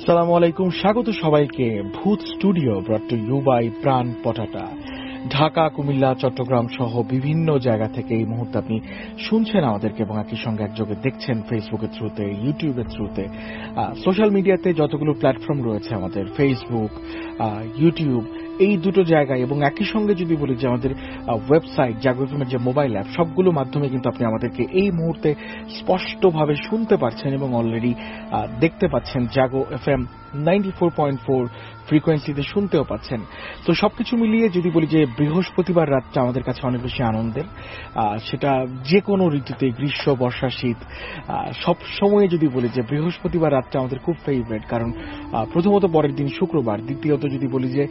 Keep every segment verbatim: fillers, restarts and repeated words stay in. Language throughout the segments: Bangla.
আসসালামু আলাইকুম, স্বাগত সবাইকে Bhoot studio brought to you by Pran Potata. Dhaka, Comilla, Chittagong সহ বিভিন্ন জায়গা থেকে এই মুহূর্তে আপনি শুনছেন আমাদেরকে এবং একই সঙ্গে একযোগে দেখছেন ফেসবুকের থ্রুতে, ইউটিউবের থ্রুতে, সোশ্যাল মিডিয়াতে যতগুলো প্ল্যাটফর্ম রয়েছে আমাদের, ফেসবুক, ইউটিউব, এই দুটো জায়গায় এবং একই সঙ্গে যদি বলি যে আমাদের ওয়েবসাইট জাগো এফএম এর যে মোবাইল অ্যাপ, সবগুলো মাধ্যমে কিন্তু আপনি আমাদেরকে এই মুহূর্তে স্পষ্টভাবে শুনতে পাচ্ছেন এবং অলরেডি দেখতে পাচ্ছেন Jago FM ninety four point four ফ্রিকোয়েন্সিতে শুনতেও পাচ্ছেন। তো সবকিছু মিলিয়ে যদি বলি যে বৃহস্পতিবার রাতটা আমাদের কাছে অনেক বেশি আনন্দের, সেটা যে কোনো ঋতুতে, গ্রীষ্ম, বর্ষা, শীত, সব সময়ে যদি বলি যে বৃহস্পতিবার রাতটা আমাদের খুব ফেভারিট। কারণ প্রথমত পরের দিন শুক্রবার, দ্বিতীয়ত যদি বলি যে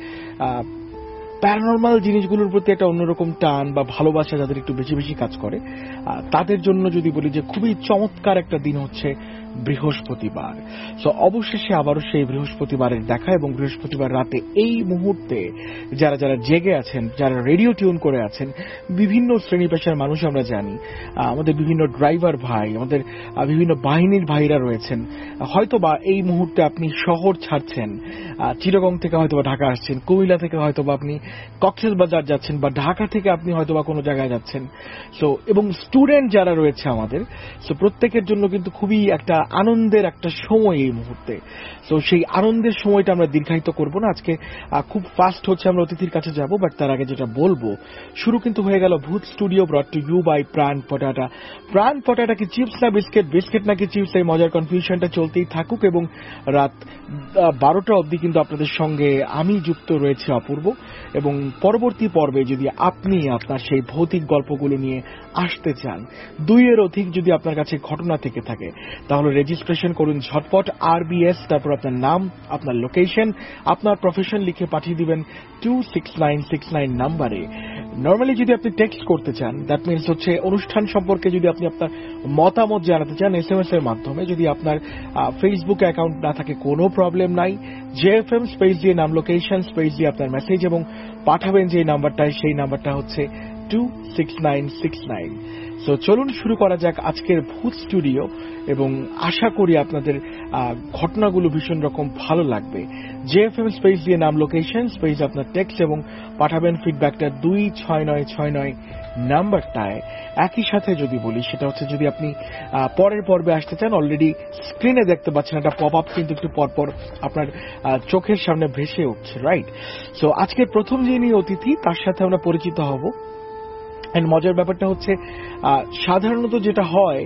প্যারানরমাল জিনিসগুলোর প্রতি একটা অন্যরকম টান বা ভালোবাসা যাদের একটু বেশি বেশি কাজ করে, তাদের জন্য যদি বলি যে খুবই চমৎকার একটা দিন হচ্ছে বৃহস্পতিবার। সো অবশেষে আবারও সেই বৃহস্পতিবারের দেখা এবং বৃহস্পতিবার রাতে এই মুহূর্তে যারা যারা জেগে আছেন, যারা রেডিও টিউন করে আছেন, বিভিন্ন শ্রেণী পেশার মানুষ আমরা জানি, আমাদের বিভিন্ন ড্রাইভার ভাই, আমাদের বিভিন্ন বাহিনীর ভাইরা রয়েছেন। হয়তো বা এই মুহূর্তে আপনি শহর ছাড়ছেন, চিটাগং থেকে হয়তো বা ঢাকা আসছেন, কুমিল্লা থেকে হয়তো বা আপনি কক্সবাজার যাচ্ছেন, বা ঢাকা থেকে আপনি হয়তো বা কোনো জায়গায় যাচ্ছেন। সো এবং স্টুডেন্ট যারা রয়েছে আমাদের, সো প্রত্যেকের জন্য কিন্তু খুবই একটা আনন্দের একটা সময় এই মুহূর্তে। তো সেই আনন্দের সময়টা আমরা দীর্ঘায়িত করব না, আজকে খুব ফাস্ট হচ্ছে আমরা অতিথির কাছে যাব। বাট তার আগে যেটা বলবো, শুরু কিন্তু হয়ে গেল Bhoot studio brought to you by Pran Potata. প্রাণ পটাটা কি চিপস না বিস্কিট, বিস্কিট নাকি চিপস, এই মজার কনফিউশনটা চলতেই থাকুক এবং রাত বারোটা অবধি কিন্তু আপনাদের সঙ্গে আমি যুক্ত রয়েছে অপূর্ব। এবং পরবর্তী পর্বে যদি আপনি আপনার সেই ভৌতিক গল্পগুলো নিয়ে আসতে চান, দুইয়ের অধিক যদি আপনার কাছে ঘটনা থেকে থাকে, তাহলে রেজিস্ট্রেশন করুন ঝটপট আরবিএস, তারপর আপনার নাম, আপনার লোকেশন, আপনার প্রফেশন লিখে পাঠিয়ে দিবেন two six nine six nine নাম্বারে। নর্মালি যদি আপনি টেক্সট করতে চান, দ্যাট মিনস হচ্ছে অনুষ্ঠান সম্পর্কে যদি আপনি আপনার মতামত জানাতে চান এস এম এস এর মাধ্যমে, যদি আপনার ফেসবুক অ্যাকাউন্ট না থাকে কোনো প্রবলেম নাই, জেএফএম স্পেস দিয়ে নাম, লোকেশন স্পেস দিয়ে আপনার মেসেজ এবং পাঠাবেন যে নাম্বারটায়, সেই নাম্বারটা হচ্ছে two six nine six nine. So চলুন শুরু করা যাক আজকের ভূত স্টুডিও এবং আশা করি আপনাদের ঘটনাগুলো ভীষণ রকম ভালো লাগবে। জেএফএম স্পেস দিয়ে নাম, লোকেশন স্পেস আপনার টেক্সট এবং পাঠাবেন ফিডব্যাকটা দুই ছয় নয় ছয় নয় নাম্বারটায়। একই সাথে যদি বলি, সেটা হচ্ছে যদি আপনি পরের পর্বে আসতে চান, অলরেডি স্ক্রিনে দেখতে পাচ্ছেন একটা পপ আপ কিন্তু একটু পরপর আপনার চোখের সামনে ভেসে উঠছে, রাইট? সো আজকের প্রথম যিনি অতিথি, তার সাথে আমরা পরিচিত হব। এন্ড মজার ব্যাপারটা হচ্ছে, সাধারণত যেটা হয়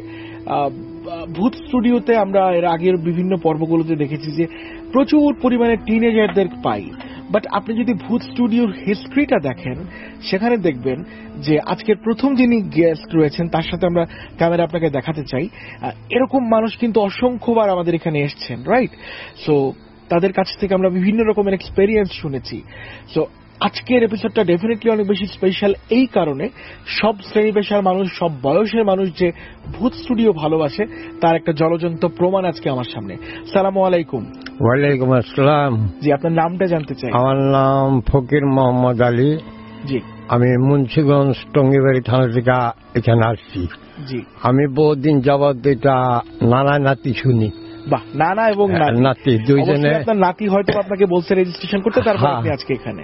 ভূত স্টুডিওতে, আমরা এর আগের বিভিন্ন পর্বগুলোতে দেখেছি যে প্রচুর পরিমাণে টিনেজারদের পাই। বাট আপনি যদি ভূত স্টুডিওর হিস্ট্রিটা দেখেন, সেখানে দেখবেন যে আজকের প্রথম যিনি গেস্ট রয়েছেন, তার সাথে আমরা ক্যামেরা আপনাকে দেখাতে চাই, এরকম মানুষ কিন্তু অসংখ্যবার আমাদের এখানে এসছেন, রাইট? সো তাদের কাছ থেকে আমরা বিভিন্ন রকমের এক্সপেরিয়েন্স শুনেছি। সো আজকের এপিসোডটা ডেফিনেটলি অনেক বেশি স্পেশাল এই কারণে, সব শ্রেণী পেশার মানুষ, সব বয়সের মানুষ যে ভূত স্টুডিও ভালোবাসে তার একটা জলজন্ত প্রমাণ আজকে আমার সামনে। সালামু আলাইকুম। ওয়ালাইকুম আসসালাম। জি, আপনার নামটা জানতে চাই। আমার নাম ফকির মোহাম্মদ আলী। জি। আমি মুন্সিগঞ্জ টঙ্গিবাড়ি থানা থেকে এখানে আসছি। জি। আমি বহুদিন যাবৎ এটা নানা নাতি শুনি। বাহ, নানা এবং নাতি দুইজনে। আপনার নাতি হয়তো আপনাকে বলছে রেজিস্ট্রেশন করতে, তারপর আপনি আজকে এখানে।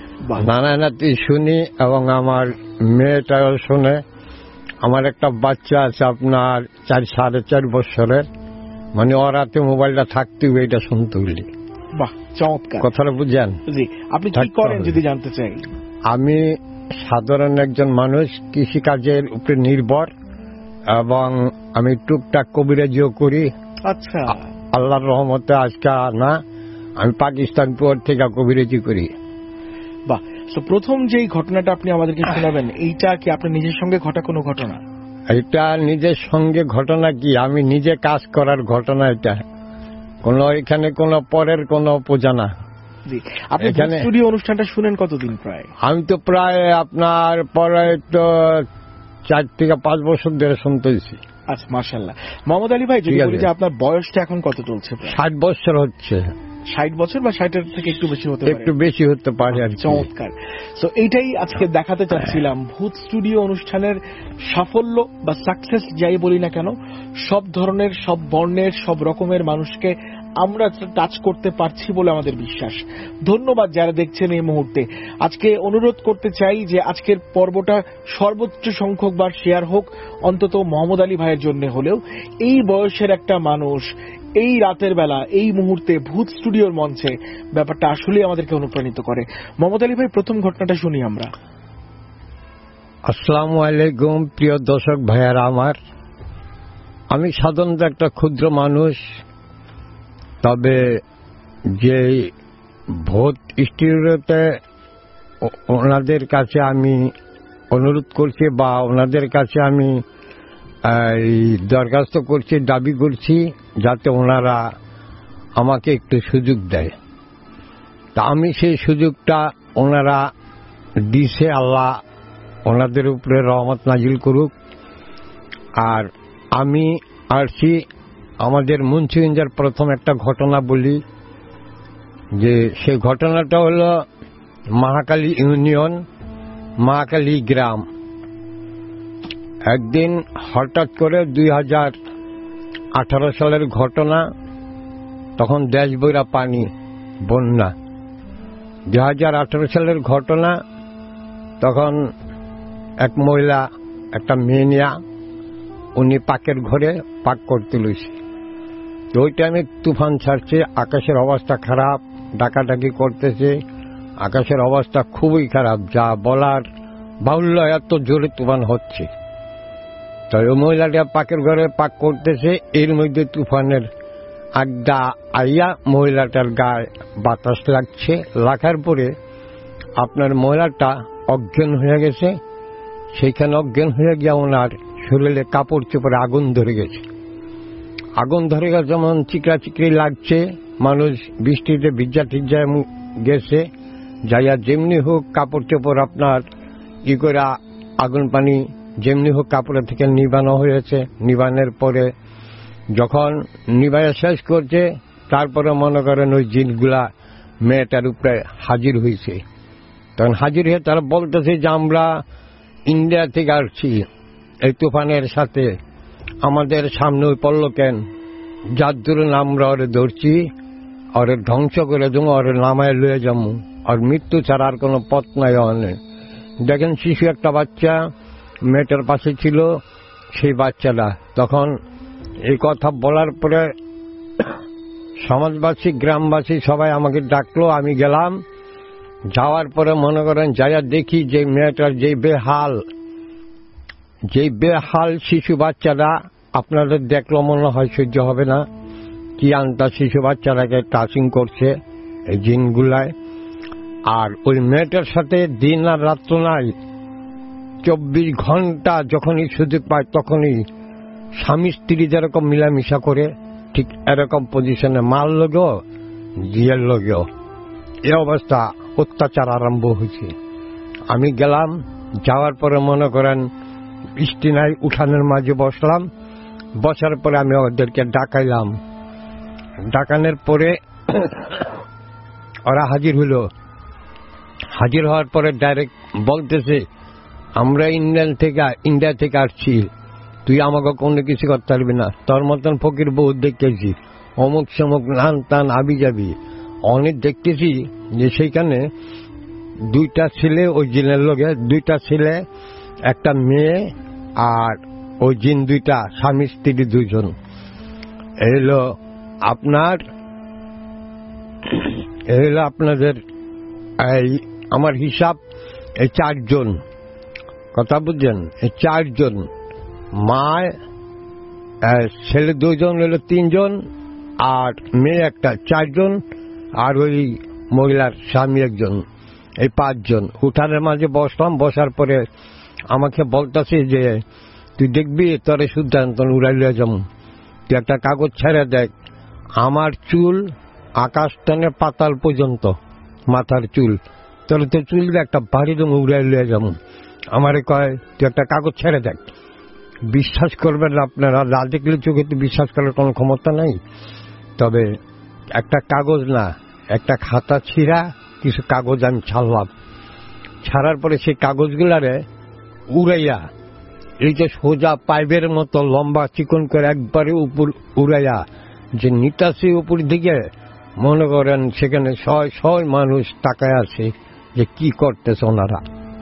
নানা নাতি শুনি এবং আমার মেয়েটাও শুনে। আমার একটা বাচ্চা আছে আপনার চার সাড়ে চার বছরের, মানে ওর হাতে মোবাইলটা থাকতে হবে, এটা শুনতে হইলে। বাহ, চমৎকার। কথাটা বুঝছেন? জি। আপনি কি করেন যদি জানতে চাই? আমি সাধারণ একজন মানুষ, কৃষিকাজের উপরে নির্ভর, এবং আমি টুকটাক কবিরাজিও করি। আচ্ছা। আল্লাহর রহমতে আজকে না, আমি পাকিস্তান পর থেকে কবিরাজি করি। বাহ। তো প্রথম যেই ঘটনাটা আপনি আমাদেরকে শোনাবেন, এইটা কি আপনার নিজের সঙ্গে ঘটা কোনো ঘটনা? এটা নিজের সঙ্গে ঘটনা কি, আমি নিজে কাজ করার ঘটনা। এটা কোন এখানে কোন পরের কোন পূজা না। জি। আপনি স্টুডিও অনুষ্ঠানটা শুনেন কতদিন? প্রায় আমি তো প্রায় আপনার পরে তো চার থেকে পাঁচ বছর ধরে শুনতেছি। আচ্ছা, মাশাআল্লাহ। মোহাম্মদ আলী ভাই, যদি বলি যে আপনার বয়সটা এখন কত চলছে? ষাট বছর হচ্ছে। ষাট বছর বা ষাটের থেকে একটু বেশি হতে পারে? একটু বেশি হতে পারে। চমৎকার। তো এইটাই আজকে দেখাতে চাচ্ছিলাম, ভূত স্টুডিও অনুষ্ঠানের সাফল্য বা সাকসেস যাই বলি না কেন, সব ধরনের, সব বর্ণের, সব রকমের মানুষকে আমরা টাচ করতে পারছি বলে আমাদের বিশ্বাস। ধন্যবাদ যারা দেখছেন এই মুহূর্তে। আজকে অনুরোধ করতে চাই যে আজকের পর্বটা সর্বোচ্চ সংখ্যক বার শেয়ার হোক, অন্তত মোহাম্মদ আলী ভাইয়ের জন্য হলেও। এই বয়সের একটা মানুষ এই রাতের বেলা এই মুহূর্তে ভূত স্টুডিওর মঞ্চে, ব্যাপারটা আসলেই আমাদেরকে অনুপ্রাণিত করে। মোহাম্মদ আলী ভাই, প্রথম ঘটনাটা শুনি আমরা। আসসালামু আলাইকুম প্রিয় দর্শক ভাইয়ারা আমার। আমি সাধারণত একটা ক্ষুদ্র মানুষ, তবে যে ভোট স্টুডিওতে ওনাদের কাছে আমি অনুরোধ করছি বা ওনাদের কাছে আমি দরখাস্ত করছি, দাবি করছি যাতে ওনারা আমাকে একটু সুযোগ দেয়। তা আমি সেই সুযোগটা ওনারা দিছে, আল্লাহ ওনাদের উপরে রহমত নাজিল করুক। আর আমি আসছি আমাদের মুন্সিগঞ্জের প্রথম একটা ঘটনা বলি, যে সেই ঘটনাটা হল মহাকালী ইউনিয়ন, মহাকালী গ্রাম। একদিন হঠাৎ করে দুই হাজার আঠারো সালের ঘটনা, তখন দেশ বইরা পানি, বন্যা। দুই হাজার আঠারো সালের ঘটনা, তখন এক মহিলা একটা মেয়ে নিয়া উনি পাকের ঘরে পাক করতে লইছে। ওই টাইমে তুফান ছাড়ছে, আকাশের অবস্থা খারাপ, ডাকাডাকি করতেছে, আকাশের অবস্থা খুবই খারাপ, যা বলার বাহুল্য, এত জোরে তুফান হচ্ছে। তো ওই মহিলাটা পাকের ঘরে পাক করতেছে, এর মধ্যে তুফানের আড্ডা আইয়া মহিলাটার গায়ে বাতাস লাগছে, লাগার পরে আপনার মহিলাটা অজ্ঞান হয়ে গেছে। সেইখানে অজ্ঞান হয়ে গিয়া ওনার শরীরে কাপড় চোপড়ে আগুন ধরে গেছে। আগুন ধরে গেছে, যেমন চিকরা চিকরি লাগছে, মানুষ বৃষ্টিতে ভিজা টিজা গেছে, যাইয়া যেমনি হোক কাপড় চোপড় আপনার ই করে আগুন পানি যেমনি হোক কাপড়ের থেকে নিবানো হয়েছে। নিবানের পরে যখন নিবাইয়া শেষ করছে, তারপরে মনে করেন ওই জিনগুলা মেয়েটার উপরে হাজির হয়েছে। তখন হাজির হয়ে তারা বলতেছে যে আমরা ইন্ডিয়া থেকে আসছি, এই তুফানের সাথে আমাদের সামনে ওই পড়ল কেন, যার দূরন আমরা ওরে ধরছি, ওরে ধ্বংস করে দেবো, ওরে নামায় লয়ে যাবো, আর মৃত্যু ছাড়া আর কোনো পথ নাই। অনেক দেখেন শিশু একটা বাচ্চা মেয়েটার পাশে ছিল, সেই বাচ্চাটা তখন এই কথা বলার পরে সমাজবাসী গ্রামবাসী সবাই আমাকে ডাকলো, আমি গেলাম। যাওয়ার পরে মনে করেন যাইয়া দেখি যে মেয়েটার যে বেহাল, যে বেহাল শিশু বাচ্চারা, আপনাদের দেখলো মনে হয় সহ্য হবে না, কি আনতা শিশু বাচ্চাটাকে টাচিং করছে এই জিনগুলায়। আর ওই মেয়েটার সাথে দিন আর রাত্র নাই, চব্বিশ ঘন্টা যখনই সুযোগ পায় তখনই স্বামী স্ত্রী যেরকম মিলামিশা করে, ঠিক এরকম পজিশনে মাল লগেও জিয়ের লগেও এ অবস্থা, অত্যাচার আরম্ভ হয়েছে। আমি গেলাম, যাওয়ার পরে মনে করেন বৃষ্টি নাই, উঠানের মাঝে বসলাম। বসার পরে আমি ওদেরকে ডাকাইলাম। ডাকানোর পরে ওরা হাজির হইল। হাজির হওয়ার পরে ডাইরেক্ট বলতেছে আমরা ইন্ডিয়ান থেকে ইন্ডিয়া থেকে আসছি, তুই আমাকে কোনো কিছু করতে পারবি না, তোর মতন ফকির বহুত দেখতেছি, অমুক সমুক নান টান আবি যাবি অনেক দেখতেছি। যে সেইখানে দুইটা ছেলে, ওই জিনের লোকে দুইটা ছেলে, একটা মেয়ে, আর ওই জিন দুইটা, স্বামী স্ত্রী দুইজন। এলো আপনার এলো আপনাদের এই আমার হিসাব এই চারজন, কথা বুঝছেন, এই চারজন, মা ছেলে দুইজন হলো তিনজন, আর মেয়ে একটা, চারজন, আর ওই মহিলার স্বামী একজন, এই পাঁচজন। উঠানের মাঝে বসলাম। বসার পরে আমাকে বলতেছে যে তুই দেখবি তোরে সিদ্ধান্ত উড়াই লিয়ে যাবো, তুই একটা কাগজ ছেড়ে দেখ, আমার চুল আকাশ টানে পাতাল পর্যন্ত মাথার চুল, তোর তো চুল একটা বাড়ি রঙ উড়াই লিয়ে যাবো। আমারে কয় তুই একটা কাগজ ছেড়ে দেখ। বিশ্বাস করবেন আপনারা, না দেখলে চোখে তো বিশ্বাস করার কোনো ক্ষমতা নেই। তবে একটা কাগজ না, একটা খাতা ছিঁড়া কিছু কাগজ আমি ছাড়লাম। ছাড়ার পরে সেই কাগজগুলারে উড়াইয়া, এই যে সোজা পাইপের মতো লম্বা চিকন করে একবারে উপর উড়াইয়া যে নিতাসি উপর দিকে মনে করেন সেখানে ছয় ছয় মানুষ তাকায় আছে যে কি করতেছে ওনারা।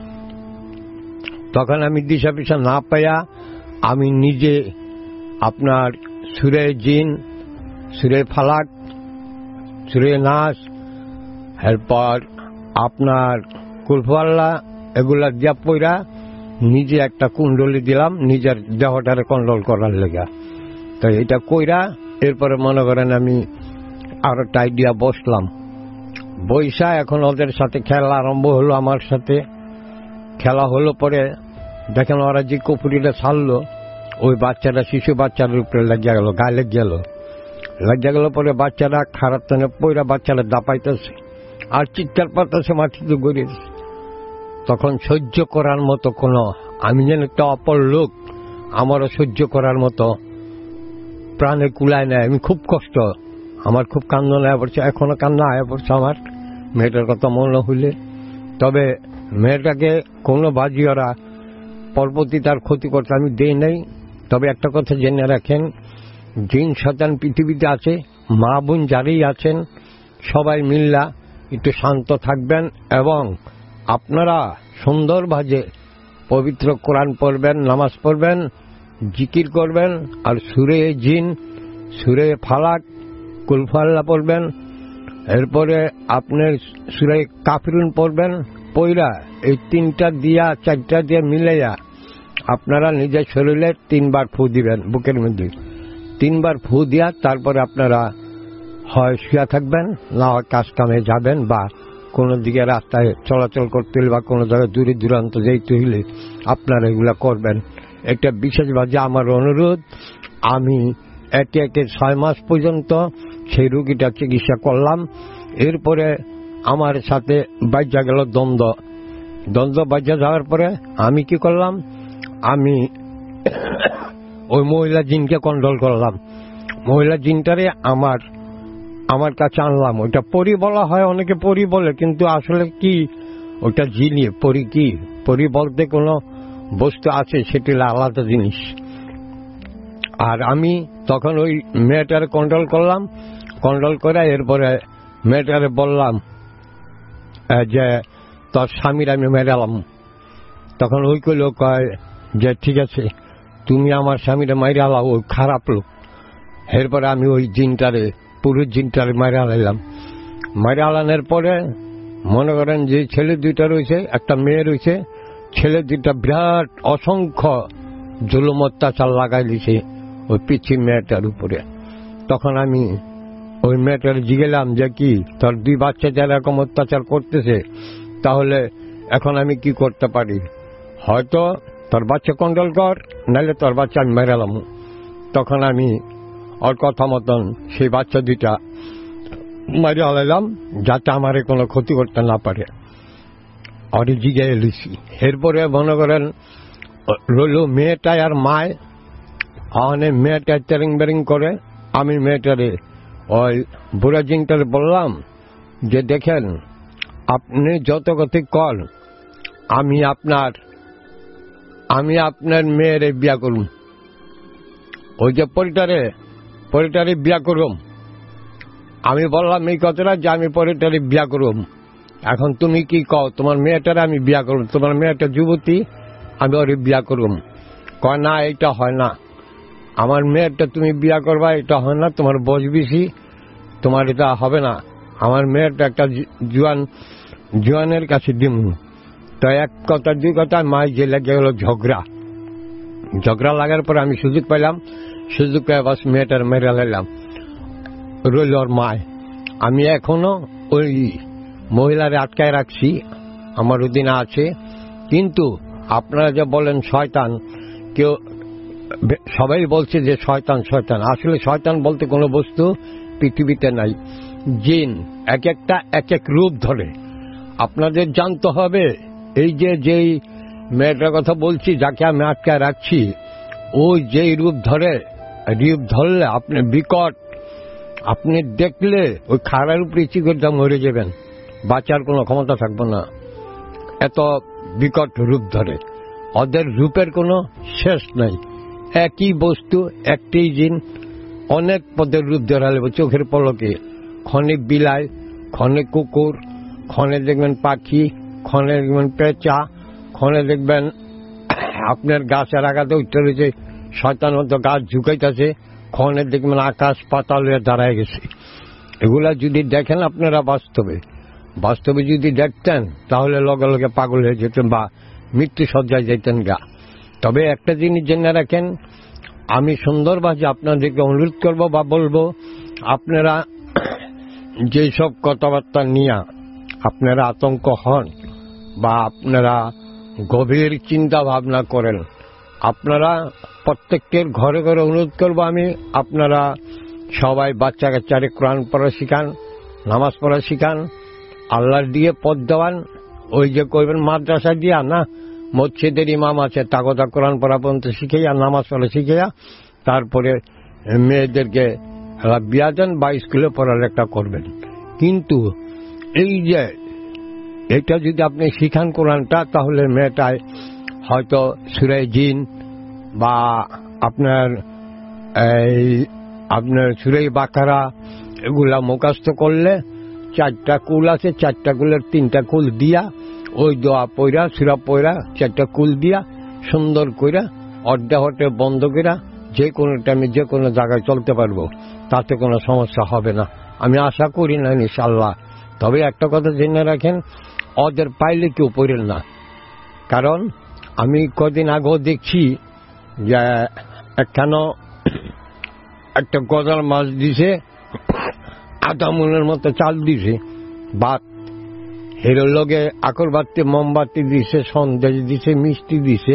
তখন আমি দিশা পিছা না পাইয়া আমি নিজে আপনার সুরে জিন, সুরে ফালাক, সুরে নাস, এরপর আপনার কুলফাল্লা এগুলা দিয়া পইরা নিজে একটা কুণ্ডলি দিলাম নিজের দেহটারে কন্ট্রোল করার লেগা। তো এটা কইরা এরপরে মনে করেন আমি আরো টাই দিয়া বসলাম, বৈশা এখন ওদের সাথে খেলা আরম্ভ হলো। আমার সাথে খেলা হলো পরে দেখেন ওরা যে কপুরিটা ছাড়লো ওই বাচ্চাটা শিশু বাচ্চার উপরে লাগিয়া গেল, গায়ে লেগে গেল। লাগিয়া গেল পরে বাচ্চারা খারাপ টানে পইরা বাচ্চারা দাপাইতেছে আর চিৎকার পাতাছে মাটিতে গড়িয়েছে। তখন সহ্য করার মতো কোনো, আমি যেন একটা অপর লোক, আমারও সহ্য করার মতো প্রাণে কুলায় নেয়। আমি খুব কষ্ট, আমার খুব কান্না আয়া পড়ছে, এখনো কান্না আয়া পড়ছে আমার মেয়েটার কথা মনে হইলে। তবে মেয়েটাকে কোনো বাজি ওরা পরবর্তী তার ক্ষতি করতে আমি দেই নাই। তবে একটা কথা জেনে রাখেন, জিন শয়তান পৃথিবীতে আছে, মা বোন যারাই আছেন সবাই মিল্লা একটু শান্ত থাকবেন এবং আপনারা সুন্দরভাবে পবিত্র কোরআন পড়বেন, নামাজ পড়বেন, জিকির করবেন আর সুরে জিন, সুরে ফালাক, কুলফাল্লা পড়বেন। এরপরে আপনার সুরে কাফিরুন পড়বেন। পইরা এই তিনটা দিয়া চারটা দিয়ে মিলাইয়া আপনারা নিজের শরীরে তিনবার ফু দিবেন, বুকের মধ্যে তিনবার ফু দিয়া তারপরে আপনারা হয় শুয়া থাকবেন, না হয় কাজ কামে যাবেন বা কোনো দিকে রাস্তায় চলাচল করতে হলে বা কোনো জায়গায় দূরে দূরান্ত যেতে হইলে আপনারা এগুলা করবেন। একটা বিশেষভাবে আমার অনুরোধ, আমি একে একে ছয় মাস পর্যন্ত সেই রুগীটা চিকিৎসা করলাম। এরপরে আমার সাথে বাজ্যা গেল দ্বন্দ্ব, দ্বন্দ্ব বাজ্যা যাওয়ার পরে আমি কি করলাম, আমি ওই মহিলা জিনকে কন্ট্রোল করলাম। মহিলা জিনটারে আমার আমার কাছে আনলাম। ওইটা পরি বলা হয়, অনেকে পরি বলে, কিন্তু আসলে কি ওটা জিনি। পরি কি, পরি বলতে কোনো বস্তু আছে, সেটি আলাদা জিনিস। আর আমি তখন ওই মেয়েটারে কন্ট্রোল করলাম, কন্ট্রোল করে এরপরে মেয়েটারে বললাম যে তোর স্বামীর আমি মেরালাম। তখন ওই কইল কয় যে ঠিক আছে তুমি আমার স্বামীরে মাইরে আলাও, ওই খারাপ লোক। এরপরে আমি ওই জিনটারে, পুরুষ জিনটারে মাইরে আলাইলাম। মাইরে আলানোর পরে মনে করেন যে ছেলে দুইটা রয়েছে, একটা মেয়ে রয়েছে, ছেলে দুইটা বিরাট অসংখ্য জুলুম অত্যাচার লাগাই দিছে ওই পিচ্ছি মেয়েটার উপরে। তখন আমি ওই মেয়েটার জিগেলাম যে কি তোর দুই বাচ্চা যারা এরকম অত্যাচার করতেছে, তাহলে এখন আমি কি করতে পারি? হয়তো তোর বাচ্চা কন্ট্রোল কর, নাহলে তোর বাচ্চা আমি মেরালাম। তখন আমি ওর কথা মতন সেই বাচ্চা দুইটা মারি আলাইলাম, যাতে আমার কোনো ক্ষতি করতে না পারে। ওরে জিগে এলিছি। এরপরে মনে করেন রইল মেয়েটা আর মায়। অনেক মেয়েটা তেরিং বেরিং করে। আমি মেয়েটারে ওই বুড়া জিনটারে বললাম যে দেখেন আপনি যত গতি কর, আমি আপনার আমি আপনার মেয়েরে বিয়া করুম। ওই যে পরিটারে পরিটারে বিয়া করুম। আমি বললাম এই কথাটা যে আমি পরিটারে বিয়া করুম। এখন তুমি কি কও? তোমার মেয়েটারে আমি বিয়া করুম, তোমার মেয়েটা যুবতী, আমি ওরে বিয়া করুম। কয় না, এইটা হয় না, আমার মেয়েটা তুমি বিয়া করবা, এটা হয় না, তোমার বয়স বেশি, তোমার এটা হবে না। আমার মেয়েটা একটা জুয়ান জুয়ানের কাছে দিম। তো এক কথা দুই কথা মাই যে লেগে গেল ঝগড়া। ঝগড়া লাগার পরে আমি সুযোগ পাইলাম, সুযোগ পেয়ে বাস মেয়েটার মেরে লাইলাম। রইল ওর মায়। আমি এখনো ওই মহিলারে আটকায় রাখছি, আমার অধীনে আছে। কিন্তু আপনারা যে বলেন শয়তান, কেউ সবাই বলছে যে শয়তান শয়তান, আসলে শয়তান বলতে কোনো বস্তু পৃথিবীতে নাই। জিন এক একটা এক এক রূপ ধরে। আপনাদের জানতে হবে, এই যে যেই মেয়েটার কথা বলছি, যাকে আমি আটকায় রাখছি, ওই যেই রূপ ধরে, রূপ ধরলে আপনি বিকট, আপনি দেখলে ওই খাড়ার উপরে চিকটা মরে যাবেন, বাঁচার কোনো ক্ষমতা থাকবে না। এত বিকট রূপ ধরে, ওদের রূপের কোনো শেষ নাই। একই বস্তু, একটি জিন, অনেক পদের রূপ ধরা লাগবে চোখের পলকে। ক্ষণে বিলাই, ক্ষণে কুকুর, ক্ষণে দেখবেন পাখি, ক্ষণে দেখবেন পেঁচা, ক্ষণে দেখবেন আপনার গাছের আগাতে উঠতে রয়েছে শয়তান মতো গাছ ঝুঁকাইতেছে, ক্ষণে দেখবেন আকাশ পাতাল হয়ে দাঁড়ায় গেছে। এগুলা যদি দেখেন আপনারা বাস্তবে বাস্তবে যদি দেখতেন তাহলে লগে লগে পাগল হয়ে যেতেন বা মৃত্যু সজ্জায় যেতেন গা। তবে একটা জিনিস জেনে রাখেন, আমি সুন্দরভাবে আপনাদেরকে অনুরোধ করব বা বলবো, আপনারা যেসব কথাবার্তা নিয়ে আপনারা আতঙ্ক হন বা আপনারা গভীর চিন্তা ভাবনা করেন, আপনারা প্রত্যেকের ঘরে ঘরে অনুরোধ করব আমি, আপনারা সবাই বাচ্চা কাচ্চারে কোরআন পড়া শিখান, নামাজ পড়া শিখান, আল্লাহর দিয়ে পথ দেওয়ান। ওই যে কইবেন মাদ্রাসা দিয়া না, মসজিদের ইমাম আছে তা কথা কোরআন পড়া পর্যন্ত শিখাইয়া, নামাজ পড়া শিখাইয়া তারপরে মেয়েদেরকে বিয়া দেন বা স্কুলে পড়ালেখা করবেন। কিন্তু এই যে এটা যদি আপনি শিখান কোরআনটা, তাহলে মেয়েটায় হয়তো সূরা জিন বা আপনার এই আপনার সূরা বাকারা এগুলা মুখস্থ করলে, চারটা কুল আছে, চারটা কুলের তিনটা কুল দিয়া ওই দোয়া পয়রা সূরা পয়রা চারটা কুল দিয়া সুন্দর কইরা অর্ধে হটে বন্ধ কইরা যে কোনো টাইমে যে কোনো জায়গায় চলতে পারবো, তাতে কোনো সমস্যা হবে না, আমি আশা করি না ইনশাআল্লাহ। তবে একটা কথা জেনে রাখেন, ওদের পাইলে কেউ পড়েন না, কারণ আমি কদিন আগেও দেখছি যে একখানো একটা গজাল মাছ দিছে, আধা মনের মতো চাল দিছে, ভাত এর লগে আকরবাতি মোমবাতি দিছে, সন্দেশ দিছে, মিষ্টি দিছে,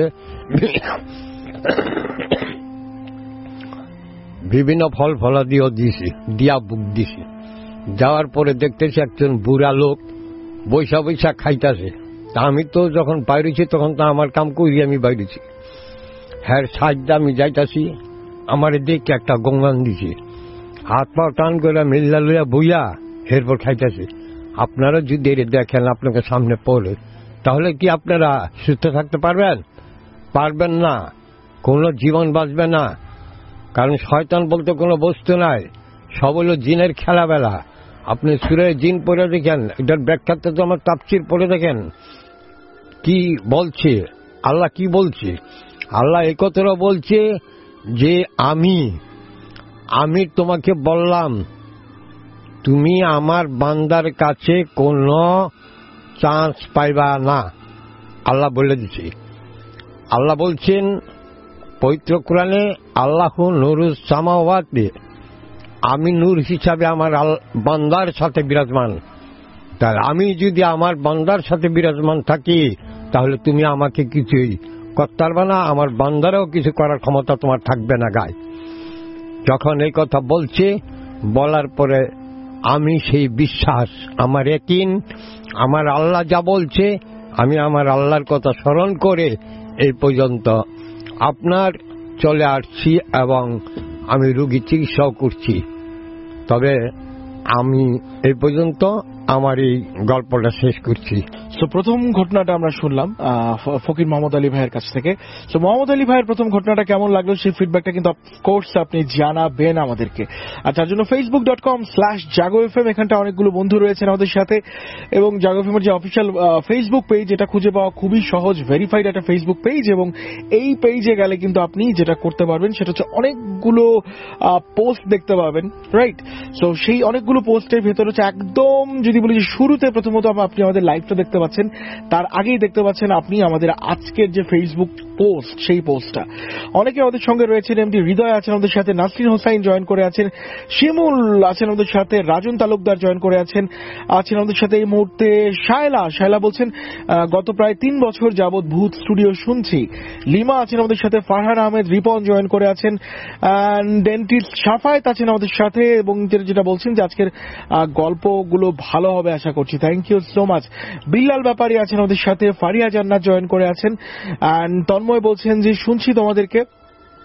বিভিন্ন ফল ফলাদিও দিছে, দিয়া বুক দিছে। যাওয়ার পরে দেখতেছি একজন বুড়া লোক বৈশা বৈশা খাইতেছে। তা আমি তো যখন বাইরেছি তখন তো আমার কাম করি আমি বাইরেছি, হ্যাঁ সাজটা আমি যাইতাছি, আমার দেখে একটা গঙ্গান দিছে, হাত পা টান করে মিল্লা লইয়া বইয়া এরপর খাইতেছে। আপনারা যদি এর দেখেন আপনাকে সামনে পড়ে, তাহলে কি আপনারা সুস্থ থাকতে পারবেন? পারবেন না, কোনো জীবন বাঁচবে না। কারণ শয়তান বলতে কোনো বস্তু নাই, সব হলো জিনের খেলাবেলা। আপনি সূরা জিন পড়ে দেখেন, এটার ব্যাখ্যাতে তো আমার তাফসীর পড়ে দেখেন কি বলছে, আল্লাহ কি বলছে। আল্লাহ এই কথাটা বলছে যে আমি আমি তোমাকে বললাম তুমি আমার বান্দার কাছে কোনো চান্স পাইবা না, আল্লাহ বলে দিচ্ছে। আল্লাহ বলছেন পবিত্র কোরআনে, আল্লাহু নূরুস সামাওয়াতি, আমি নূর হিসাবে আমার বান্দার সাথে বিরাজমান। তার আমি যদি আমার বান্দার সাথে বিরাজমান থাকি, তাহলে তুমি আমাকে কিছুই করতে পারবে না, আমার বান্দারও কিছু করার ক্ষমতা তোমার থাকবে না গায়ে। যখন এই কথা বলছে, বলার পরে আমি সেই বিশ্বাস, আমার ইয়াকিন, আমার আল্লাহ যা বলছে, আমি আমার আল্লাহর কথা স্মরণ করে এই পর্যন্ত আপনার চলে আসছি এবং আমি রোগী চিকিৎসাও করছি। তবে আমি এই পর্যন্ত আমার এই গল্পটা শেষ করছি। তো প্রথম ঘটনাটা আমরা শুনলাম ফকির মোহাম্মদ আলী ভাইয়ের কাছ থেকে। তো মোহাম্মদ আলী ভাইয়ের প্রথম ঘটনাটা কেমন লাগলো সেই ফিডব্যাকটা কিন্তু অফকোর্স আপনি জানাবেন আমাদেরকে। আর তার জন্য Facebook dot com slash Jago F M, এখানটা অনেকগুলো বন্ধু রয়েছেন আমাদের সাথে, এবং জাগো এফ এম এর যে অফিসিয়াল ফেসবুক পেজ, এটা খুঁজে পাওয়া খুবই সহজ, ভেরিফাইড একটা ফেসবুক পেজ। এবং এই পেজে গেলে কিন্তু আপনি যেটা করতে পারবেন সেটা হচ্ছে অনেকগুলো পোস্ট দেখতে পাবেন, রাইট? সো সেই অনেকগুলো পোস্টের ভেতরে হচ্ছে একদম যদি বলি যে শুরুতে প্রথমত আপনি আমাদের লাইভটা দেখতে পাচ্ছেন, তার আগেই দেখতে পাচ্ছেন আপনি আমাদের আজকের যে ফেসবুক পোস্ট, সেই পোস্টটা। অনেকে আমাদের সঙ্গে রয়েছেন, এমডি হৃদয় আছেন আমাদের সাথে, নাসরিন হোসাইন জয়েন করে আছেন, শিমুল আছেন আমাদের সাথে, রাজন তালুকদার জয়েন করে আছেন আছেন আমাদের সাথে এই মুহূর্তে। শায়লা শায়লা বলছেন গত প্রায় তিন বছর যাবৎ ভূত স্টুডিও শুনছি। লিমা আছেন আমাদের সাথে, ফারহান আহমেদ রিপন জয়েন করে আছেন, ডেন্টিস্ট সাফায়েত আছেন আমাদের সাথে, এবং যেটা বলছেন যে আজকের গল্পগুলো ভালো হবে আশা করছি। Thank you so much. Billal Bepari আছেন আমাদের সাথে, ফারিয়া জান্নাত জয়েন করে আছেন, অ্যান্ড তন্ময় বলছেন যে শুনছি তোমাদেরকে,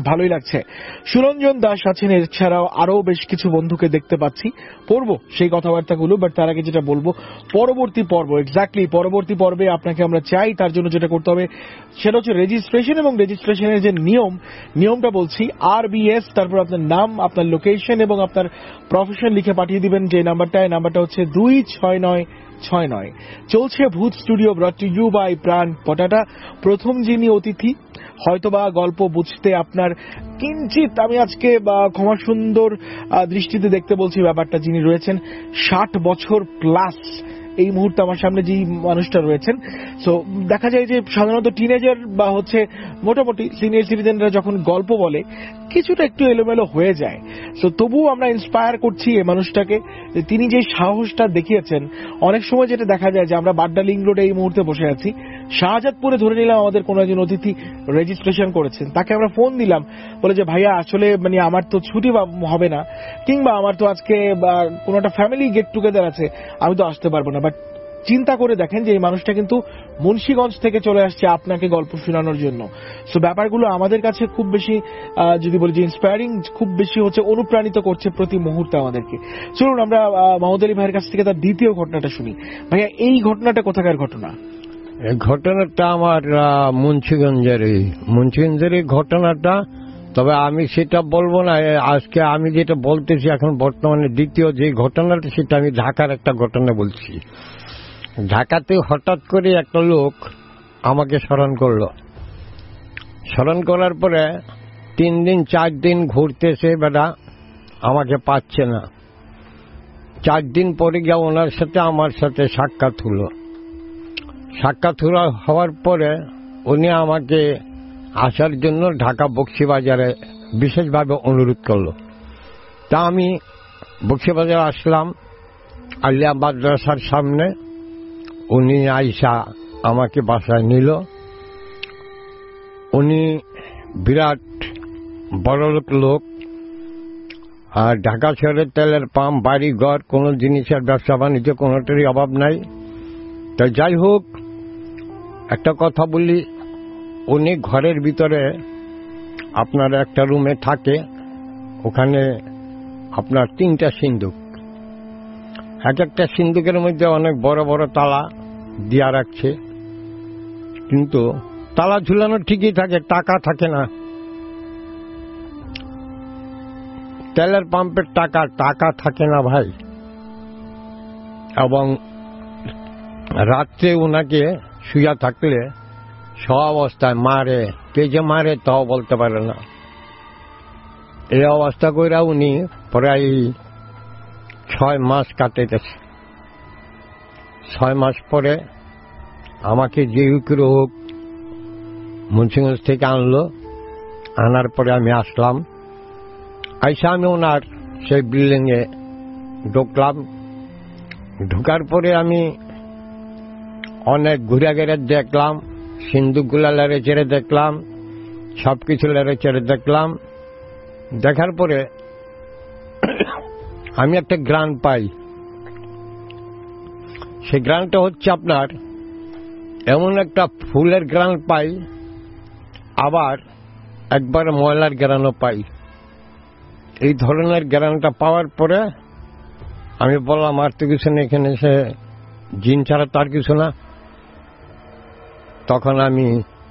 ভালোই লাগছে। সুরঞ্জন দাস আছেন, এছাড়াও আরো বেশ কিছু বন্ধুকে দেখতে পাচ্ছি, পড়বো সেই কথাবার্তাগুলো। বাট তার আগে যেটা বলবো, পরবর্তী পর্ব, এক্স্যাক্টলি পরবর্তী পর্বে আপনাকে আমরা চাই, তার জন্য যেটা করতে হবে সেটা হচ্ছে রেজিস্ট্রেশন, এবং রেজিস্ট্রেশনের যে নিয়ম নিয়মটা বলছি, আর বি এস, তারপর আপনার নাম, আপনার লোকেশন এবং আপনার প্রফেশন লিখে পাঠিয়ে দিবেন যে নাম্বারটায়। নাম্বারটা হচ্ছে দুই ছয় নয় ছয় নয়। চলছে Bhoot studio, brought to you by Pran Potata. প্রথম যিনি অতিথি, হয়তোবা গল্প বুঝতে আপনার কিঞ্চিত, আমি আজকে ক্ষমা সুন্দর দৃষ্টিতে দেখতে বলছি ব্যাপারটা, যিনি রয়েছেন ষাট বছর প্লাস এই মুহূর্তে আমার সামনে যে মানুষটা রয়েছেন। সো দেখা যায় যে সাধারণত টিনেজার বা হচ্ছে মোটামুটি সিনিয়র সিটিজেনরা যখন গল্প বলে কিছুটা একটু এলোমেলো হয়ে যায়। সো তবুও আমরা ইন্সপায়ার করছি এই মানুষটাকে, তিনি যে সাহসটা দেখিয়েছেন। অনেক সময় যেটা দেখা যায় যে আমরা বাড্ডা লিংক রোডে এই মুহূর্তে বসে আছি, শাহজাদপুরে ধরে নিলাম আমাদের কোনো একজন অতিথি রেজিস্ট্রেশন করেছেন, তাকে আমরা ফোন দিলাম, বলে যে ভাইয়া আসলে মানে আমার তো ছুটি হবে না, কিংবা আমার তো আজকে কোনো একটা ফ্যামিলি গেট টুগেদার আছে, আমি তো আসতে পারবো না। বাট চিন্তা করে দেখেন যে এই মানুষটা কিন্তু মুন্সিগঞ্জ থেকে চলে আসছে আপনাকে গল্প শোনানোর জন্য। সো ব্যাপারগুলো আমাদের কাছে খুব বেশি, যদি বলি যে ইন্সপায়ারিং, খুব বেশি হচ্ছে অনুপ্রাণিত করছে প্রতি মুহূর্তে আমাদেরকে। চলুন আমরা মাহমুদ আলী ভাইয়ের কাছ থেকে তার দ্বিতীয় ঘটনাটা শুনি। ভাইয়া, এই ঘটনাটা কোথাকার ঘটনা? এই ঘটনাটা আমার মুন্সিগঞ্জের মুন্সিগঞ্জের এই ঘটনাটা, তবে আমি সেটা বলবো না আজকে। আমি যেটা বলতেছি এখন বর্তমানে দ্বিতীয় যে ঘটনাটা, সেটা আমি ঢাকার একটা ঘটনা বলছি। ঢাকাতে হঠাৎ করে একটা লোক আমাকে স্মরণ করলো। স্মরণ করার পরে তিন দিন চার দিন ঘুরতেছে, বেটা আমাকে পাচ্ছে না। চার দিন পরে গিয়ে ওনার সাথে আমার সাথে সাক্ষাৎ হলো। সাক্ষাৎ হওয়ার পরে উনি আমাকে আসার জন্য ঢাকা বকশীবাজারে বিশেষভাবে অনুরোধ করলো। তা আমি বকশীবাজারে আসলাম, আলিয়া মাদ্রাসার সামনে। উনি আইসা আমাকে বাসায় নিল। উনি বিরাট বড়লোক লোক, আর ঢাকা শহরের তেলের পাম্প, বাড়ি ঘর, কোন জিনিসের ব্যবসা বাণিজ্য কোনোটারই অভাব নাই। তো যাই হোক, একটা কথা বলি, উনি ঘরের ভিতরে আপনার একটা রুমে থাকে, ওখানে আপনার তিনটা সিন্দুক, এক একটা সিন্দুকের মধ্যে অনেক বড় বড় তালা দিয়া রাখছে, কিন্তু তালা ঝুলানো ঠিকই থাকে, টাকা থাকে না। তেলের পাম্পের টাকা টাকা থাকে না ভাই। এবং রাত্রে ওনাকে শুয়া থাকলে সব অবস্থায় মারে, কে যে মারে তাও বলতে পারে না। এই অবস্থা কইরা উনি প্রায় ছয় মাস কাটাইতেছে। ছয় মাস পরে আমাকে যে উকিল হোক মুন্সিগঞ্জ থেকে আনলো। আনার পরে আমি আসলাম। আইসা আমি ওনার সেই বিল্ডিং এ ঢুকলাম। ঢুকার পরে আমি অনেক ঘুরে ঘুরে দেখলাম, সিন্দুকগুলা লেড়ে চেড়ে দেখলাম, সবকিছু লেড়ে চেড়ে দেখলাম। দেখার পরে আমি একটা গ্রান পাই। সেই গ্রানটা হচ্ছে আপনার এমন একটা ফুলের গ্রান পাই, আবার একবার ময়লার গ্রানও পাই। এই ধরনের গ্রানটা পাওয়ার পরে আমি বললাম, আর তো কিছু নেই এখানে, সে জিন ছাড়া তার কিছু না। তখন আমি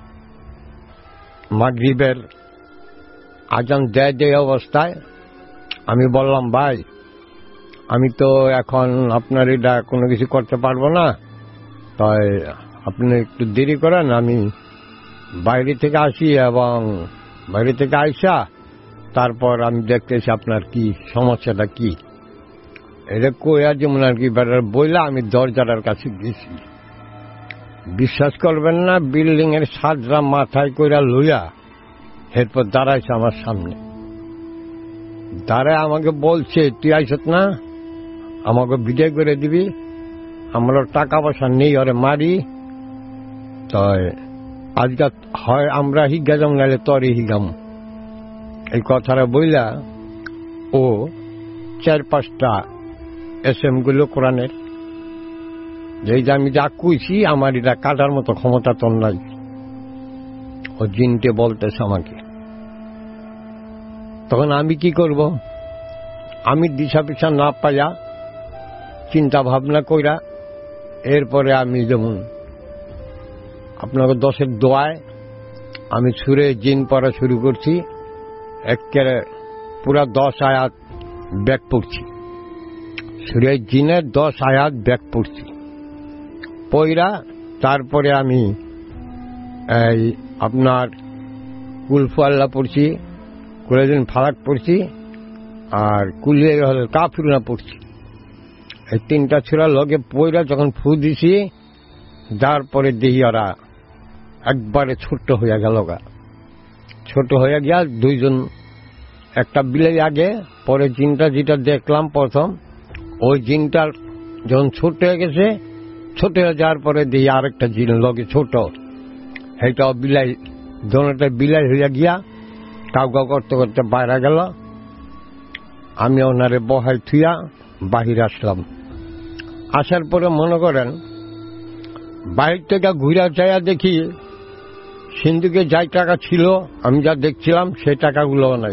মাগরিবের আজান দেয় দেয় অবস্থায় আমি বললাম, ভাই আমি তো এখন আপনার এটা কোনো কিছু করতে পারবো না, তাই আপনি একটু দেরি করেন, আমি বাইরে থেকে আসি এবং বাইরে থেকে আইসা তারপর আমি দেখতেছি আপনার কি সমস্যাটা কি। এটা কইয়া যেমন আর কি বেটার বইলা আমি দরজাটার কাছে গেছি। বিশ্বাস করবেন না, বিল্ডিং এর সাজরা মাথায় কইরা লইয়া এরপর দাঁড়াইছে আমার সামনে। দাঁড়ায় আমাকে বলছে, তুই আইসত না, আমাকে বিদায় করে দিবি, আমার টাকা পয়সা নেই, ওরে মারি। তাই আজকে হয় আমরা হিগা যাম, নাহলে তরে হিগাম। এই কথাটা বইলা ও চার পাঁচটা এস এম গুলো কোরআনের, যে আমি যা কইছি আমার এটা কাটার মতো ক্ষমতা তো নাই। ও জিনতে বলতেছে আমাকে, তখন আমি কি করব? আমি দিশা পিছা না পাইয়া চিন্তা ভাবনা কইরা এরপরে আমি যেমন আপনাকে দশের দোয়ায় আমি সুরে জিন পড়া শুরু করছি। একেবারে পুরা দশ আয়াত ব্যাক পড়ছি, সুরে জিনের দশ আয়াত ব্যাক পড়ছি পইরা তারপরে আমি এই আপনার কুলফু আল্লাহ পড়ছি, কুলাদিন ফালাক পড়ছি, আর কুলিয়ে কাফিরুনা পড়ছি। এই তিনটা ছিল লগে পইরা যখন ফু দিছি, যার পরে দেখি ওরা একবারে ছোট্ট হইয়া গেল গা। ছোট হয়ে গিয়া দুইজন একটা বিলাই আগে, পরে জিনটা যেটা দেখলাম প্রথম, ওই জিনটার যখন ছোট হয়ে গেছে, ছোট হয়ে যাওয়ার পরে দেখি আরেকটা জিন লগে ছোট, সেইটাও বিলাই, দোনোটা বিলাই হইয়া গিয়া কাউ কাউ করতে করতে বাইরে গেল। আমি ওনারে বহাই থুইয়া বাহির আসলাম। আসার পরে মনে করেন বাহির থেকে ঘুরা যাইয়া দেখি সিন্ধুকে যাই টাকা ছিল আমি যা দেখছিলাম সেই টাকাগুলোও নাই।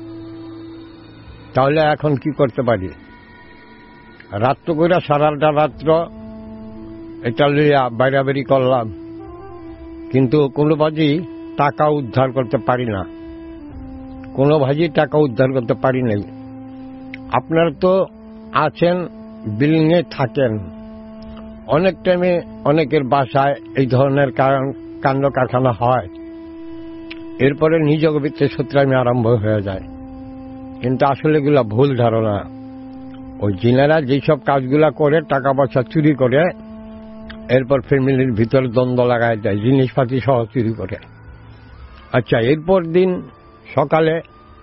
তাহলে এখন কি করতে পারি? রাত্র করে সারাটা রাত্র এটা লইয়া বাইরাবাড়ি করলাম, কিন্তু কোনো ভাজি টাকা উদ্ধার করতে পারি না, কোনো ভাজি টাকা উদ্ধার করতে পারি নাই। আপনারা তো আছেন, বিল্ডিংয়ে থাকেন, অনেক টাইমে অনেকের বাসায় এই ধরনের কাণ্ড কারখানা হয়, এরপরে নিজ ভিত্তিতে সূত্রামি আরম্ভ হয়ে যায়। কিন্তু আসলে এগুলা ভুল ধারণা। ওই জিনেরা যেসব কাজগুলা করে, টাকা পয়সা চুরি করে, এরপর ফ্যামিলির ভিতরে দ্বন্দ্ব লাগায় দেয়, জিনিসপাতি সহ চুরি করে। আচ্ছা, এরপর দিন সকালে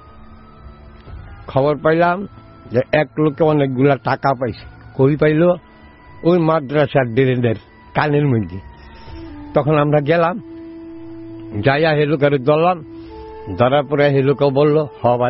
খবর পাইলাম যে এক লোকে অনেকগুলা টাকা পাইছে। কই পাইল? ওই মাদ্রাসার ড্রেনের কানের মধ্যে। তখন আমরা গেলাম, যাইয়া হেলুকের ধরলাম, ধরার পরে হেলুকে বলল, হ ভাই,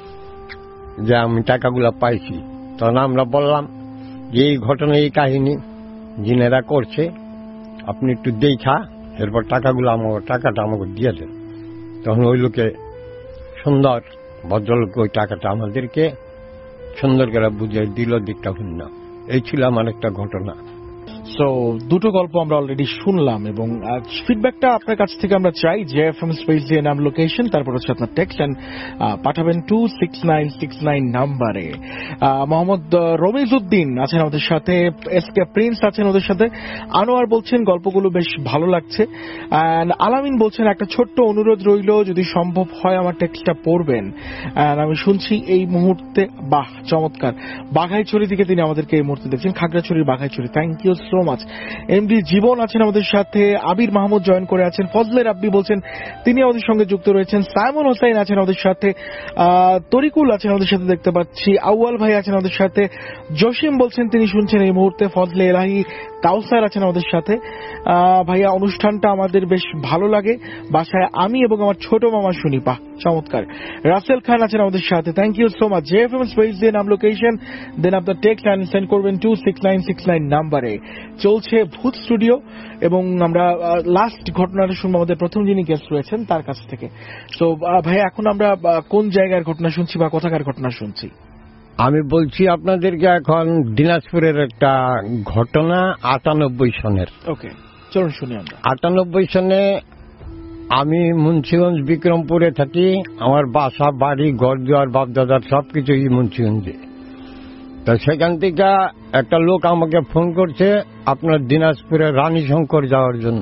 যে আমি টাকাগুলা পাইছি। তখন আমরা বললাম যে এই ঘটনা, এই কাহিনী জিনেরা করছে, আপনি একটু দেখা এরপর টাকাগুলো আমাকে, টাকাটা আমাকে দিয়ে দেন। তখন ওই লোকে সুন্দর, ভদ্রলোক ওই টাকাটা আমাদেরকে সুন্দর করে বুঝিয়ে দিল দিকটা ভিন্ন। এই ছিল আমার একটা ঘটনা। সো দুটো গল্প আমরা অলরেডি শুনলাম, এবং ফিডব্যাকটা আপনার কাছ থেকে আমরা চাই। জে এফ এম স্পেস দিয়ে নাম, লোকেশন, তারপর হচ্ছে আপনার টেক্সট এন্ড পাঠাবেন two six nine six nine নাম্বারে। মোহাম্মদ রমিজউদ্দিন আছেন আমাদের সাথে, এস কে প্রিন্স আছেন ওদের সাথে, আনোয়ার বলছেন গল্পগুলো বেশ ভালো লাগছে, অ্যান্ড আলামিন বলছেন একটা ছোট্ট অনুরোধ রইল, যদি সম্ভব হয় আমার টেক্সটটা পড়বেন। অ্যান্ড আমি শুনছি এই মুহূর্তে। বাহ, চমৎকার। বাঘাইছড়ি থেকে তিনি আমাদেরকে এই মুহূর্তে দেখছেন, খাগড়াছড়ির Baghaichhari. Thank you so much. MD Jibon আছেন আমাদের সাথে, আবির মাহমুদ জয়েন করে আছেন, ফজলে রাব্বি বলছেন তিনি আমাদের সঙ্গে যুক্ত রয়েছেন, সাইমন হোসেন আছেন আমাদের সাথে, তরিকুল আছেন আমাদের সাথে দেখতে পাচ্ছি, আউয়াল ভাই আছেন আমাদের সাথে, জসিম বলছেন তিনি শুনছেন এই মুহূর্তে, ফজলে এলাহি, কাউসার আছেন আমাদের সাথে। ভাইয়া, অনুষ্ঠানটা আমাদের বেশ ভালো লাগে, বাসায় আমি এবং আমার ছোট মামা শুনি। বাহ, চমৎকার। রাসেল খান আছেন আমাদের সাথে, thank you so much. J F M space দিয়ে নাম, লোকেশন, দেন আপনার টেক্সট অ্যান্ড সেন্ড করবেন two six nine six nine নাম্বারে। চলছে ভূত স্টুডিও, এবং আমরা লাস্ট ঘটনাটা শুনবো আমাদের প্রথম যিনি গেস্ট রয়েছেন তার কাছ থেকে। তো ভাই, এখন আমরা কোন জায়গার ঘটনা শুনছি বা কোথাকার ঘটনা শুনছি? আমি বলছি আপনাদেরকে এখন দিনাজপুরের একটা ঘটনা, আটানব্বই সনের। ওকে, চলুন শুনি আমরা। আটানব্বই সনে আমি মুন্সিগঞ্জ বিক্রমপুরে থাকি। আমার বাসা, বাড়ি, ঘর দুয়ার, বাপদাদার সবকিছুই মুন্সিগঞ্জে। তো সেখান থেকে একটা লোক আমাকে ফোন করছে আপনার দিনাজপুরে রানী শঙ্কর যাওয়ার জন্য।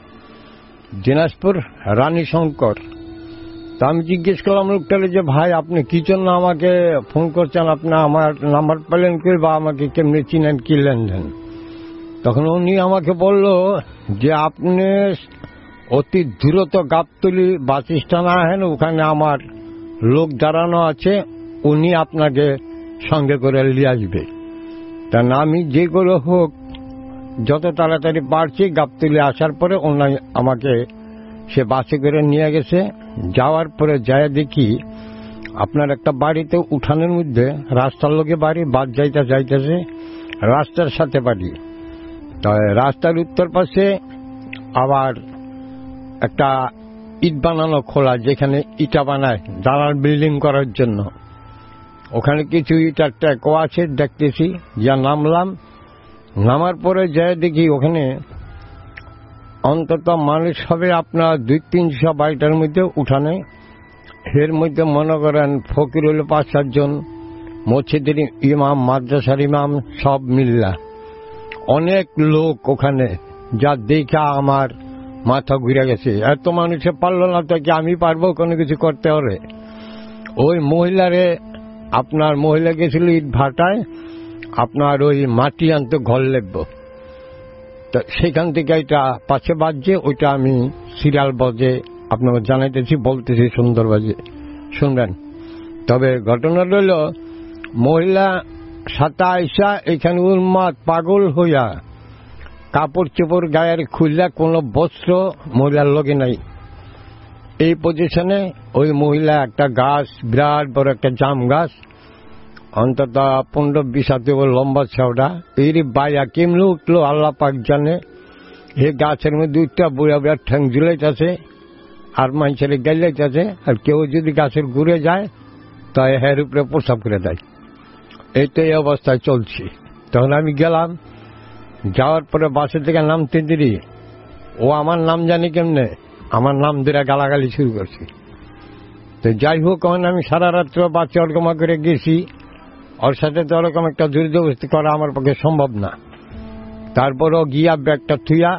দিনাজপুর রানী শঙ্কর। তা আমি জিজ্ঞেস করলাম লোকটাকে যে ভাই আপনি কি জন্য আমাকে ফোন করছেন, আপনি আমার নাম্বার পেলেন কি, বা আমাকে কেমনি চিনেন, কি লেনদেন? তখন উনি আমাকে বলল যে আপনি অতি দ্রুত গাবতলী বাস স্ট্যান্ড আহেন, ওখানে আমার লোক দাঁড়ানো আছে, উনি আপনাকে সঙ্গে করে নিয়ে আসবে। তা আমি যে করে হোক যত তাড়াতাড়ি পারছি গাবতলী আসার পরে উনি আমাকে সে বাসে করে নিয়ে গেছে। যাওয়ার পরে যায় দেখি আপনার একটা বাড়িতে উঠানের মধ্যে, রাস্তার লোকে বাড়ি, বাদ যাইতে যাইতেছে রাস্তার সাথে বাড়ি। তাই রাস্তার উত্তর পাশে আবার একটা ইট বানানো খোলা, যেখানে ইটা বানায় দালান বিল্ডিং করার জন্য। ওখানে কিছু ইটার ট্যাকও আছে, দেখতেছি। যা নামলাম, নামার পরে যাই দেখি ওখানে অন্তত মানুষ হবে আপনার দুই তিনশো বাড়িটার মধ্যে উঠানে। এর মধ্যে মনে করেন ফকির হইল পাঁচ সাতজন, মসজিদের ইমাম, মাদ্রাসার ইমাম, সব মিল্লা অনেক লোক ওখানে। যা দেখা আমার মাথা ঘুরে গেছে, এত মানুষে পারল না তো কি আমি পারবো কোনো কিছু করতে হবে? ওই মহিলারে আপনার মহিলা গেছিল ইট ভাটায় আপনার ওই মাটি আনতে ঘর লেখব, তো সেখান থেকে এটা পাশে বাজছে, ওইটা আমি সিরিয়াল বাজে আপনাকে জানাইতেছি, বলতেছি সুন্দর বাজে, শুনবেন। তবে ঘটনা রইল, মহিলা সাতা আইসা এখানে উন্মাদ পাগল হইয়া কাপড় চোপড় গায়ের খুললা, কোনো বস্ত্র মহিলার লগে নাই। এই পজিশনে ওই মহিলা একটা গাছ, বিরাট বড় একটা জাম গাছ, অন্তত পনেরো বিশ হাতে লম্বা ছাওড়া, এর বাইয়া কেমনি উঠলো আল্লাহ পাক জানে। এই গাছের মধ্যে দুইটা বুড়া বুড়া ঠ্যাং ঝুলাইতেছে আর মানুষের গাইলাইতেছে, আর কেউ যদি গাছের ঘুরে যায় তাই হের উপরে প্রসাব করে দেয়। এইটাই অবস্থায় চলছে। তখন আমি গেলাম, যাওয়ার পরে বাসের থেকে নামতে দেরি, ও আমার নাম জানি কেমনে, আমার নাম ধরে গালাগালি শুরু করছে। তো যাই হোক, এখন আমি সারা রাত্র বাচ্চা ওরকমা করে গেছি, ওর সাথে তো ওরকম একটা জোরজবস্তি করা আমার পক্ষে সম্ভব না। তারপরও গিয়া ব্যাগটা থুইয়া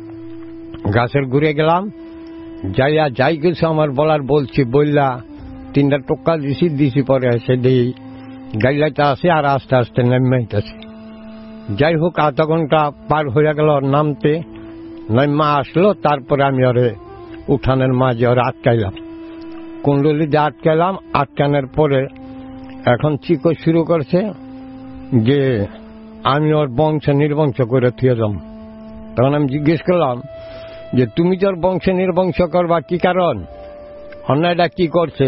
গাছের ঘুরে গেলাম, যাইয়া যাই কিছু আমার বলার বলছি, বললা তিনটা টোকা দিছি, দিছি পরে এসে দিই গাইলাইতে আসে আর আস্তে আস্তে নামাইতেছে। যাই হোক, আধা ঘন্টা পার হয়ে গেল নামতে, নামা আসলো। তারপরে আমি ওরে উঠানের মাঝে ওরে আটকাইলাম, কুণ্ডলি দিয়ে আটকাইলাম। আটকানোর পরে এখন চিকো শুরু করছে যে আমি ওর বংশ নির্বংশ করে থুয়ে যাম। তখন আমি জিজ্ঞেস করলাম যে তুমি তোর বংশ নির্বংশ করবা কি কারণ, অন্যায়টা কি করছে?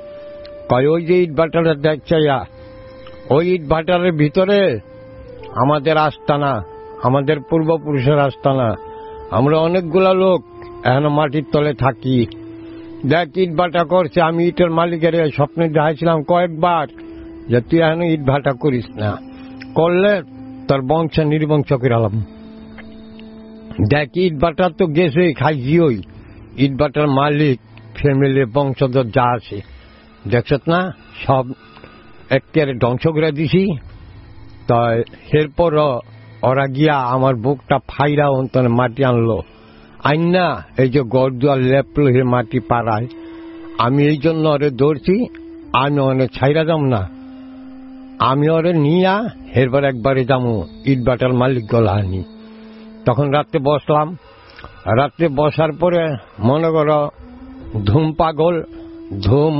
কয় ওই যে ইট ভাটারে দেখছাইয়া, ওই ইট ভাটারের ভিতরে আমাদের আস্তানা, আমাদের পূর্বপুরুষের আস্তানা, আমরা অনেকগুলা লোক এখন মাটির তলে থাকি। দেখ ইট ভাটা করছে, আমি ইটের মালিকের স্বপ্নে দেখাইছিলাম কয়েকবার যে তুই এখন ইট ভাটা করিস না, করলে তোর বংশ নির্বংশ করালাম। দেখ ইট ভাটা তো গেছে খাইছি, ওই ইট ভাটার মালিক ফ্যামিলি বংশধর যা আছে দেখছ না, সব একেবারে ধ্বংস করে দিছি। তাই এরপর ওরা গিয়া আমার বুকটা ফাইরা অন্তনে মাটি আনলো, আইনা এই যে গড় দুয়ার লেপলো হে মাটি পাড়ায়। আমি এই জন্য ওরে ধরছি, আমি অনেক ছাইরা যাম না, আমি ওরে নিয়া এরপর একবারে যাবো ইট ভাটার মালিক গলা আনি। তখন রাত্রে বসলাম, রাত্রে বসার পরে মনে করো ধুম পাগল, ধুম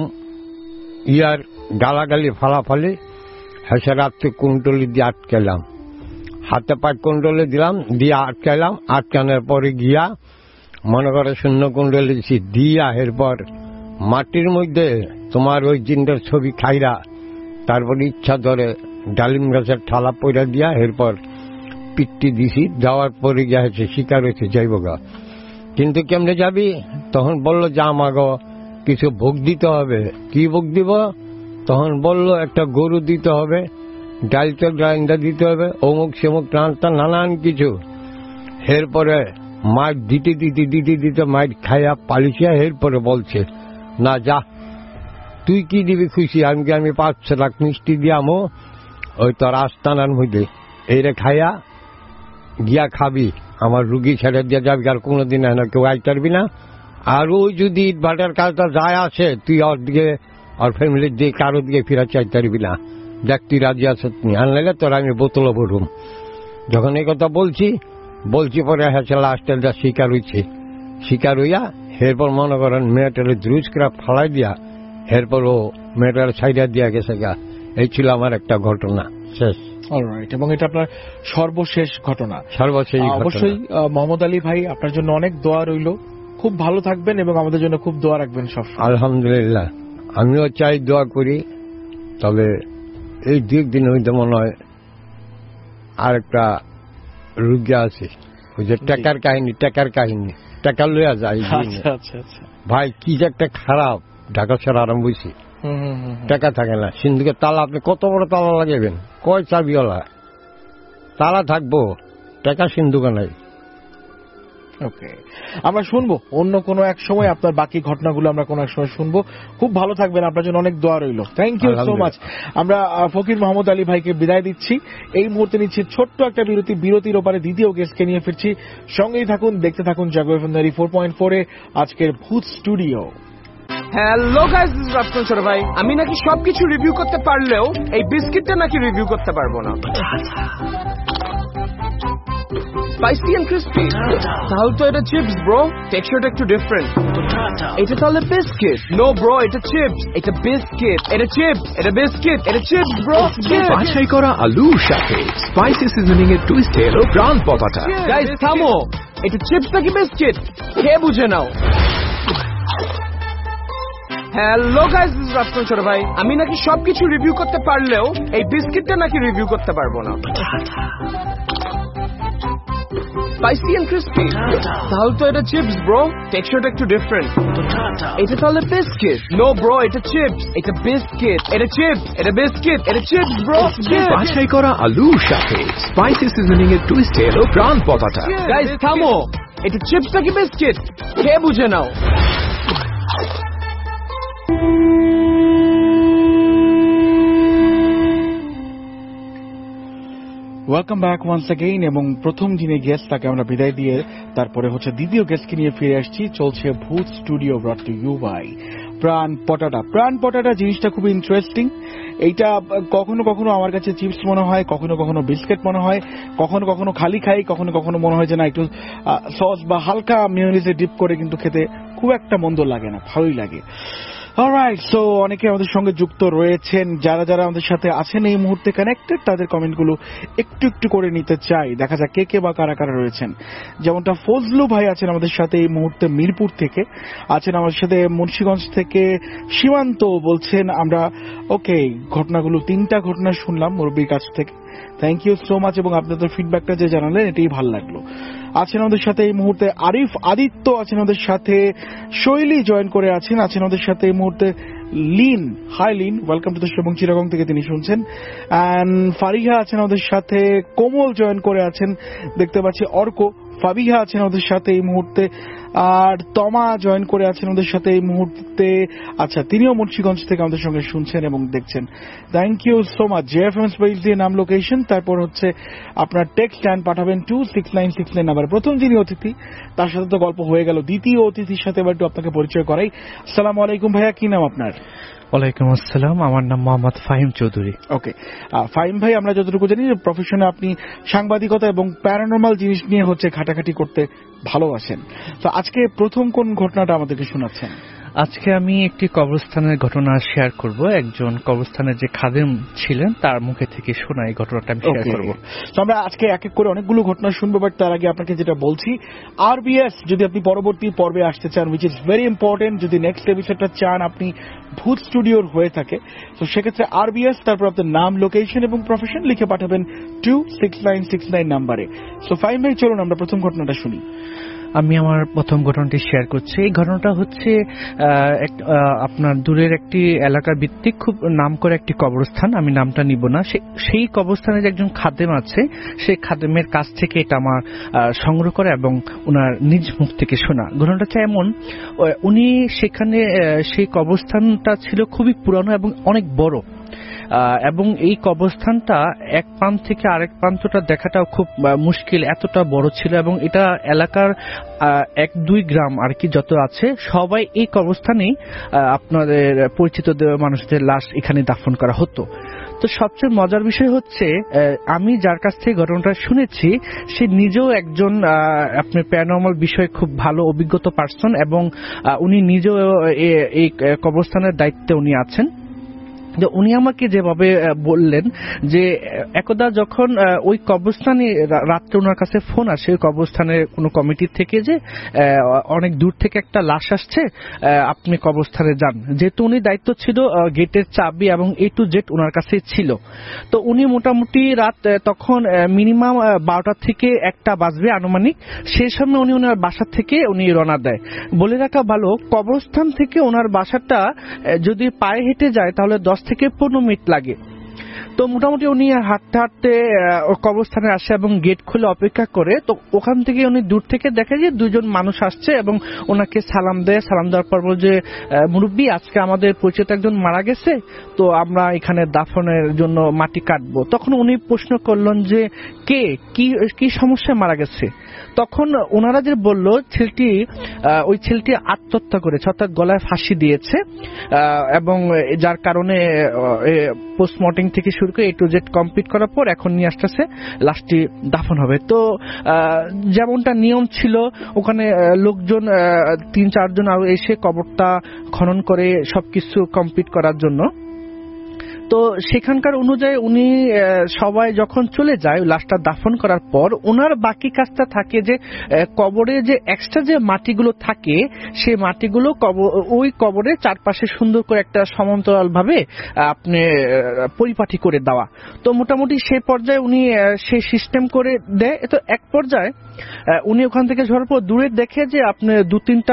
ইয়ার গালাগালি ফালাফালি, হেসে রাত্রে কুণ্ডলি দিয়ে আটকালাম, হাতে পায়ে কুণ্ডলি দিলাম, দিয়ে আটকালাম। আটকানোর পরে গিয়া মনে করে শূন্য কুণ্ডলি দিছি, দিয়া এরপর মাটির মধ্যে তোমার ওই জিন্দের ছবি খাইরা, তারপর ইচ্ছা ধরে ডালিম গাছের ঠালা পইরা দিয়া এরপর পিট্টি দিছি। যাওয়ার পরে গিয়া হয়েছে শিকার হয়েছে যাইব গা। কিন্তু কেমনে যাবি? তখন বলল যে আমাকে কিছু ভোগ দিতে হবে। কি ভোগ দিব? তখন বলল একটা গরু দিতে হবে, ডাল চাল ডাইন্দা দিতে হবে, অমুক সেমুক টানটা নানান কিছু। এরপরে মাছ দিতে দিতে দিতে দিতে মাছ খাইয়া পালিশিয়া এরপরে বলছে না যা, তুই কি দিবি খুশি? আমি কি আমি পাঁচ ছ লাখ মিষ্টি দিয়ামো ওই তোর আস্তানার মধ্যে, এইরে খাইয়া গিয়া খাবি, আমার রুগী ছেড়ে দিয়ে যাবি, আর কোনোদিন এনে কেউ আইতারবি না। আর ওই যদি ইট ভাটার কাজটা যায় আসে, তুই ওর দিকে আর ফ্যামিলির দিকে কারোর দিকে ফিরা চাইতারবি না। দেখ তুই রাজি আছ নি, আনলে তোর আমি বোতলও ভরুম। যখন এই কথা বলছি বলছি পরে হ্যাঁ লাস্টে যা শিকার হইছে, শিকার হইয়া এরপর মনে করেন মেয়েটারে দ্রুজ করে ফালাই দিয়া এরপর ও মেয়েটার ছাইড়া দিয়া গেছে গা। এই ছিল আমার একটা ঘটনা, শেষ। অলরাইট, এবং এটা আপনার সর্বশেষ ঘটনা? সর্বশেষ। অবশ্যই মোহাম্মদ আলী ভাই, আপনার জন্য অনেক দোয়া রইল, খুব ভালো থাকবেন এবং আমাদের জন্য খুব দোয়া রাখবেন সব। আলহামদুলিল্লাহ, আমিও চাই দোয়া করি। তবে এই দুই দিন হইতে মনে হয় আর একটা রুগী আছে, ওই যে টাকার কাহিনী, টাকার কাহিনী টাকা লইয়া যায় আচ্ছা আচ্ছা আচ্ছা ভাই কি যে একটা খারাপ ঢাকা শহর আরম্ভ হয়েছে টাকা থাকে না সিন্ধুকের তালা আপনি কত বড় তালা লাগাবেন কয় চাবিওয়ালা তালা থাকবো টাকা সিন্ধুকে নাই ওকে আমরা শুনবো অন্য কোনো এক সময় আপনার বাকি ঘটনাগুলো আমরা কোনো এক সময় শুনবো খুব ভালো থাকবেন আপনার জন্য অনেক দোয়া রইল থ্যাংক ইউ সো মাচ আমরা ফকির মোহাম্মদ আলী ভাইকে বিদায় দিচ্ছি এই মুহূর্তে নিচ্ছি ছোট্ট একটা বিরতি বিরতির ওপারে দ্বিতীয় গেস্টকে নিয়ে ফিরছি সঙ্গেই থাকুন দেখতে থাকুন Jago FM four point four এ আজকের Bhoot studio hello guys, this is Rafsan Choto Bhai. আমি নাকি সবকিছু রিভিউ করতে পারলেও এই বিস্কিটটা নাকি রিভিউ করতে পারবো না। স্পাইসি এন্ড ক্রিস্পি, তাহলে তো এটা চিপস ব্রো, টেক্সচারটা একটু ডিফারেন্ট। এটা তাহলে বিস্কিট? নো ব্রো, এটা চিপস, এটা বিস্কিট, এটা চিপস, এটা বিস্কিট, এটা চিপস ব্রো। বাছাই করা আলুর সাথে স্পাইসি সিজনিং এর টুইস্ট এলো প্রাণ পতাটা। গাইস থামো, এটা চিপস নাকি বিস্কিট কে বুঝে নাও। Hello guys, this is Rafsan Choto Bhai. আমি নাকি সবকিছু রিভিউ করতে পারলেও এই বিস্কিটটা নাকি রিভিউ করতে পারবো না। স্পাইসি এন্ড ক্রিস্পি, তাহলে তো এটা চিপস ব্রো, টেক্সচারটা একটু ডিফারেন্ট। এটা তাহলে বিস্কিট? নো ব্রো, এটা চিপস, এটা বিস্কিট, এটা চিপস, এটা বিস্কিট, এটা চিপস ব্রো। বাছাই করা আলুর সাথে স্পাইসি সিজনিং এর টুইস্ট এলো প্রাণ পতাটা। গাইস থামো, এটা চিপস নাকি বিস্কিট কে বুঝে নাও। ওয়েলকাম ব্যাক ওয়ান্স অ্যাগেইন এবং প্রথম যিনি গেস্ট তাকে আমরা বিদায় দিয়ে তারপরে হচ্ছে দ্বিতীয় গেস্টকে নিয়ে ফিরে আসছি। চলছে Bhoot studio brought to you by Pran Potata. প্রাণ পটাটা জিনিসটা খুব ইন্টারেস্টিং। এইটা কখনো কখনো আমার কাছে চিপস মনে হয়, কখনো কখনো বিস্কিট মনে হয়, কখনো কখনো খালি খাই, কখনো কখনো মনে হয় যে না একটু সস বা হালকা মেয়োনিজে ডিপ করে কিন্তু খেতে খুব একটা মন্দ লাগে না, ভালোই লাগে। অলরাইট, সো অনেকে আমাদের সঙ্গে যুক্ত রয়েছেন, যারা যারা আমাদের সাথে আছেন এই মুহূর্তে কানেক্টেড তাদের কমেন্টগুলো একটু একটু করে নিতে চাই, দেখা যাক কে কে বা কারা কারা রয়েছেন। যেমনটা ফজলু ভাই আছেন আমাদের সাথে এই মুহূর্তে মিরপুর থেকে, আছেন আমাদের সাথে মুন্সিগঞ্জ থেকে সীমান্ত বলছেন আমরা ওকে ঘটনাগুলো তিনটা ঘটনা শুনলাম মুরব্বীর কাছ থেকে, থ্যাংক ইউ সো মাচ এবং আপনাদের ফিডব্যাকটা যে জানালেন এটাই ভালো লাগলো। আছেন আমাদের সাথে এই মুহূর্তে আরিফ আদিত্য, আছেন আমাদের সাথে শৈলী জয়েন করে আছেন, আছেন আমাদের সাথে এই মুহূর্তে Lin, hi Lin, welcome to the show এবং চিরাগং থেকে তিনি শুনছেন। অ্যান্ড ফারিহা আছেন আমাদের সাথে, কোমল জয়েন করে আছেন দেখতে পাচ্ছি, অর্ক, ফাবিহা আছেন আমাদের সাথে এই মুহূর্তে, আর তমা জয়েন করে আছেন আমাদের সাথে এই মুহূর্তে। আচ্ছা, তিনিও মুন্সিগঞ্জ থেকে আমাদের সঙ্গে শুনছেন এবং দেখছেন, thank you so much. J F M space দিয়ে নাম, লোকেশন, তারপর হচ্ছে আপনার টেক্সট অ্যান্ড পাঠাবেন two six nine six nine number. প্রথম যিনি অতিথি তার সাথে তো গল্প হয়ে গেল, দ্বিতীয় অতিথির সাথে এবার একটু আপনাকে পরিচয় করাই। আসসালামু আলাইকুম ভাইয়া, কি নাম আপনার? ওয়ালাইকুম আসসালাম, আমার নাম মোহাম্মদ ফাহিম চৌধুরী। ওকে ফাহিম ভাই, আমরা যতটুকু জানি প্রফেশনে আপনি সাংবাদিকতা এবং প্যারানর্মাল জিনিস নিয়ে হচ্ছে ঘাটাঘাটি করতে ভালোবাসেন, তো আজকে প্রথম কোন ঘটনাটা আমাদেরকে শোনাচ্ছেন? আজকে আমি একটি কবরস্থানের ঘটনা শেয়ার করব। একজন কবরস্থানের যে খাদেম ছিলেন তার মুখে থেকে শোনা এই ঘটনাটা আমি শেয়ার করব। তো আমরা আজকে এক এক করে অনেকগুলো ঘটনা শুনবো, বাট তার আগে আপনাকে যেটা বলছি, আরবিএস যদি আপনি পরবর্তী পর্বে আসতে চান, উইচ ইজ ভেরি ইম্পর্টেন্ট, যদি নেক্সট এপিসোডটা চান আপনি ভূত স্টুডিওর হয়ে থাকে, তো সেক্ষেত্রে আরবিএস, তারপর আপনার নাম, লোকেশন এবং প্রফেশন লিখে পাঠাবেন two six nine six nine নাম্বারে। সো ফাইন ভাই, চলুন আমরা প্রথম ঘটনাটা শুনি। আমি আমার প্রথম ঘটনাটি শেয়ার করছি। এই ঘটনাটা হচ্ছে আপনার দূরের একটি এলাকার ভিত্তিক খুব নাম করে একটি কবরস্থান, আমি নামটা নিব না। সেই কবরস্থানের যে একজন খাদেম আছে, সেই খাদেমের কাছ থেকে এটা আমার সংগ্রহ করা এবং ওনার নিজ মুখ থেকে শোনা। ঘটনাটা হচ্ছে এমন, উনি সেখানে সেই কবরস্থানটা ছিল খুবই পুরানো এবং অনেক বড়, এবং এই কবরস্থানটা এক প্রান্ত থেকে আরেক প্রান্তটা দেখাটাও খুব মুশকিল, এতটা বড় ছিল। এবং এটা এলাকার এক দুই গ্রাম আর কি যত আছে সবাই এই কবরস্থানেই আপনাদের পরিচিত মানুষদের লাশ এখানে দাফন করা হতো। তো সবচেয়ে মজার বিষয় হচ্ছে, আমি যার কাছ থেকে ঘটনাটা শুনেছি সে নিজেও একজন আপনার প্যারানর্মাল বিষয়ে খুব ভালো অভিজ্ঞতা পার্সন এবং উনি নিজেও এই কবরস্থানের দায়িত্বে উনি আছেন। যে উনি আমাকে যেভাবে বললেন যে একদা যখন ওই কবরস্থানে রাত্রে ওনার কাছে ফোন আসে ওই কবরস্থানের কোনো কমিটির থেকে যে অনেক দূর থেকে একটা লাশ আসছে, আপনি কবরস্থানে যান। যেহেতু উনি দায়িত্ব ছিল গেটের চাবি এবং এ টু জেড ওনার কাছে ছিল, তো উনি মোটামুটি রাত তখন মিনিমাম বারোটা থেকে একটা বাজবে আনুমানিক, সেই সময় উনি ওনার বাসা থেকে উনি রওনা দেয়। বলে রাখা ভালো, কবরস্থান থেকে ওনার বাসাটা যদি পায়ে হেঁটে যায় তাহলে দশ থেকে পনেরো মিনিট লাগে। তো মোটামুটি উনি হাঁটতে হাঁটতে কবরস্থানে আসে এবং গেট খুলে অপেক্ষা করে। তো ওখান থেকে উনি দূর থেকে দেখে যে দুজন মানুষ আসছে এবং ওনাকে সালাম দেয়। সালাম দেওয়ার পর বলে যে মুরব্বী, আজকে আমাদের পরিচিত একজন মারা গেছে, তো আমরা এখানে দাফনের জন্য মাটি কাটবো। তখন উনি প্রশ্ন করলেন যে কে, কি কি সমস্যায় মারা গেছে। তখন ওনারা যে বলল ছেলেটি ওই ছেলেটি আত্মহত্যা করেছে, অর্থাৎ গলায় ফাঁসি দিয়েছে, এবং যার কারণে পোস্টমর্টেম থেকে শুরু করে এ টু জেড কমপ্লিট করার পর এখন নিয়ে আসতেছে লাশটি দাফন হবে। তো যেমনটা নিয়ম ছিল ওখানে লোকজন তিন চারজন আরো এসে কবরটা খনন করে সবকিছু কমপ্লিট করার জন্য। তো সেখানকার অনুযায়ী উনি সবাই যখন চলে যায় লাশটা দাফন করার পর ওনার বাকি কাজটা থাকে যে কবরে যে এক্সট্রা যে মাটিগুলো থাকে সেই মাটিগুলো ওই কবরের চারপাশে সুন্দর করে একটা সমান্তরাল ভাবে আপনি পরিপাটি করে দেওয়া। তো মোটামুটি সেই পর্যায়ে উনি সেই সিস্টেম করে দেয়। তো এক পর্যায়ে উনি ওখান থেকে ঝরার পর দূরে দেখে যে আপনি দু তিনটা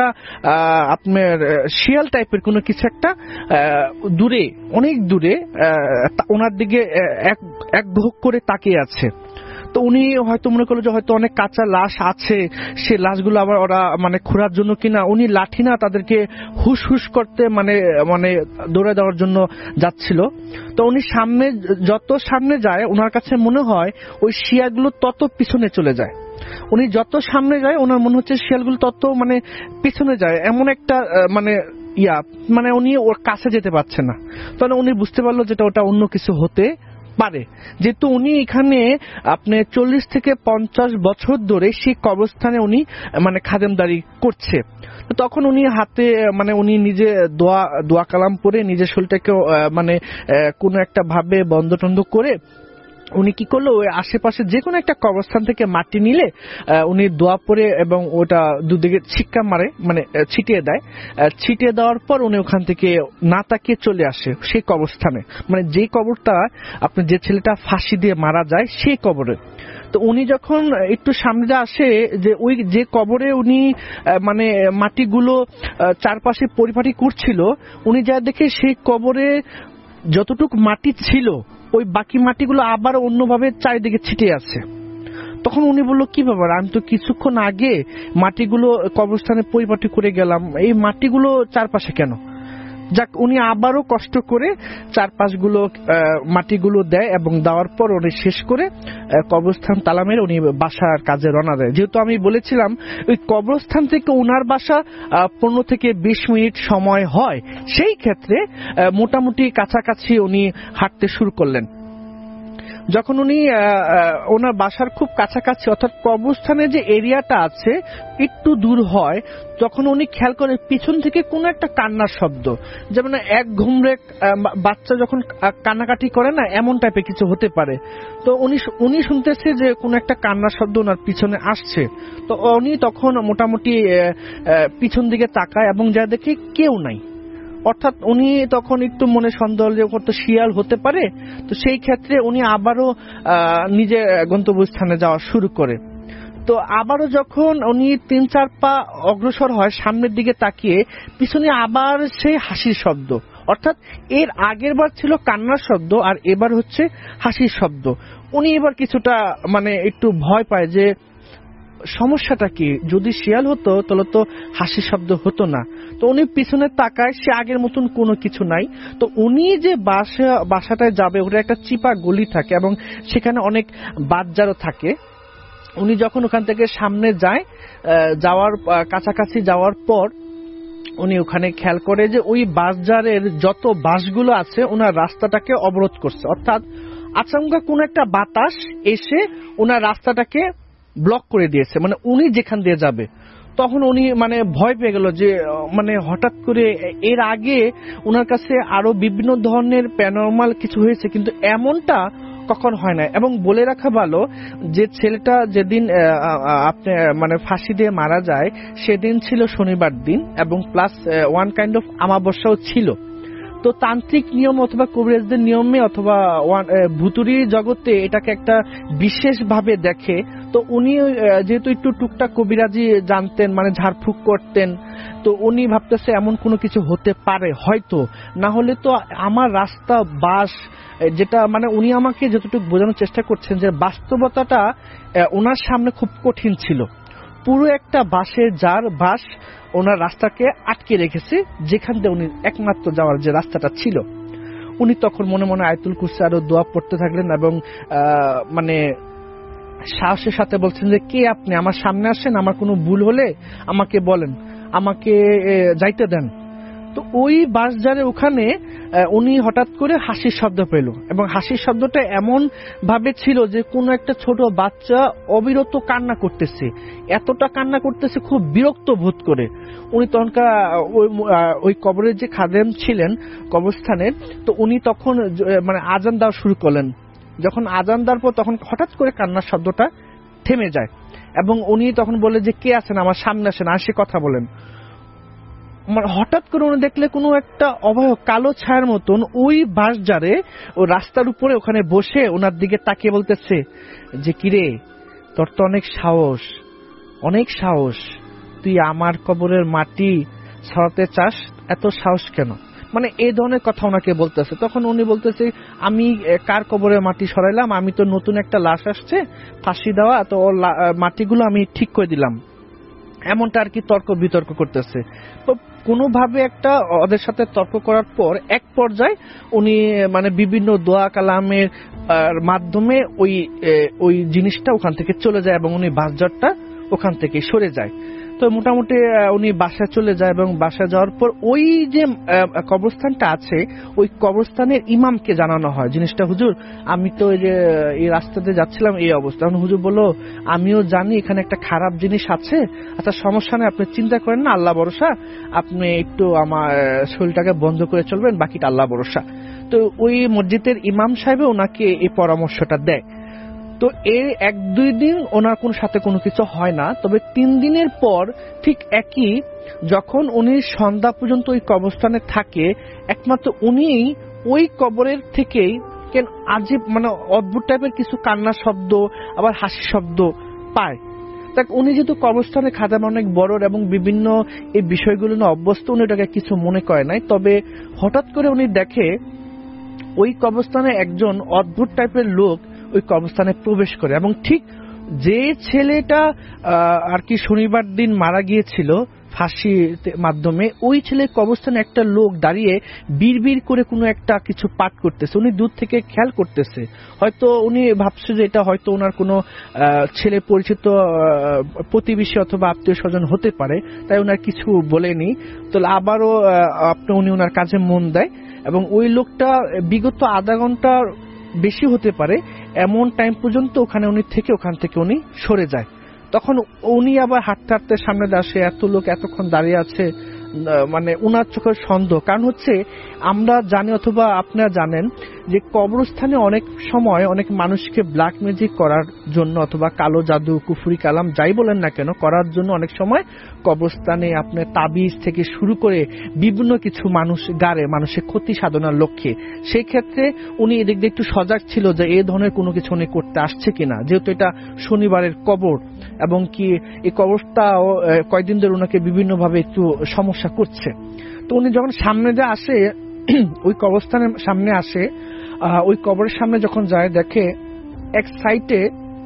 আপনার শিয়াল টাইপের কোনো কিছু একটা দূরে, অনেক দূরে ওনার দিকে এক এক ভোগ করে তাকিয়ে আছে। তো উনি হয়তো মনে করলো যে হয়তো অনেক কাঁচা লাশ আছে, সে লাশগুলো আবার ওরা মানে খোঁড়ার জন্য কিনা উনি লাঠি না তাদেরকে হুস হুস করতে মানে মানে দৌড়ে দেওয়ার জন্য যাচ্ছিল। তো উনি সামনে যত সামনে যায় ওনার কাছে মনে হয় ওই শিয়ালগুলো তত পিছনে চলে যায়। উনি যত সামনে যায় ওনার মনে হচ্ছে শিয়ালগুলো তত মানে পিছনে যায়, এমন একটা মানে ইয়া মানে উনি ওর কাছে যেতে পারছে না। তাহলে উনি বুঝতে পারলো যেটা ওটা অন্য কিছু হতে পারে, যেহেতু উনি এখানে আপনি চল্লিশ থেকে পঞ্চাশ বছর ধরে সেই কবরস্থানে উনি মানে খাদেমদারি করছে। তখন উনি হাতে মানে উনি নিজে দোয়া দোয়া কালাম পরে নিজের শরীরটাকে মানে কোনো একটা ভাবে বন্ধ টন্ধ করে উনি কি করলো ওই আশেপাশে যে কোনো একটা কবরস্থান থেকে মাটি নিলে উনি দোয়া পরে এবং ওটা দুদিকে ছিক্কা মারে মানে ছিটিয়ে দেয়। ছিটিয়ে দেওয়ার পর উনি ওখান থেকে না তাকিয়ে চলে আসে সেই কবরস্থানে, মানে যে কবরটা আপনি যে ছেলেটা ফাঁসি দিয়ে মারা যায় সেই কবরে। তো উনি যখন একটু সামনে আসে যে ওই যে কবরে উনি মানে মাটিগুলো চারপাশে পরিপাটি করছিল, উনি যা দেখে সেই কবরে যতটুকু মাটি ছিল ওই বাকি মাটিগুলো আবার অন্যভাবে চারিদিকে ছিটিয়ে আছে। তখন উনি বললো কি ব্যাপার, আমি তো কিছুক্ষণ আগে মাটিগুলো কবরস্থানে পরিপাটি করে গেলাম, এই মাটিগুলো চারপাশে কেন? যাক, উনি আবারও কষ্ট করে চারপাশগুলো মাটিগুলো দেয় এবং দেওয়ার পর উনি শেষ করে কবরস্থান তালা মেরে উনি বাসার কাজে রওনা দেয়। যেহেতু আমি বলেছিলাম ওই কবরস্থান থেকে উনার বাসা পনেরো থেকে বিশ মিনিট সময় হয়, সেই ক্ষেত্রে মোটামুটি কাছাকাছি উনি হাঁটতে শুরু করলেন। যখন উনি ওনার বাসার খুব কাছাকাছি অর্থাৎ কবরস্থানের যে এরিয়াটা আছে একটু দূর হয়, তখন উনি খেয়াল করে পিছন থেকে কোনো একটা কান্নার শব্দ, যেমন এক ঘুমরে বাচ্চা যখন কান্নাকাটি করে না এমন টাইপের কিছু হতে পারে। তো উনি উনি শুনতেছে যে কোনো একটা কান্নার শব্দ ওনার পিছনে আসছে। তো উনি তখন মোটামুটি পিছন দিকে তাকায় এবং যা দেখে কেউ নাই, অর্থাৎ উনি তখন একটু মনে সন্দেহ যে কত শিয়াল হতে পারে। তো সেই ক্ষেত্রে উনি আবারও নিজের গন্তব্যস্থানে যাওয়া শুরু করে। তো আবারও যখন উনি তিন চার পা অগ্রসর হয় সামনের দিকে তাকিয়ে, পিছনে আবার সেই হাসির শব্দ, অর্থাৎ এর আগের বার ছিল কান্নার শব্দ আর এবার হচ্ছে হাসির শব্দ। উনি এবার কিছুটা মানে একটু ভয় পায় যে সমস্যাটা কি, যদি শিয়াল হতো তাহলে তো হাসির শব্দ হতো না। তো উনি পিছনে তাকায়, সে আগের মতন কোনো কিছু নাই। তো উনি যে বাসা বাসাটায় যাবে ওটা একটা চিপা গলি থাকে এবং সেখানে অনেক বাচ্চারও থাকে। উনি যখন ওখান থেকে সামনে যায়, যাওয়ার কাছাকাছি যাওয়ার পর উনি ওখানে খেয়াল করে যে ওই বাজারের যত বাসগুলো আছে ওনার রাস্তাটাকে অবরোধ করছে, অর্থাৎ আচমকা কোন একটা বাতাস এসে ওনার রাস্তাটাকে ব্লক করে দিয়েছে, মানে উনি যেখান দিয়ে যাবে। তখন উনি মানে ভয় পেয়ে গেল যে মানে হঠাৎ করে এর আগে ওনার কাছে আরো বিভিন্ন ধরনের প্যারানরমাল কিছু হয়েছে, কিন্তু এমনটা কখন হয় না। এবং বলে রাখা ভালো যে ছেলেটা যেদিন আপনি মানে ফাঁসি দিয়ে মারা যায় সেদিন ছিল শনিবার দিন, এবং প্লাস ওয়ান কাইন্ড অফ আমাবস্যাও ছিল। তো তান্ত্রিক নিয়ম অথবা কবিরাজদের নিয়মে অথবা ভুতুরি জগতে এটাকে একটা বিশেষ ভাবে দেখে। তো উনি যেহেতু একটু টুকটাক কবিরাজি জানতেন, মানে ঝাড়ফুঁক করতেন, তো উনি ভাবতেছে এমন কোনো কিছু হতে পারে হয়তো, না হলে তো আমার রাস্তা বাস যেটা মানে উনি আমাকে যতটুকু বোঝানোর চেষ্টা করছেন যে বাস্তবতাটা ওনার সামনে খুব কঠিন ছিল। পুরো একটা বাসের যার বাস ওনার রাস্তাকে আটকে রেখেছে, যেখান দিয়ে উনি একমাত্র যাওয়ার যে রাস্তাটা ছিল। উনি তখন মনে মনে আয়াতুল কুরসি আরো দোয়া পড়তে থাকলেন এবং মানে সাহসের সাথে বলছেন যে কে আপনি, আমার সামনে আসেন, আমার কোনো ভুল হলে আমাকে বলেন, আমাকে যাইতে দেন। তো ওই বাসজারে ওখানে উনি হঠাৎ করে হাসির শব্দ পেল, এবং হাসির শব্দটা এমন ভাবে ছিল যে কোনো একটা ছোট বাচ্চা অবিরত কান্না করতেছে, এতটা কান্না করতেছে খুব বিরক্ত বোধ করে। উনি তখনকার ওই কবরের যে খাদেম ছিলেন কবরস্থানের, তো উনি তখন মানে আজান দেওয়া শুরু করলেন। যখন আজান দেওয়ার পর তখন হঠাৎ করে কান্নার শব্দটা থেমে যায়, এবং উনি তখন বলে যে কে আছেন, আমার সামনে আসেন, আসে কথা বলেন। হঠাৎ করে উনি দেখলে কোনো একটা অভয় কালো ছায়ার মতন ওই বাসজারে ও রাস্তার উপরে ওখানে বসে ওনার দিকে তাকিয়ে বলতেছে যে কিরে, তোর তো অনেক সাহস, অনেক সাহস, তুই আমার কবরের মাটি সরাতে চাস, এত সাহস কেন? মানে এই ধরনের কথা ওনাকে বলতেছে। তখন উনি বলতেছে আমি কার কবরের মাটি সরাইলাম, আমি তো নতুন একটা লাশ আসছে ফাঁসি দেওয়া, তো ওর মাটিগুলো আমি ঠিক করে দিলাম, এমনটা আর কি তর্ক বিতর্ক করতেছে। তো কোনোভাবে একটা ওদের সাথে তর্ক করার পর এক পর্যায়ে উনি মানে বিভিন্ন দোয়া কালামের মাধ্যমে ওই ওই জিনিসটা ওখান থেকে চলে যায়, এবং উনি বাসজারটা ওখান থেকে সরে যায়। তো মোটামুটি উনি বাসায় চলে যায়, এবং বাসায় যাওয়ার পর ওই যে কবরস্থানটা আছে ওই কবরস্থানের ইমামকে জানানো হয় জিনিসটা, হুজুর আমি তো এই যে এই রাস্তাতে যাচ্ছিলাম এই অবস্থা। হুজুর বললো আমিও জানি এখানে একটা খারাপ জিনিস আছে, আচ্ছা সমস্যা নেই, আপনি চিন্তা করেন না, আল্লাহ ভরসা, আপনি একটু আমার শরীরটাকে বন্ধ করে চলবেন, বাকিটা আল্লাহ ভরসা। তো ওই মসজিদের ইমাম সাহেব ওনাকে এই পরামর্শটা দেয়। তো এর এক দুই দিন ওনার কোন সাথে কোনো কিছু হয় না, তবে তিন দিনের পর ঠিক একই যখন উনি সন্ধ্যা পর্যন্ত ওই কবরস্থানে থাকে, একমাত্র উনি ওই কবরের থেকেই কেন আজীব মানে অদ্ভুত টাইপের কিছু কান্নার শব্দ আবার হাসির শব্দ পায়। দেখ উনি যেহেতু কবরস্থানে খাদাম অনেক বড় এবং বিভিন্ন এই বিষয়গুলো নিয়ে অভ্যস্ত, উনি এটাকে কিছু মনে করে নাই। তবে হঠাৎ করে উনি দেখে ওই কবরস্থানে একজন অদ্ভুত টাইপের লোক ওই কবরস্থানে প্রবেশ করে, এবং ঠিক যে ছেলেটা আর কি শনিবার দিন মারা গিয়েছিল ফাঁসির মাধ্যমে, ওই ছেলে কবরস্থানে একটা লোক দাঁড়িয়ে বিড়বিড় করে কোনো একটা কিছু পাঠ করতেছে। উনি দূর থেকে খেয়াল করতেছে, হয়তো উনি ভাবছে যে এটা হয়তো ওনার কোনো ছেলে পরিচিত প্রতিবেশী অথবা আত্মীয় স্বজন হতে পারে, তাই ওনার কিছু বলেনি। তো আবারও আপনি উনি ওনার কাজে মন দেয়, এবং ওই লোকটা বিগত আধা ঘন্টা বেশি হতে পারে এমন টাইম পর্যন্ত ওখানে উনি থেকে ওখান থেকে উনি সরে যায়। তখন উনি আবার হাঁটতে হাঁটতে সামনে আসে, এত লোক এতক্ষণ দাঁড়িয়ে আছে, মানে উনার চোখের সন্দেহ। কারণ হচ্ছে আমরা জানি অথবা আপনারা জানেন যে কবরস্থানে অনেক সময় অনেক মানুষকে ব্ল্যাক ম্যাজিক করার জন্য অথবা কালো জাদু কুফরি কালাম যাই বলেন না কেন করার জন্য অনেক সময় কবরস্থানে আপনার তাবিজ থেকে শুরু করে বিভিন্ন কিছু মানুষ গাড়ে মানুষের ক্ষতি সাধনার লক্ষ্যে। সেই ক্ষেত্রে উনি এদিক দিয়ে একটু সজাগ ছিল যে এই ধরনের কোনো কিছু উনি করতে আসছে কিনা, যেহেতু এটা শনিবারের কবর এবং কি এই কবরটা কয়েকদিন ধরে ওনাকে বিভিন্নভাবে একটু সমস্যা করছে। তো উনি যখন সামনে যা আসে ওই কবরস্থানের সামনে আসে, ওই কবরের সামনে যখন যায় দেখে এক সাইডে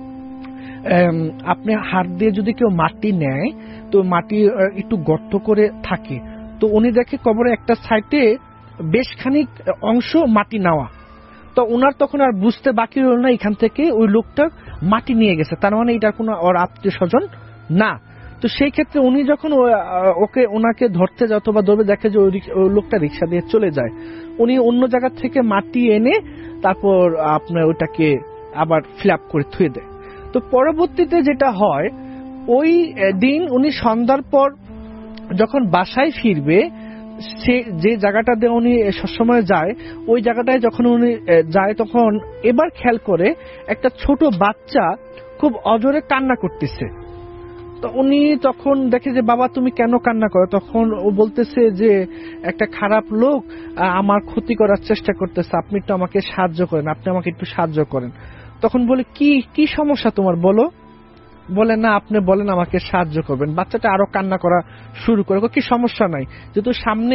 আপনি হাত দিয়ে যদি কেউ মাটি নেয় তো মাটি একটু গর্ত করে থাকে। তো উনি দেখে কবরের একটা সাইডে বেশ খানিক অংশ মাটি নেওয়া। তো ওনার তখন আর বুঝতে বাকি রইল না এখান থেকে ওই লোকটা মাটি নিয়ে গেছে, তার মানে এটা কোনো ওর আত্মীয় স্বজন না। তো সেই ক্ষেত্রে উনি যখন ওকে ওনাকে ধরতে যায় অথবা ধরবে দেখে যে ওই লোকটা রিক্সা দিয়ে চলে যায়, উনি অন্য জায়গা থেকে মাটি এনে তারপর আপনার ওটাকে আবার ফিল আপ করে থুয়ে দেয়। তো পরবর্তীতে যেটা হয় ওই দিন উনি সন্ধ্যার পর যখন বাসায় ফিরবে, সে যে জায়গাটাতে উনি সবসময় যায়, ওই জায়গাটায় যখন উনি যায় তখন এবার খেয়াল করে একটা ছোট বাচ্চা খুব অজোরে কান্না করতেছে। তো উনি তখন দেখে যে বাবা তুমি কেন কান্না করো? তখন ও বলতেছে যে একটা খারাপ লোক আমার ক্ষতি করার চেষ্টা করতেছে, আপনি একটু আমাকে সাহায্য করেন, আপনি আমাকে একটু সাহায্য করেন। তখন বলে কি কি সমস্যা তোমার বলো? বলে না আপনি বলেন আমাকে সাহায্য করবেন। বাচ্চাটা আরো কান্না করা শুরু করে, কি সমস্যা নাই, যেহেতু সামনে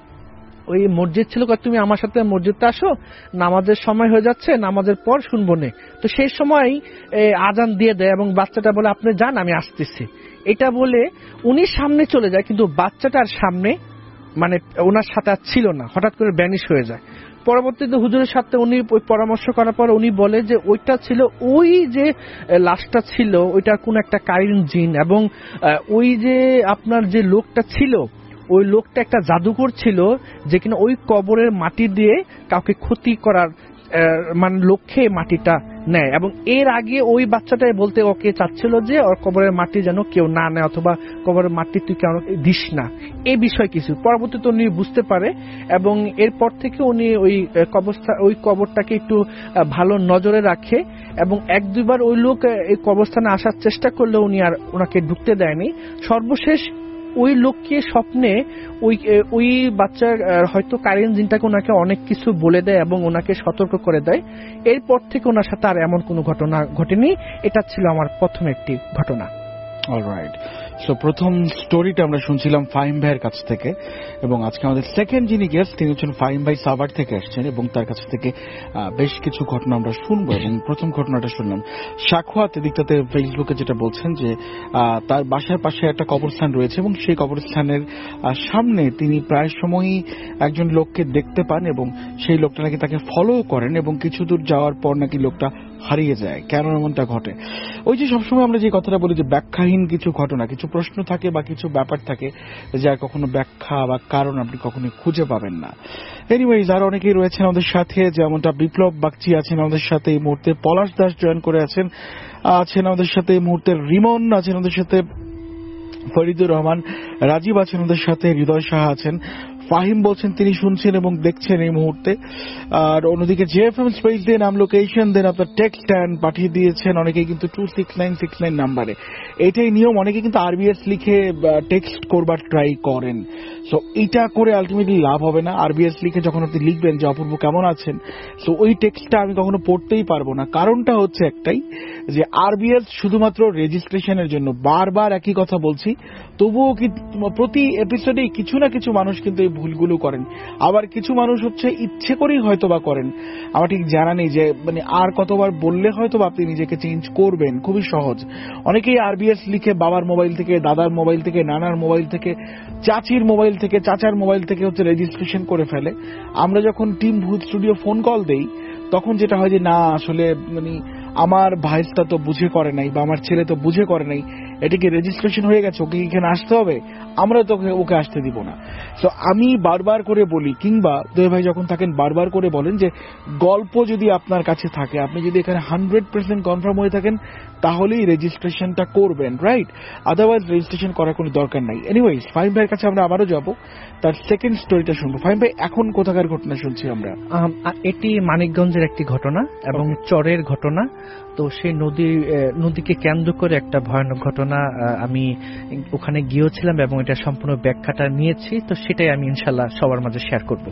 ওই মসজিদ ছিল, তুমি আমার সাথে মসজিদে আসো, নামাজের সময় হয়ে যাচ্ছে, নামাজের পর শুনবো নে। তো সেই সময় আজান দিয়ে দেয় এবং বাচ্চাটা বলে আপনি যান আমি আসতেছি। এটা বলে উনি সামনে চলে যায়, কিন্তু বাচ্চাটার সামনে মানে ওনার সাথে আর ছিল না, হঠাৎ করে ব্যানিশ হয়ে যায়। পরবর্তীতে হুজুরের সাথে উনি পরামর্শ করার পর উনি বলে যে ওইটা ছিল, ওই যে লাশটা ছিল ওইটা কোন একটা কারিন জিন, এবং ওই যে আপনার যে লোকটা ছিল ওই লোকটা একটা জাদুকর ছিল, যে কিনা ওই কবরের মাটি দিয়ে কাউকে ক্ষতি করার মানে লক্ষ্যে মাটিটা নেয়। এবং এর আগে ওই বাচ্চাটাই বলতে ওকে চাচ্ছিল যে ওর কবরের মাটি যেন কেউ না নেয়, অথবা কবরের মাটি তুই কেন দিস না, এই বিষয় কিছু। পরবর্তীতে উনি বুঝতে পারে এবং এরপর থেকে উনি ওই কবরস্থান ওই কবরটাকে একটু ভালো নজরে রাখে, এবং এক দুইবার ওই লোক এই কবরস্থানে আসার চেষ্টা করলে উনি আর ওনাকে ঢুকতে দেয়নি। সর্বশেষ ওই লোককে স্বপ্নে ওই ওই বাচ্চার হয়তো কারেন জিনটাকে ওনাকে অনেক কিছু বলে দেয় এবং ওনাকে সতর্ক করে দেয়। এরপর থেকে ওনার সাথে আর এমন কোনো ঘটনা ঘটেনি। এটা ছিল আমার প্রথম একটি ঘটনা। অলরাইট, সো প্রথম স্টোরিটা আমরা শুনছিলাম ফাহিম ভাইয়ের কাছ থেকে, এবং আজকে আমাদের সেকেন্ড যিনি গেস্ট তিনি হচ্ছেন ফাহিম ভাই সাভার থেকে আসছেন, এবং তার কাছ থেকে বেশ কিছু ঘটনা আমরা শুনবো। এবং প্রথম ঘটনাটা শুনলাম সাখওয়াত এদিকটাতে ফেসবুকে যেটা বলছেন যে তার বাসার পাশে একটা কবরস্থান রয়েছে, এবং সেই কবরস্থানের সামনে তিনি প্রায় সময়ই একজন লোককে দেখতে পান, এবং সেই লোকটা নাকি তাকে ফলো করেন, এবং কিছু দূর যাওয়ার পর নাকি লোকটা হারিয়ে যায়। কেন এমনটা ঘটে? ওই যে সবসময় আমরা যে কথাটা বলি যে ব্যাখ্যাহীন কিছু ঘটনা, কিছু প্রশ্ন থাকে বা কিছু ব্যাপার থাকে যার কখনো ব্যাখ্যা বা কারণ আপনি কখনো খুঁজে পাবেন না। এনিওয়েজ, আর অনেকেই রয়েছেন আমাদের সাথে, যেমনটা বিপ্লব বাগচি আছেন আমাদের সাথে এই মুহূর্তে, পলাশ দাস জয়েন করে আছেন আছেন আমাদের সাথে এই মুহূর্তে, রিমন আছেন আমাদের সাথে, ফরিদুর রহমান, রাজীব আছেন আমাদের সাথে, হৃদয় সাহা আছেন, ফাহিম বলছেন তিনি শুনছেন এবং দেখছেন এই মুহূর্তে। আর অন্যদিকে জেএফএম স্পেস দিয়ে নাম, লোকেশন দেন, আপনার টেক্সট অ্যান্ড পাঠিয়ে দিয়েছেন অনেকেই কিন্তু two six nine six nine নাম্বারে। এটাই নিয়ম, অনেকে কিন্তু আরবিএস লিখে টেক্সট করবার ট্রাই করেন। সো এটা করে আলটিমেটলি লাভ হবে না। আরবিএস লিখে যখন আপনি লিখবেন যে অপূর্ব কেমন আছেন, সো ওই টেক্সটটা আমি কখনো পড়তেই পারবো না। কারণটা হচ্ছে একটাই, যে আরবিএস শুধুমাত্র রেজিস্ট্রেশনের জন্য। বারবার একই কথা বলছি, তবুও কি প্রতি এপিসোডেই কিছু না কিছু মানুষ কিন্তু এই ভুলগুলো করেন। আবার কিছু মানুষ হচ্ছে ইচ্ছে করেই হয়তো বা করেন, আমার ঠিক জানা নেই যে মানে আর কতবার বললে হয়তো বা আপনি নিজেকে চেঞ্জ করবেন। খুবই সহজ। অনেকেই আরবিএস লিখে বাবার মোবাইল থেকে, দাদার মোবাইল থেকে, নানার মোবাইল থেকে, চাচির মোবাইল থেকে, চাচার মোবাইল থেকে হচ্ছে রেজিস্ট্রেশন করে ফেলে। আমরা যখন টিম ভূত স্টুডিও ফোন কল দেই তখন যেটা হয় যে না, আসলে মানে আমার ভাইসটা তো বুঝে করে নাই বা আমার ছেলে তো বুঝে করে নাই, এটা কি রেজিস্ট্রেশন হয়ে গেছে, ওকে এখানে আসতে হবে, আমরা তো ওকে আসতে দিব না। তো আমি বারবার করে বলি, কিংবা দোয়ে ভাই যখন থাকেন বারবার করে বলেন যে গল্প যদি আপনার কাছে থাকে, আপনি যদি এখানে হান্ড্রেড পার্সেন্ট কনফার্ম হয়ে থাকেন তাহলেই রেজিস্ট্রেশনটা করবেন, রাইট? আদারওয়াইজ রেজিস্ট্রেশন করার কোনো দরকার নাই। এনিওয়েজ, ফাহিম ভাইয়ের কাছে আমরা আবারও যাব, তার সেকেন্ড স্টোরিটা শুনবো। ফাহিম ভাই, এখন কোথাকার ঘটনা শুনছি আমরা? এটি মানিকগঞ্জের একটি ঘটনা এবং চরের ঘটনা। তো সেই নদী নদীকে কেন্দ্র করে একটা ভয়ানক ঘটনা, আমি ওখানে গিয়েছিলাম এবং এটা সম্পূর্ণ ব্যাখ্যাটা নিয়েছি, তো সেটাই আমি ইনশাল্লাহ সবার মাঝে শেয়ার করব।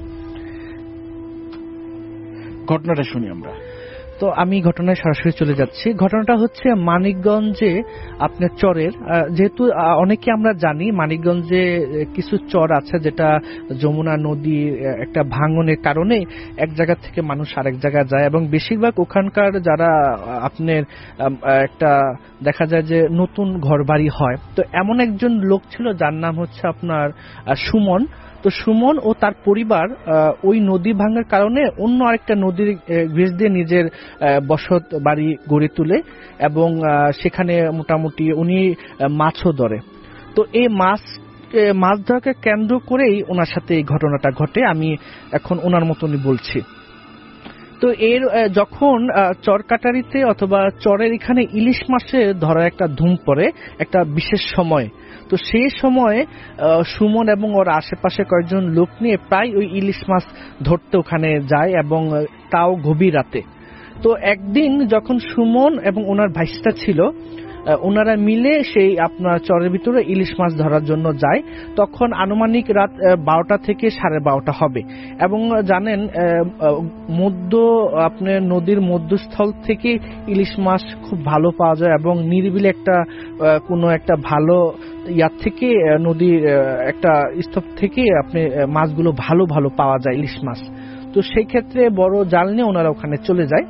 ঘটনাটা শুনি আমরা। তো আমি ঘটনায় সরাসরি চলে যাচ্ছি। ঘটনাটা হচ্ছে মানিকগঞ্জে আপনার চরের, যেহেতু অনেকে আমরা জানি মানিকগঞ্জে কিছু চর আছে যেটা যমুনা নদী একটা ভাঙনের কারণে এক জায়গা থেকে মানুষ আরেক জায়গায় যায়, এবং বেশিরভাগ ওখানকার যারা আপনার একটা দেখা যায় যে নতুন ঘর বাড়ি হয়। তো এমন একজন লোক ছিল যার নাম হচ্ছে আপনার সুমন। তো সুমন ও তার পরিবার ওই নদী ভাঙার কারণে অন্য আরেকটা নদীর ঘেঁষ দিয়ে নিজের বসত বাড়ি গড়ে তুলে, এবং সেখানে মোটামুটি উনি মাছও ধরে। তো এই মাছ মাছ ধরাকে কেন্দ্র করেই ওনার সাথে এই ঘটনাটা ঘটে। আমি এখন ওনার মতনই বলছি। তো এর যখন চরকাটারিতে অথবা চরের এখানে ইলিশ মাছে ধরার একটা ধুম পড়ে একটা বিশেষ সময়, তো সেই সময় সুমন এবং ওর আশেপাশে কয়েকজন লোক নিয়ে প্রায় ওই ইলিশ মাছ ধরতে ওখানে যায় এবং তাও গভীর রাতে। তো একদিন যখন সুমন এবং ওনার ভাইস্তা ছিল, ওনারা মিলে সেই আপনার চরের ভিতরে ইলিশ মাছ ধরার জন্য যায়, তখন আনুমানিক রাত বারোটা থেকে সাড়ে বারোটা হবে। এবং জানেন মধ্য আপনার নদীর মধ্যস্থল থেকে ইলিশ মাছ খুব ভালো পাওয়া যায় এবং নিরিবিলি একটা কোনো একটা ভালো ইয়ার থেকে নদীর একটা স্তর থেকে আপনি মাছগুলো ভালো ভালো পাওয়া যায় ইলিশ মাছ। তো সেই ক্ষেত্রে বড় জাল নিয়ে ওনারা ওখানে চলে যায়।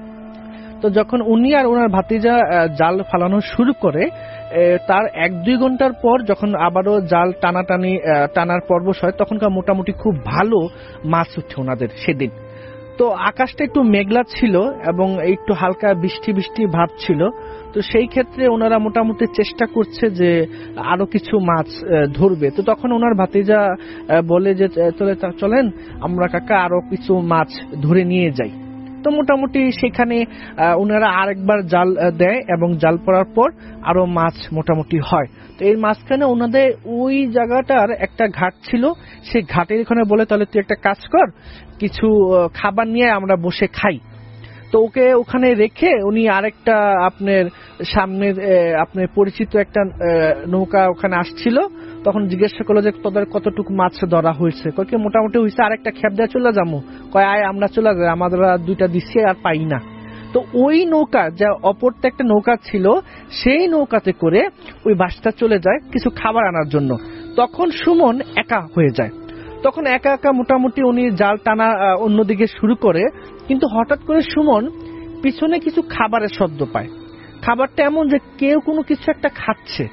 তো যখন উনি আর ওনার ভাতিজা জাল ফালানো শুরু করে, তার এক দুই ঘন্টার পর যখন আবারও জাল টানাটানি টানার পর্ব হয়, তখনকার মোটামুটি খুব ভালো মাছ উঠে ওনাদের সেদিন। তো আকাশটা একটু মেঘলা ছিল এবং একটু হালকা বৃষ্টি বৃষ্টি ভাব ছিল। তো সেই ক্ষেত্রে ওনারা মোটামুটি চেষ্টা করছে যে আরো কিছু মাছ ধরবে। তো তখন ওনার ভাতিজা বলে যে চলেন আমরা কাকা আরো কিছু মাছ ধরে নিয়ে যাই। তো মোটামুটি সেখানে ওনারা আরেকবার জাল দেয় এবং জাল পড়ার পর আরো মাছ মোটামুটি হয়। তো এর মাঝখানে ওনাদের ওই জায়গাটার একটা ঘাট ছিল, সেই ঘাটের এখানে বলে তাহলে তুই একটা কাজ কর, কিছু খাবার নিয়ে আমরা বসে খাই। তো ওকে ওখানে রেখে উনি আরেকটা আপনার সামনে আপনার পরিচিত একটা নৌকা ওখানে আসছিল, তখন জিজ্ঞাসা করলো যে তোদের কতটুকু মাছ ধরা হয়েছে, কয়েকে মোটামুটি হয়েছে, আরেকটা খেপ দেওয়া চলে যাবো, কয় আয় আমরা চলে যাই, আমাদের দুইটা দিচ্ছি আর পাই না। তো ওই নৌকা যা অপরটা একটা নৌকা ছিল, সেই নৌকাতে করে ওই বাসটা চলে যায় কিছু খাবার আনার জন্য। তখন সুমন একা হয়ে যায়। তখন একা একা মোটামুটি উনি জাল টানা অন্যদিকে শুরু করে, কিন্তু হঠাৎ করে সুমন পিছনে কিছু খাবারের শব্দ পায়। খাবারটা এমন যে কেউ কোনো কিছু একটা খাচ্ছে।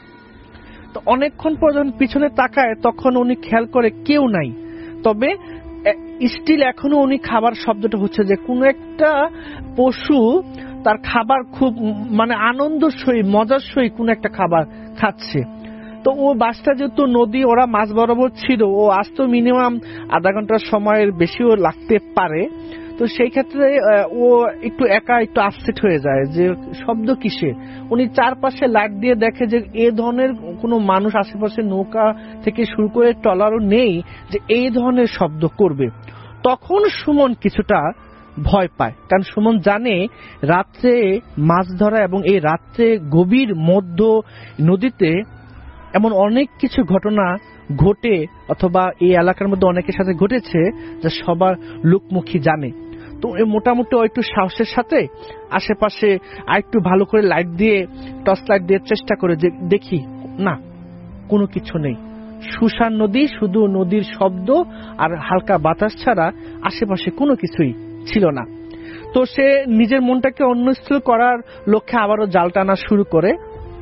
তো অনেকক্ষণ পর যখন পিছনে তাকায় তখন উনি খেয়াল করে কেউ নাই, তবে স্টিল এখনো উনি খাবার শব্দটা হচ্ছে যে কোনো একটা পশু তার খাবার খুব মানে আনন্দ সই মজার সই কোনো একটা খাবার খাচ্ছে। তো ও বাসটা যেহেতু নদী, ওরা মাছ বরাবর ছিল, ও আসতো মিনিমাম আধা ঘন্টার সময়ের বেশিও লাগতে পারে। তো সেই ক্ষেত্রে ও একটু একা একটু আপসেট হয়ে যায় যে শব্দ কিসে। উনি চারপাশে লাইট দিয়ে দেখে যে এ ধরনের কোনো মানুষ আশেপাশে নৌকা থেকে শুরু করে ট্রলারও নেই যে এই ধরনের শব্দ করবে। তখন সুমন কিছুটা ভয় পায়, কারণ সুমন জানে রাত্রে মাছ ধরা এবং এই রাত্রে গভীর মধ্য নদীতে এমন অনেক কিছু ঘটনা ঘটে অথবা এই এলাকার মধ্যে অনেকের সাথে ঘটেছে যা সবার লোকমুখী জানে। তো মোটামুটি একটু সাহসের সাথে আশেপাশে আর একটু ভালো করে লাইট দিয়ে টর্চ লাইট দিয়ে চেষ্টা করে যে দেখি, না কোনো কিছু নেই, শুষার নদী, শুধু নদীর শব্দ আর হালকা বাতাস ছাড়া আশেপাশে কোনো কিছুই ছিল না। তো সে নিজের মনটাকে অন্যস্থল করার লক্ষ্যে আবারও জাল টানা শুরু করে।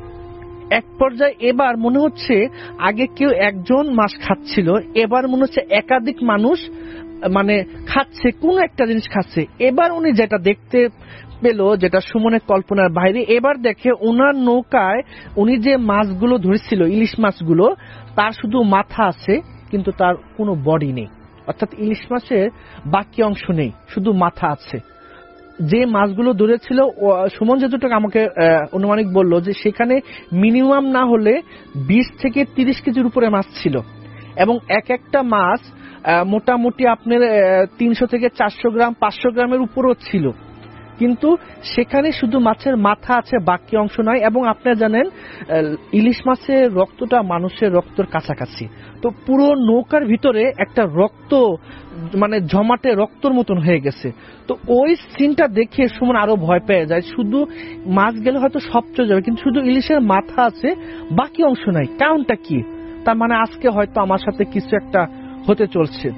এক পর্যায়ে এবার মনে হচ্ছে আগে কেউ একজন মাছ খাচ্ছিল, এবার মনে হচ্ছে একাধিক মানুষ মানে খাচ্ছে, কোন একটা জিনিস খাচ্ছে। এবার উনি যেটা দেখতে পেল, যেটা সুমনের কল্পনার বাইরে, এবার দেখে ওনার নৌকায় উনি যে মাছগুলো ধরেছিল ইলিশ মাছগুলো, তার শুধু মাথা আছে কিন্তু তার কোনো বডি নেই, অর্থাৎ ইলিশ মাছের বাকি অংশ নেই, শুধু মাথা আছে। যে মাছগুলো ধরেছিল সুমন যতটুকু আমাকে অনুমানিক বলল যে সেখানে মিনিমাম না হলে বিশ থেকে তিরিশ কেজির উপরে মাছ ছিল এবং এক একটা মাছ মোটামুটি আপনার তিনশো থেকে চারশো গ্রাম পাঁচশো গ্রামের উপরও ছিল, কিন্তু সেখানে শুধু মাছের মাথা আছে, বাকি অংশ নাই। এবং আপনারা জানেন ইলিশ মাছের রক্তটা মানুষের রক্তর কাছাকাছি, তো পুরো নৌকার ভিতরে একটা রক্ত মানে জমাটে রক্তর মতন হয়ে গেছে। তো ওই সিনটা দেখে সুমন আরো ভয় পেয়ে যায়। শুধু মাছ গেলে হয়তো সব চলে যাবে, কিন্তু শুধু ইলিশের মাথা আছে, বাকি অংশ নাই। কারণটা কি? তার মানে আজকে হয়তো আমার সাথে কিছু একটা হতে চলছে।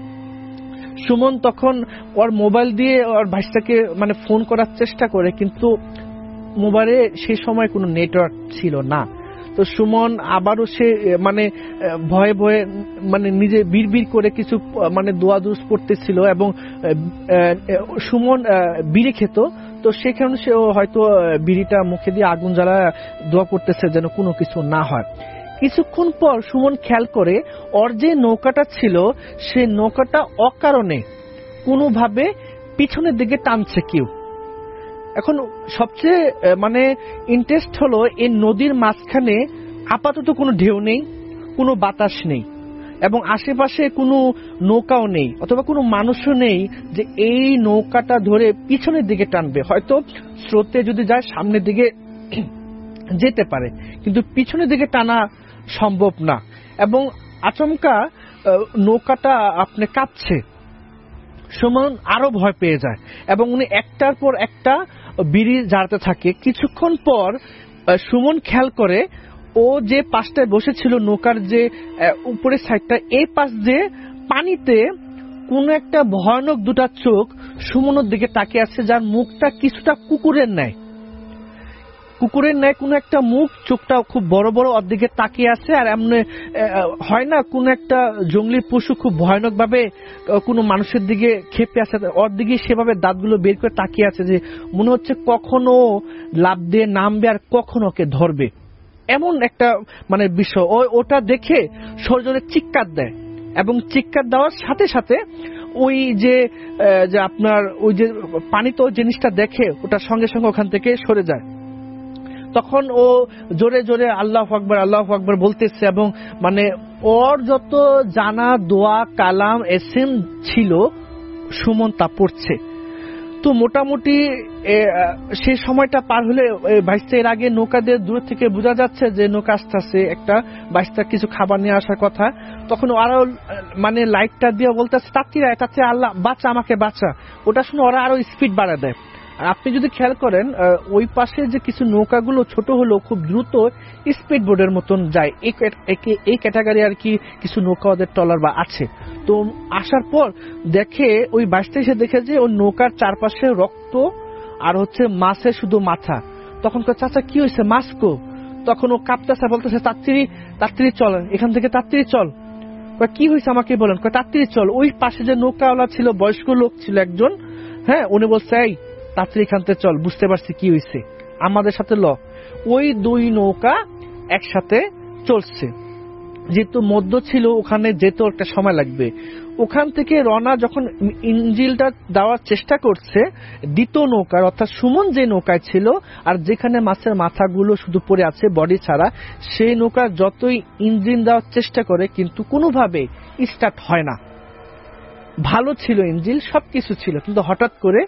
সুমন তখন ওর মোবাইল দিয়ে ওর ভাইটাকে মানে ফোন করার চেষ্টা করে, কিন্তু মোবাইলে সেই সময় কোনো নেটওয়ার্ক ছিল না। তো সুমন আবারও সে মানে ভয়ে ভয়ে মানে নিজে বিড়বিড় করে কিছু মানে দোয়া দুরুস পড়তেছিল এবং সুমন বিড়ি খেত, তো সেখানে সে হয়তো বিড়িটা মুখে দিয়ে আগুন জ্বালা দোয়া করতেছে যেন কোনো কিছু না হয়। কিছুক্ষণ পর সুমন খেয়াল করে ওর যে নৌকাটা ছিল সে নৌকাটা অকারণে কোনোভাবে পিছনের দিকে টানছে কেউ। এখন সবচেয়ে মানে ইন্টারেস্ট হলো এই নদীর মাঝখানে আপাতত কোনো ঢেউ নেই, কোনো বাতাস নেই, এবং আশেপাশে কোনো নৌকাও নেই অথবা কোনো মানুষও নেই যে এই নৌকাটা ধরে পিছনের দিকে টানবে। হয়তো স্রোতে যদি যায় সামনের দিকে যেতে পারে, কিন্তু পিছনের দিকে টানা সম্ভব না। এবং আচমকা নৌকাটা আপনি কাঁপছে, সুমন আরো ভয় পেয়ে যায় এবং উনি একটার পর একটা বিড়ি জ্বালাতে থাকে। কিছুক্ষণ পর সুমন খেয়াল করে ও যে পাশটায় বসেছিল নৌকার যে উপরের সাইডটা, এই পাশ দিয়ে পানিতে কোন একটা ভয়ানক দুটা চোখ সুমনের দিকে তাকিয়ে আছে, যার মুখটা কিছুটা কুকুরের ন্যায় কুকুরের ন্যায় কোন একটা মুখ, চোখটা খুব বড় বড় ওর দিকে তাকিয়ে আছে। আর এমনি হয় না কোন একটা জঙ্গলি পশু খুব ভয়ানক ভাবে কোনো মানুষের দিকে খেপে আছে, ওর দিকে সেভাবে দাঁতগুলো বের করে তাকিয়ে আছে, যে মনে হচ্ছে কখনো লাফ দিয়ে নামবে আর কখনো ওকে ধরবে, এমন একটা মানে বিষয়। ওটা দেখে সর্জনের চিৎকার দেয় এবং চিৎকার দেওয়ার সাথে সাথে ওই যে আপনার ওই যে পানিতে ওই জিনিসটা দেখে ওটা সঙ্গে সঙ্গে ওখান থেকে সরে যায়। তখন ও জোরে জোরে আল্লাহু আকবার আল্লাহু আকবার বলতেছে এবং মানে ওর যত জানা দোয়া কালাম এসেম ছিল সুমন তা পড়ছে। তো মোটামুটি সেই সময়টা পার হলে বাইশটা এর আগে নৌকা দিয়ে দূর থেকে বোঝা যাচ্ছে যে নৌকা আসতেছে, একটা বাইশটা কিছু খাবার নিয়ে আসার কথা। তখন আরো মানে লাইটটা দিয়ে বলতেছে তাত্তিরা তাতে আল্লাহ বাঁচা আমাকে বাঁচা, ওটা শুনে ওরা আরো স্পিড বাড়া দেয়। আর আপনি যদি খেয়াল করেন ওই পাশে যে কিছু নৌকাগুলো ছোট হলেও খুব দ্রুত স্পিড বোর্ডের মতন যায়, এই ক্যাটাগরি আর কি কিছু নৌকা ওদের ট্রলার বা আছে। তো আসার পর দেখে ওই বাইশটা এসে দেখে যে ওই নৌকার চারপাশে রক্ত আর হচ্ছে মাছের শুধু মাথা। তখন চাচা কি হয়েছে, মাছ কো? তখন ও কাঁপতেছে, বলতেছে তাড়াতাড়ি তাড়াতাড়ি চল এখান থেকে, তাড়াতাড়ি চল। কি হয়েছে আমাকে বলেন? তাড়াতাড়ি চল। ওই পাশে যে নৌকাওয়ালা ছিল, বয়স্ক লোক ছিল একজন, হ্যাঁ, উনি বলছে এই তাড়াতাড়ি এখান থেকে চল, বুঝতে পারছি কি হয়েছে, আমাদের সাথে ল। ওই দুই নৌকা একসাথে চলছে, যেহেতু মধ্য ছিল ওখানে যেতে একটা সময় লাগবে। ওখান থেকে রনা যখন ইঞ্জিলটা দেওয়ার চেষ্টা করছে দ্বিতীয় নৌকার, অর্থাৎ সুমন যে নৌকায় ছিল আর যেখানে মাছের মাথাগুলো শুধু পড়ে আছে বডি ছাড়া, সেই নৌকা যতই ইঞ্জিন দেওয়ার চেষ্টা করে কিন্তু কোনোভাবে স্টার্ট হয় না। ভালো ছিল ইঞ্জিন, সবকিছু ছিল, কিন্তু হঠাৎ করে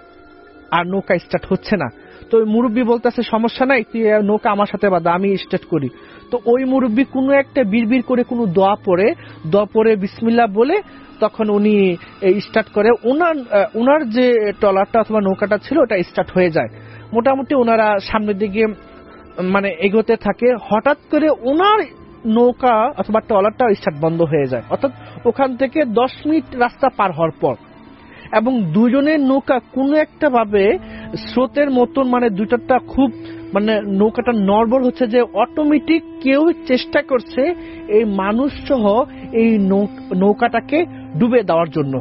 আর নৌকা স্টার্ট হচ্ছে না। তো ওই মুরব্বী বলতেছে সমস্যা নাই, তুই নৌকা আমার সাথে বাঁধা, আমি স্টার্ট করি। তো ওই মুরব্বী কোনো একটা বিড়বিড় করে কোনো দোয়া পড়ে দোয়া পড়ে বিসমিল্লাহ বলে তখন উনি স্টার্ট করে। ওনার ওনার যে ট্রলারটা অথবা নৌকাটা ছিল ওটা স্টার্ট হয়ে যায়। মোটামুটি ওনারা সামনের দিকে মানে এগোতে থাকে। হঠাৎ করে ওনার নৌকা অথবা ট্রলারটা স্টার্ট বন্ধ হয়ে যায়, অর্থাৎ ওখান থেকে দশ মিনিট রাস্তা পার হওয়ার পর। এবং দুজনের নৌকা কোনো একটা ভাবে স্রোতের মতন মানে দুইটা খুব মানে নৌকাটা নড়বড় হচ্ছে, যে অটোমেটিক কেউ চেষ্টা করছে এই মানুষ সহ এই নৌকাটাকে ডুবে দেওয়ার জন্য।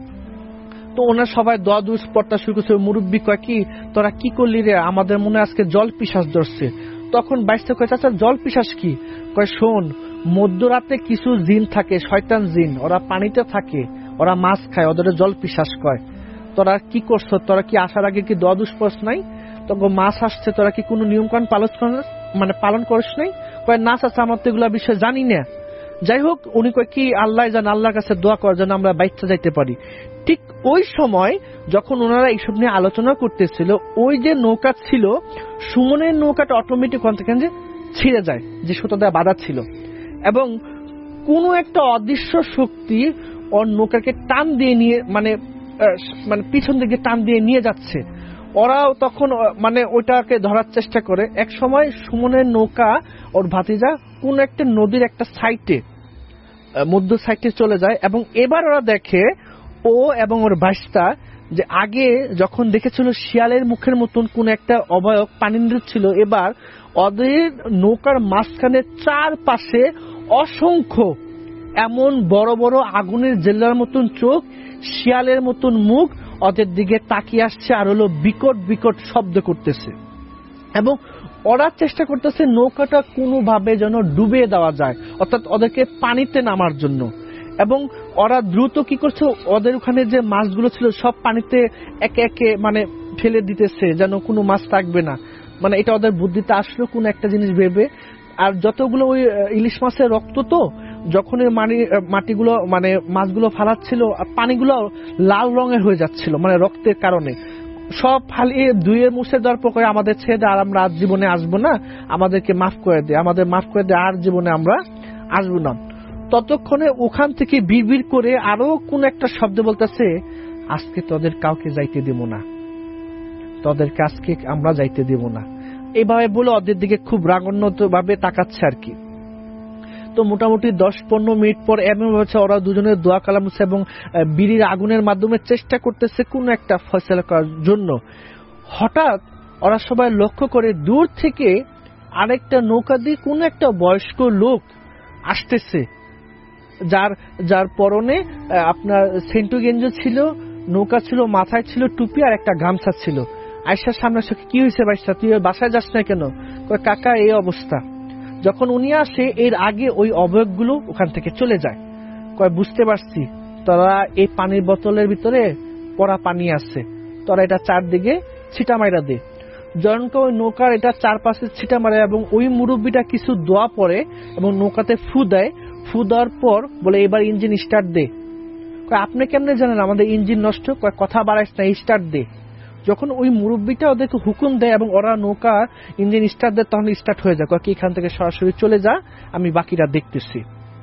তো ওনার সবাই দোয়া দুষ পড়তে শুরু করছে। মুরব্বী কয় কি তোরা কি করলি রে, আমাদের মনে আজকে জল পিশাচ ধরছে। তখন বাইশটা কয় চাচা জল পিশাচ কি? কয় শোন, মধ্যরাতে কিছু জিন থাকে, শয়তান জিন, ওরা পানিতে থাকে, ওরা মাছ খায়, ওদের জল পিশাচ কয়। তোরা কি করছো, তোরা কি আসার আগে কি দোয়া দুষ্পর্শ নাই? তখন মাছ আসছে, তোরা কি কোনো নিয়ম কানুন পালন মানে পালন করিস নাই? কয় না চাচা, আমার তো এগুলা বিষয় জানি না। যাই হোক, উনি কয় কি আল্লাহ জান, আল্লাহর কাছে দোয়া করার জন্য আমরা বাইচতে যাইতে পারি। ঠিক ওই সময় যখন ওনারা এইসব নিয়ে আলোচনা করতেছিল, ওই যে নৌকা ছিল সুমনের নৌকাটা অটোমেটিক ওখান থেকে ছিঁড়ে যায়, যে সুতো দেওয়া বাধা ছিল, এবং কোন একটা অদৃশ্য শক্তি ওর নৌকাকে টান দিয়ে নিয়ে মানে মানে পিছন দিকে টান দিয়ে নিয়ে যাচ্ছে। ওরাও তখন মানে ওইটাকে ধরার চেষ্টা করে। এক সময় সুমনের নৌকা ওর ভাতিজা কোন একটা নদীর একটা সাইটে মধ্য সাইটে চলে যায়, এবং এবার ওরা দেখে ও এবং ওর ভাইস্তা যে আগে যখন দেখেছিল শিয়ালের মুখের মতন কোন একটা অবয়ব পানির ছিল, এবার ওদের নৌকার মাঝখানে চারপাশে অসংখ্য এমন বড় বড় আগুনের জেলার মতন চোখ, শিয়ালের মতন মুখ ওদের দিকে তাকিয়ে আসছে, আর হলো বিকট বিকট শব্দ করতেছে। এবং ওরা চেষ্টা করতেছে নৌকাটা কোনোভাবে যেন ডুবিয়ে দেওয়া যায়, অর্থাৎ ওদেরকে পানিতে নামার জন্য। এবং ওরা দ্রুত কি করছে, ওদের ওখানে যে মাছগুলো ছিল সব পানিতে একে একে মানে ফেলে দিতেছে যেন কোনো মাছ থাকবে না। মানে এটা ওদের বুদ্ধিতে আসলো কোন একটা জিনিস ভেবে। আর যতগুলো ওই ইলিশ মাছের রক্ত, তো যখন মাটি মাটিগুলো মানে মাছগুলো ফালাচ্ছিল পানিগুলো লাল রঙের হয়ে যাচ্ছিল মানে রক্তের কারণে, সব ফালিয়ে ধুয়ে মুছে দেওয়ার পর করে আমাদের ছেড়ে আর আমরা আজ জীবনে আসবো না, আমাদেরকে মাফ করে দে, আমাদের মাফ করে দে, আর জীবনে আমরা আসবো না। ততক্ষণে ওখান থেকে বিড়বিড় করে আরো কোন একটা শব্দ বলতেছে, আজকে তোদের কাউকে যাইতে দেব না, তোদেরকে আজকে আমরা যাইতে দেব না। এইভাবে বলে ওদের দিকে খুব রাগান্বিত ভাবে তাকাচ্ছে আর কি। তো মোটামুটি দশ পনেরো মিনিট পর এমন হচ্ছে ওরা দুজনের দোয়া কালাম এবং বিড়ির আগুনের মাধ্যমে চেষ্টা করতেছে কোন একটা ফয়সালা করার জন্য। হঠাৎ ওরা সবাই লক্ষ্য করে দূর থেকে আরেকটা নৌকা দিয়ে কোন একটা বয়স্ক লোক আসতেছে, যার যার পরনে আপনার সেন্টু গেঞ্জি ছিল, নৌকা ছিল, মাথায় ছিল টুপি আর একটা গামছা ছিল। আয়সার সামনে সে কি হয়েছে বাইশা, তুই বাসায় যাস না কেন? কয় কাকা এই অবস্থা। যখন উনি আসে এর আগে ওই অবয়বগুলো ওখান থেকে চলে যায়। কয় বুঝতে পারছি তোরা এই পানির বোতলের ভিতরে পড়া পানি আছে, তোরা এটা চারদিকে ছিটা মাইরা দে। জনকে ওই নৌকার এটা চারপাশে ছিটা মারে এবং ওই মুরব্বীটা কিছু দোয়া পড়ে এবং নৌকাতে ফু দেয়। ফু দেওয়ার পর বলে এবার ইঞ্জিন স্টার্ট দে। কয় আপনি কেমনে জানেন আমাদের ইঞ্জিন নষ্ট? কয় কথা বাড়াইস না, স্টার্ট দে। যখন ওই মুরব্বীটা ওদেরকে হুকুম দেয় এবং ওরা নৌকা ইঞ্জিন স্টার্ট দেয় তখন স্টার্ট হয়ে যায়। কয় কি এখান থেকে সরাসরি চলে যা, আমি বাকিটা দেখতেছি।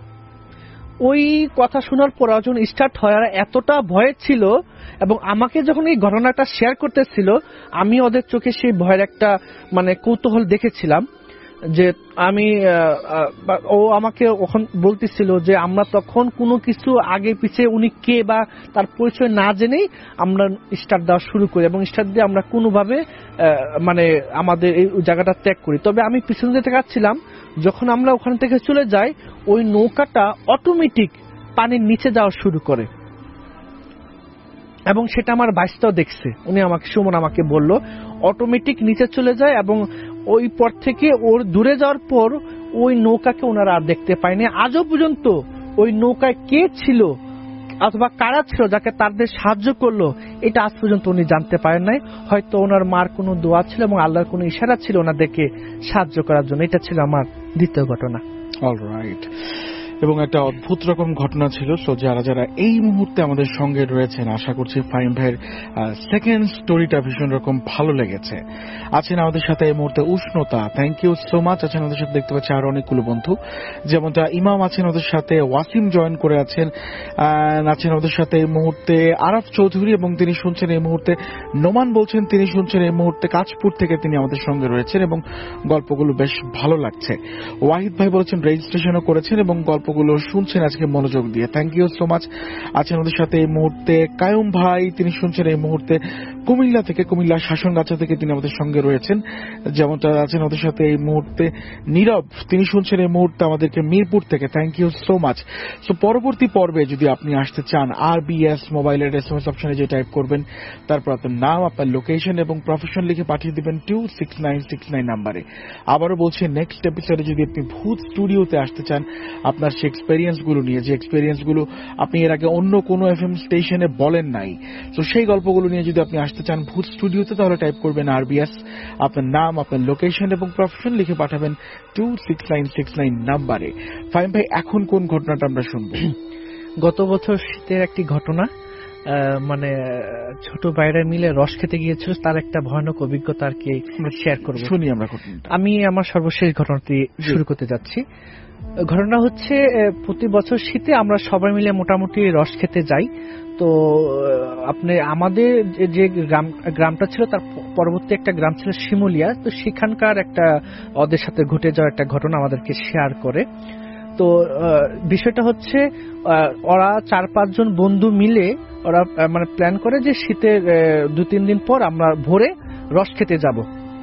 ওই কথা শোনার পর যখন স্টার্ট হয় আর এতটা ভয় ছিল এবং আমাকে যখন এই ঘটনাটা শেয়ার করতেছিল আমি ওদের চোখে সেই ভয়ের একটা মানে কৌতূহল দেখেছিলাম। যে আমি ও আমাকে ওখান বলতেছিল যে আমরা তখন কোনো কিছু আগে পিছে উনি কে বা তার পরিচয় না জেনেই আমরা স্টার্ট দেওয়া শুরু করি এবং স্টার্ট দিয়ে আমরা কোনোভাবে মানে আমাদের এই জায়গাটা ত্যাগ করি। তবে আমি পিছন দিয়ে তাকাচ্ছিলাম, যখন আমরা ওখান থেকে চলে যাই ওই নৌকাটা অটোমেটিক পানির নিচে যাওয়া শুরু করে এবং সেটা আমার বাইশটাও দেখছে। উনি আমাকে সুমন আমাকে বলল অটোমেটিক নিচে চলে যায় এবং ওই পর থেকে ওর দূরে যাওয়ার পর ওই নৌকাকে ওনারা আর দেখতে পায়নি। আজও পর্যন্ত ওই নৌকায় কে ছিল অথবা কারা ছিল যাকে তাদের সাহায্য করলো এটা আজ পর্যন্ত উনি জানতে পারেন নাই। হয়তো ওনার মার কোনো দোয়া ছিল এবং আল্লাহর কোনো ইশারা ছিল ওনাদেরকে সাহায্য করার জন্য। এটা ছিল আমার দ্বিতীয় ঘটনা। অলরাইট। এবং একটা অদ্ভুত রকম ঘটনা ছিল। সো যারা যারা এই মুহূর্তে আমাদের সঙ্গে রয়েছেন আশা করছি ফাহিম ভাইয়ের সেকেন্ড স্টোরিটা ভীষণ রকম ভালো লেগেছে। আছেন আমাদের সাথে এই মুহূর্তে উষ্ণতা, থ্যাংক ইউ সো মাচ। আছেন আমাদের সাথে দেখতে পাচ্ছি আরো অনেকগুলো বন্ধু, যেমনটা ইমাম আছেন আমাদের সাথে, ওয়াসিম জয়েন করে আছেন, আছেন আমাদের সাথে এই মুহূর্তে আরাফ চৌধুরী এবং তিনি শুনছেন এই মুহূর্তে, নোমান বলছেন তিনি শুনছেন এই মুহূর্তে কাঁচপুর থেকে তিনি আমাদের সঙ্গে রয়েছেন এবং গল্পগুলো বেশ ভালো লাগছে। ওয়াহিদ ভাই বলেছেন রেজিস্ট্রেশনও করেছেন এবং গল্প গুলো শুনছেন আজকে মনোযোগ দিয়ে, থ্যাংক ইউ সো মাচ। আছেন আমাদের সাথে এই মুহূর্তে কায়ুম ভাই, তিনি শুনছেন এই মুহূর্তে কুমিল্লা থেকে, কুমিল্লা শাসনগাছা থেকে তিনি আমাদের সঙ্গে রয়েছেন। যেমনটা আছেন আমাদের সাথে এই মুহূর্তে নীরব, তিনি শুনছেন এই মুহূর্তে আমাদেরকে মিরপুর থেকে, thank you so much. So পরবর্তী পর্বে যদি আপনি আসতে চান আর বিএস মোবাইলের এস এম এস অপশনে যে টাইপ করবেন, তারপর আপনার নাম, আপনার লোকেশন এবং প্রফেশন লিখে পাঠিয়ে দিবেন two six nine six nine নাম্বারে। আবারও বলছি নেক্সট এপিসোডে যদি আপনি ভূত স্টুডিওতে আসতে চান আপনার সেই এক্সপেরিয়েন্স গুলো নিয়ে, যে এক্সপেরিয়েন্স গুলো আপনি এর আগে অন্য কোনো এফ এম স্টেশনে বলেন নাই, তো সেই গল্পগুলো নিয়ে যদি আপনি আসতে চান ভূত স্টুডিওতে তাহলে টাইপ করবেন আরবিএস, আপনার নাম, আপনার লোকেশন এবং প্রফেশন লিখে পাঠাবেন two six nine six nine নাম্বারে। ফাহিম ভাই এখন কোন ঘটনাটা আমরা শুনবো? গত বছর শীতের একটি ঘটনা, মানে ছোট ভাইরা মিলে রস খেতে গিয়েছিল, তার একটা ভয়ানক অভিজ্ঞতা আর কি শেয়ার করবো। শুনি আমরা ঘটনাটা। আমি আমার সর্বশেষ ঘটনাটি শুরু করতে যাচ্ছি। ঘটনা হচ্ছে প্রতি বছর শীতে আমরা সবাই মিলে মোটামুটি রস খেতে যাই। তো আপনি আমাদের যে গ্রাম গ্রামটা ছিল তার পরবর্তী একটা গ্রাম ছিল শিমুলিয়া, তো সেখানকার একটা ওদের সাথে ঘটে যাওয়া একটা ঘটনা আমাদেরকে শেয়ার করে। তো বিষয়টা হচ্ছে ওরা চার পাঁচজন বন্ধু মিলে ওরা মানে প্ল্যান করে যে শীতের দু তিন দিন পর আমরা ভোরে রস খেতে যাব।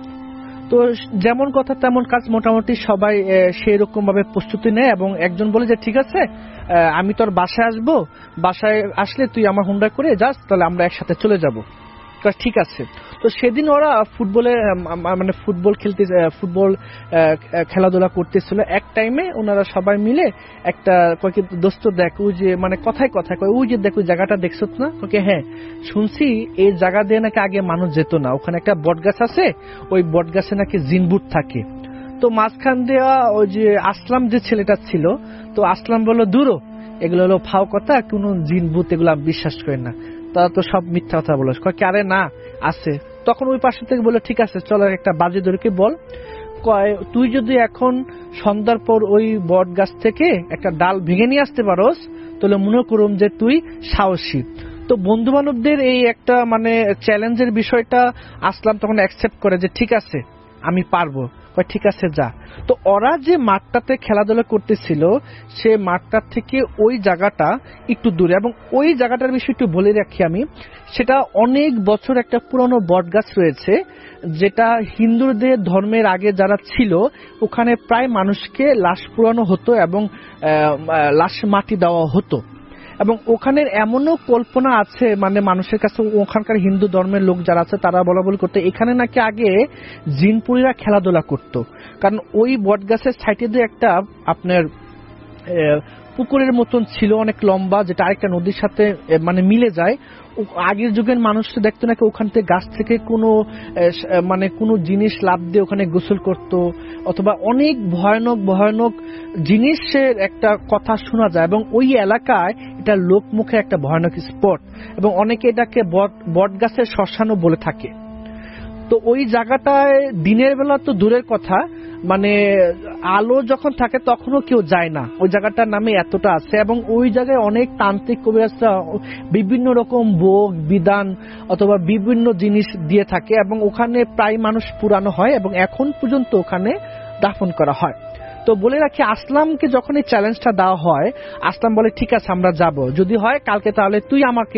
তো যেমন কথা তেমন কাজ, মোটামুটি সবাই সেই রকম ভাবে প্রস্তুতি নেয় এবং একজন বলে যে ঠিক আছে আমি তোর বাসায় আসবো, বাসায় আসলে তুই আমার হুন্ডা করে যাস, তাহলে আমরা একসাথে চলে যাব। ঠিক আছে। তো সেদিন ওরা ফুটবলে মানে ফুটবল খেলতে ফুটবল খেলাধুলা করতেছিল। এক টাইমে ওনারা সবাই মিলে একটা কয়েক দোস্ত দেখ ওই যে মানে কথায় কথায় কয় ওই যে দেখ ওই জায়গাটা দেখছো না? ওকে হ্যাঁ শুনছি এই জায়গা দিয়ে নাকি আগে মানুষ যেত না, ওখানে একটা বট গাছ আছে, ওই বট গাছে নাকি জিনভূত থাকে। তো মাঝখান দেওয়া ওই যে আসলাম যে ছেলেটা ছিল, তো আসলাম বললো দূরও এগুলো হলো ফাও কথা, কোনো জিনভূত এগুলো বিশ্বাস করেন না, তারা তো সব মিথ্যা কথা বলো। কয় আরে না আছে। তখন ওই পাশে থেকে বললো ঠিক আছে চলো একটা বাজি ধরকে বল, কয় তুই যদি এখন সন্ধ্যার পর ওই বট গাছ থেকে একটা ডাল ভেঙে নিয়ে আসতে পারোস তাহলে মনে করুম যে তুই সাহসী। তো বন্ধু বান্ধবদের এই একটা মানে চ্যালেঞ্জের বিষয়টা আসলাম তখন অ্যাকসেপ্ট করে যে ঠিক আছে আমি পারবো। ঠিক আছে যা। তো ওরা যে মাঠটাতে খেলাধুলা করতেছিল সে মাঠটার থেকে ওই জায়গাটা একটু দূরে, এবং ওই জায়গাটার বিষয় একটু বলে রাখি আমি, সেটা অনেক বছর একটা পুরনো বট গাছ রয়েছে যেটা হিন্দুদের ধর্মের আগে যারা ছিল ওখানে প্রায় মানুষকে লাশ পোড়ানো হতো এবং লাশ মাটি দেওয়া হতো। এবং ওখানের এমনও কল্পনা আছে মানে মানুষের কাছে ওখানকার হিন্দু ধর্মের লোক যারা আছে তারা বলা বলি করতো এখানে নাকি আগে জিনপুরীরা খেলাধুলা করতো, কারণ ওই বট গাছের সাইডে দিয়ে একটা আপনার পুকুরের মতন ছিল অনেক লম্বা, যেটা আরেকটা নদীর সাথে মানে মিলে যায়। আগের যুগের মানুষ দেখতো নাকি ওখান থেকে গাছ থেকে কোনো মানে কোনো জিনিস লাভ দিয়ে ওখানে গোসল করত, অথবা অনেক ভয়ানক ভয়ানক জিনিসের একটা কথা শোনা যায়। এবং ওই এলাকায় এটা লোকমুখে একটা ভয়ানক স্পট, এবং অনেকে এটাকে বট গাছের শ্মশানও বলে থাকে। তো ওই জায়গাটায় দিনের বেলা তো দূরের কথা, মানে আলো যখন থাকে তখনও কেউ যায় না, ওই জায়গাটার নামে এতটা আছে। এবং ওই জায়গায় অনেক তান্ত্রিক কবিরাজরা বিভিন্ন রকম ভোগ বিধান অথবা বিভিন্ন জিনিস দিয়ে থাকে, এবং ওখানে প্রায় মানুষ পুরানো হয় এবং এখন পর্যন্ত ওখানে দাফন করা হয়। তো বলে রাখি আসলামকে যখন এই চ্যালেঞ্জটা দেওয়া হয় আসলাম বলে ঠিক আছে আমরা যাব, যদি হয় কালকে তাহলে তুই আমাকে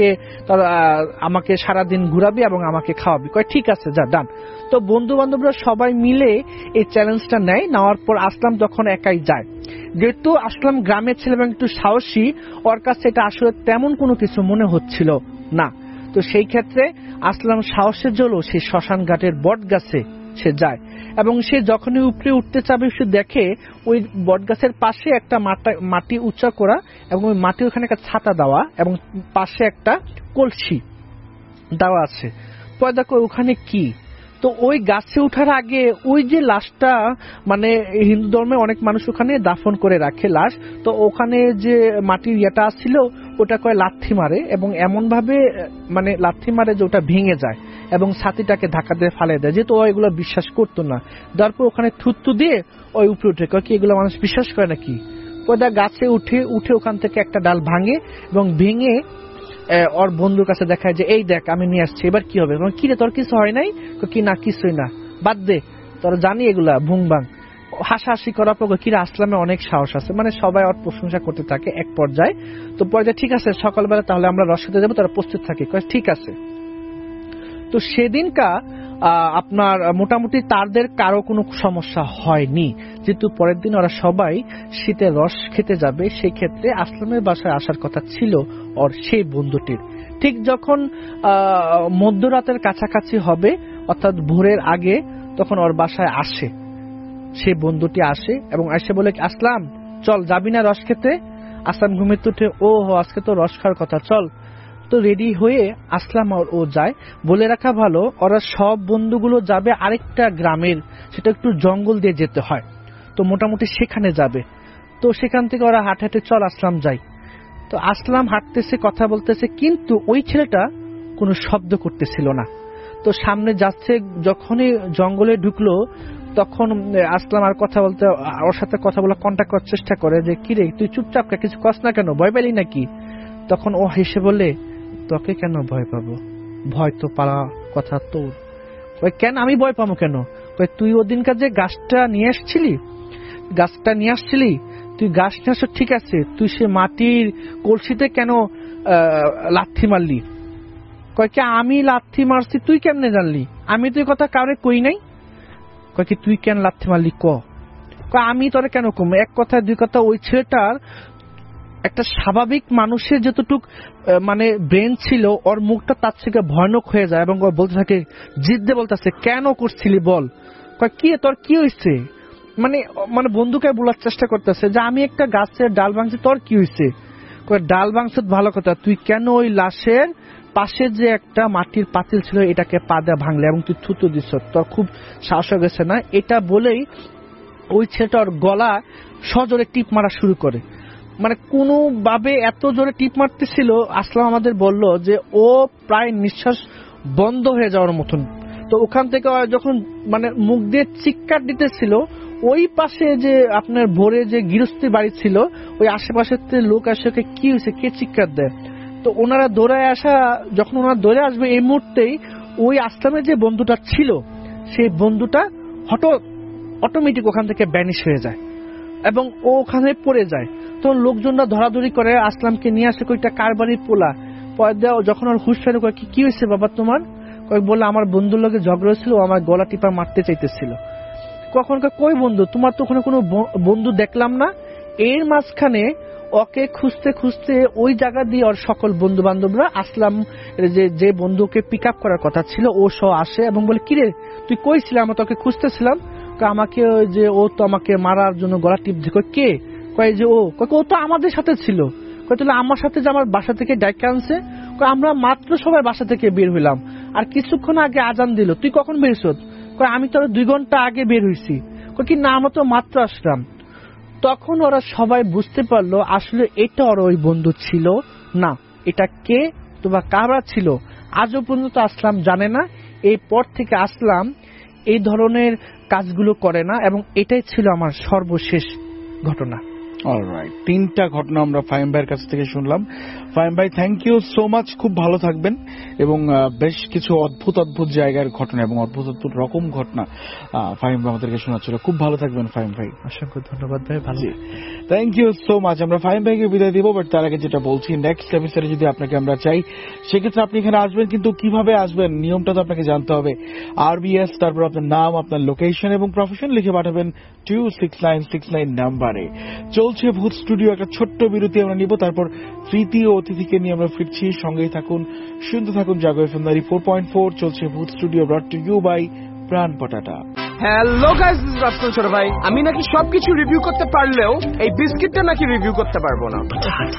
আমাকে সারাদিন ঘুরাবি এবং আমাকে খাওয়াবি। কয় ঠিক আছে যা ডান। তো বন্ধু বান্ধবরা সবাই মিলে এই চ্যালেঞ্জটা নেয়, নেওয়ার পর আসলাম যখন একাই যায়, যেহেতু আসলাম গ্রামের ছেলে এবং একটু সাহসী, ওর কাছে এটা আসলে তেমন কোনো কিছু মনে হচ্ছিল না। তো সেই ক্ষেত্রে আসলাম সাহসের জন্য সেই শ্মশান ঘাটের বট গাছে সে যায়, এবং সে যখনই উপরে উঠতে চাবে সে দেখে ওই বট গাছের পাশে একটা মাটি উঁচা করা এবং ওই মাটি ওখানে একটা ছাতা দেওয়া এবং পাশে একটা কলসি দেওয়া আছে। পরে দেখো ওখানে কি, তো ওই গাছে ওঠার আগে ওই যে লাশটা মানে হিন্দু ধর্মে অনেক মানুষ ওখানে দাফন করে রাখে লাশ, তো ওখানে যে মাটির ইয়েটা ছিল ওটা কয় লাথি মারে এবং এমন ভাবে মানে লাথি মারে যে ওটা ভেঙে যায় এবং ছাতিটাকে ধাক্কা দিয়ে ফালে দেয়, যেহেতু ও এগুলো বিশ্বাস করতো না। তারপর ওখানে থুতু দিয়ে ওই উপরে উঠে কয় কি এগুলো মানুষ বিশ্বাস করে নাকি। ওটা গাছে উঠে উঠে ওখান থেকে একটা ডাল ভাঙে এবং ভেঙে ওর বন্ধুর কাছে দেখায় যে এই দেখ আমি নিয়ে আসছি, এবার কি হবে? কি রে তোর কিছু হয় নাই? কি না কিছুই না, বাদ দে, তোরা জানি এগুলা ভুং ভাং। হাসাহাসি করার পর কিরা আসলামে অনেক সাহস আছে, মানে সবাই ওর প্রশংসা করতে থাকে এক পর্যায়ে। তো পর্যায়ে ঠিক আছে সকালবেলা তাহলে আমরা রস খেতে যাবো, তারা প্রস্তুত থাকে। ঠিক আছে। তো সেদিনকা আপনার মোটামুটি তাদের কারো কোনো সমস্যা হয়নি, যেহেতু পরের দিন ওরা সবাই শীতের রস খেতে যাবে। সেই ক্ষেত্রে আসলামের বাসায় আসার কথা ছিল ওর সেই বন্ধুটির। ঠিক যখন মধ্যরাতের কাছাকাছি হবে অর্থাৎ ভোরের আগে, তখন ওর বাসায় আসে সে বন্ধুটি আসে এবং এসে বলে আসলাম চল যাবি না রস খেতে? আসলাম ঘুমের উঠে ও আজকে তো রস খাওয়ার কথা, চল। তো রেডি হয়ে আসলাম আর ও যায়। বলে রাখা ভালো ওরা সব বন্ধুগুলো যাবে আরেকটা গ্রামের, সেটা একটু জঙ্গল দিয়ে যেতে হয়, তো মোটামুটি সেখানে যাবে। তো সেখান থেকে ওরা হাঁটে হাঁটে চল আসলাম যাই। তো আসলাম হাঁটতেছে কথা বলতেছে, কিন্তু ওই ছেলেটা কোনো শব্দ করতেছিল না। তো সামনে যাচ্ছে, যখনই জঙ্গলে ঢুকলো তখন আসলাম আর কথা বলতে ওর সাথে কথা বলা কন্টাক্ট করার চেষ্টা করে যে কিরে তুই চুপচাপ কিছু কস না কেন, ভয় পেলি নাকি? তখন ও হেসে বলে তোকে কেন ভয় পাবো, ভয় তো পাওয়া কথা তোর। ওই কেন আমি ভয় পাবো কেন? ওই তুই ওদিনকার যে গাছটা নিয়ে আসছিলি গাছটা নিয়ে আসছিলি তুই গাছ নিয়ে আস, ঠিক আছে, তুই সে মাটির কলসিতে কেন লাথি মারলি? কয় কি আমি লাথি মারছি তুই কেমনে জানলি? আমি তো এই কথা কাউরে কই নাই। কয় কি তুই কেন লাথি মারলি ক? আমি তোরে কেন কম? এক কথা দুই কথা ওই ছেলেটার একটা স্বাভাবিক মানুষের যতটুক মানে ব্রেন ছিল ওর মুখটা তার থেকে ভয়ানক হয়ে যায় এবং ও বলতে থাকে, জিদ্দে বলতেছে, কেন করছিলি বল, কয় কি তোর কি হয়েছে, মানে মানে বন্ধুকে বলার চেষ্টা করতেছে যে আমি একটা গাছের ডাল ভাঙছি, তোর কি হয়েছে, কয় ডাল ভাঙছ ভালো কথা, তুই কেন ওই লাশের পাশে যে একটা মাটির পাতিল ছিল এটাকে পা দিয়ে ভাঙলে এবং তুই থুতু দিচ্ছ, তোর খুব সাহস হয়ে গেছে না। এটা বলেই ওই ছেলেটার গলা সজোরে টিপ মারা শুরু করে, মানে কোনোভাবে এত জোরে টিপ মারতেছিল, আসলাম আমাদের বলল যে ও প্রায় নিঃশ্বাস বন্ধ হয়ে যাওয়ার মতন। তো ওখান থেকে যখন মানে মুখ দিয়ে চিৎকার দিতেছিল, ওই পাশে যে আপনার ভোরে যে গৃহস্থী বাড়ি ছিল ওই আশেপাশের লোক আসে, কি হয়েছে, কে চিৎকার দেয়। তো ওনারা দৌড়ায় আসা, যখন ওনারা দৌড়ে আসবে এই মুহূর্তেই ওই আসলামের যে বন্ধুটা ছিল সেই বন্ধুটা হঠাৎ অটোমেটিক ওখান থেকে ব্যানিশ হয়ে যায় এবং ও ওখানে পড়ে যায়। তখন লোকজনরা ধরাধরি করে আসলামকে নিয়ে আসে, কয়েকটা কার বাড়ির পোলা পয় দেওয়া। যখন ওর হুশ ফেরে, কি কি হয়েছে বাবা তোমার, কয়েক বললো আমার বন্ধুর লোকে ঝগড়া হয়েছিল, ও আমার গলা টিপা মারতে চাইতেছিল। কখন কই বন্ধু, তোমার তো ওখানে কোনো বন্ধু দেখলাম না। এর মাঝখানে ওকে খুঁজতে খুঁজতে ওই জায়গা দিয়ে ওর সকল বন্ধু বান্ধবরা আসলাম যে যে বন্ধুকে পিক আপ করার কথা ছিল ও সহ আসে এবং বলে, কিরে তুই কই ছিলি, আমরা তোকে খুঁজতেছিলাম। আমাকে ওই যে ও তো আমাকে মারার জন্য গলা টিপ দিয়ে, কে, কয় যে ও, ও তো আমাদের সাথে ছিল। কয় তাহলে আমার সাথে যে আমার বাসা থেকে ডাইকা আনছে, আমরা মাত্র সবাই বাসা থেকে বের হইলাম আর কিছুক্ষণ আগে আজান দিল, তুই কখন বেরিয়েছ, কয় আমি তো দুই ঘন্টা আগে বের হইছি। কয় কি না, আমরা তো মাত্র আসলাম। তখন ওরা সবাই বুঝতে পারলো আসলে এটা ওর ওই বন্ধু ছিল না, এটা কে তোমার কারা ছিল আজও পর্যন্ত আসলাম জানে না। এই পর থেকে আসলাম এই ধরনের কাজগুলো করে না এবং এটাই ছিল আমার সর্বশেষ ঘটনা। অলরাইট, তিনটা ঘটনা আমরা ফাহিম ভাইয়ের কাছ থেকে শুনলাম। ফাহিম ভাই, থ্যাংক ইউ সো মাচ, খুব ভালো থাকবেন এবং বেশ কিছু অদ্ভুত অদ্ভুত জায়গার ঘটনা এবং অদ্ভুত অদ্ভুত রকম ঘটনা ফাহিম ভাই আমাদেরকে শোনাচ্ছিল। খুব ভালো থাকবেন ফাহিম ভাই। অসংখ্য ধন্যবাদ ভাই, ভালো, থ্যাংক ইউ সো মাচ। আমরা ফাহিম ভাইকে বিদায় দিব, বাট তার আগে যেটা বলছি, নেক্সট এপিসোডে যদি আপনাকে আমরা চাই সেক্ষেত্রে আপনি এখানে আসবেন, কিন্তু কিভাবে আসবেন নিয়মটা তো আপনাকে জানতে হবে। আরবিএস, তারপর আপনার নাম, আপনার লোকেশন এবং প্রফেশন লিখে পাঠাবেন two six nine six nine নাম্বারে। চলছে ভূত স্টুডিও, একটা ছোট্ট বিরতি আমরা নিব, তারপর তৃতীয় অতিথিকে নিয়ে আমরা ফিরছি। সঙ্গেই থাকুন, শুনতে থাকুন Jago FM ninety four point four. চলছে Bhoot studio, brought to you by Pran Potata. Hello guys, this is Rafsan Choto Bhai. আমি নাকি সবকিছু রিভিউ করতে পারলেও এই বিস্কিটটা নাকি রিভিউ করতে পারবো না।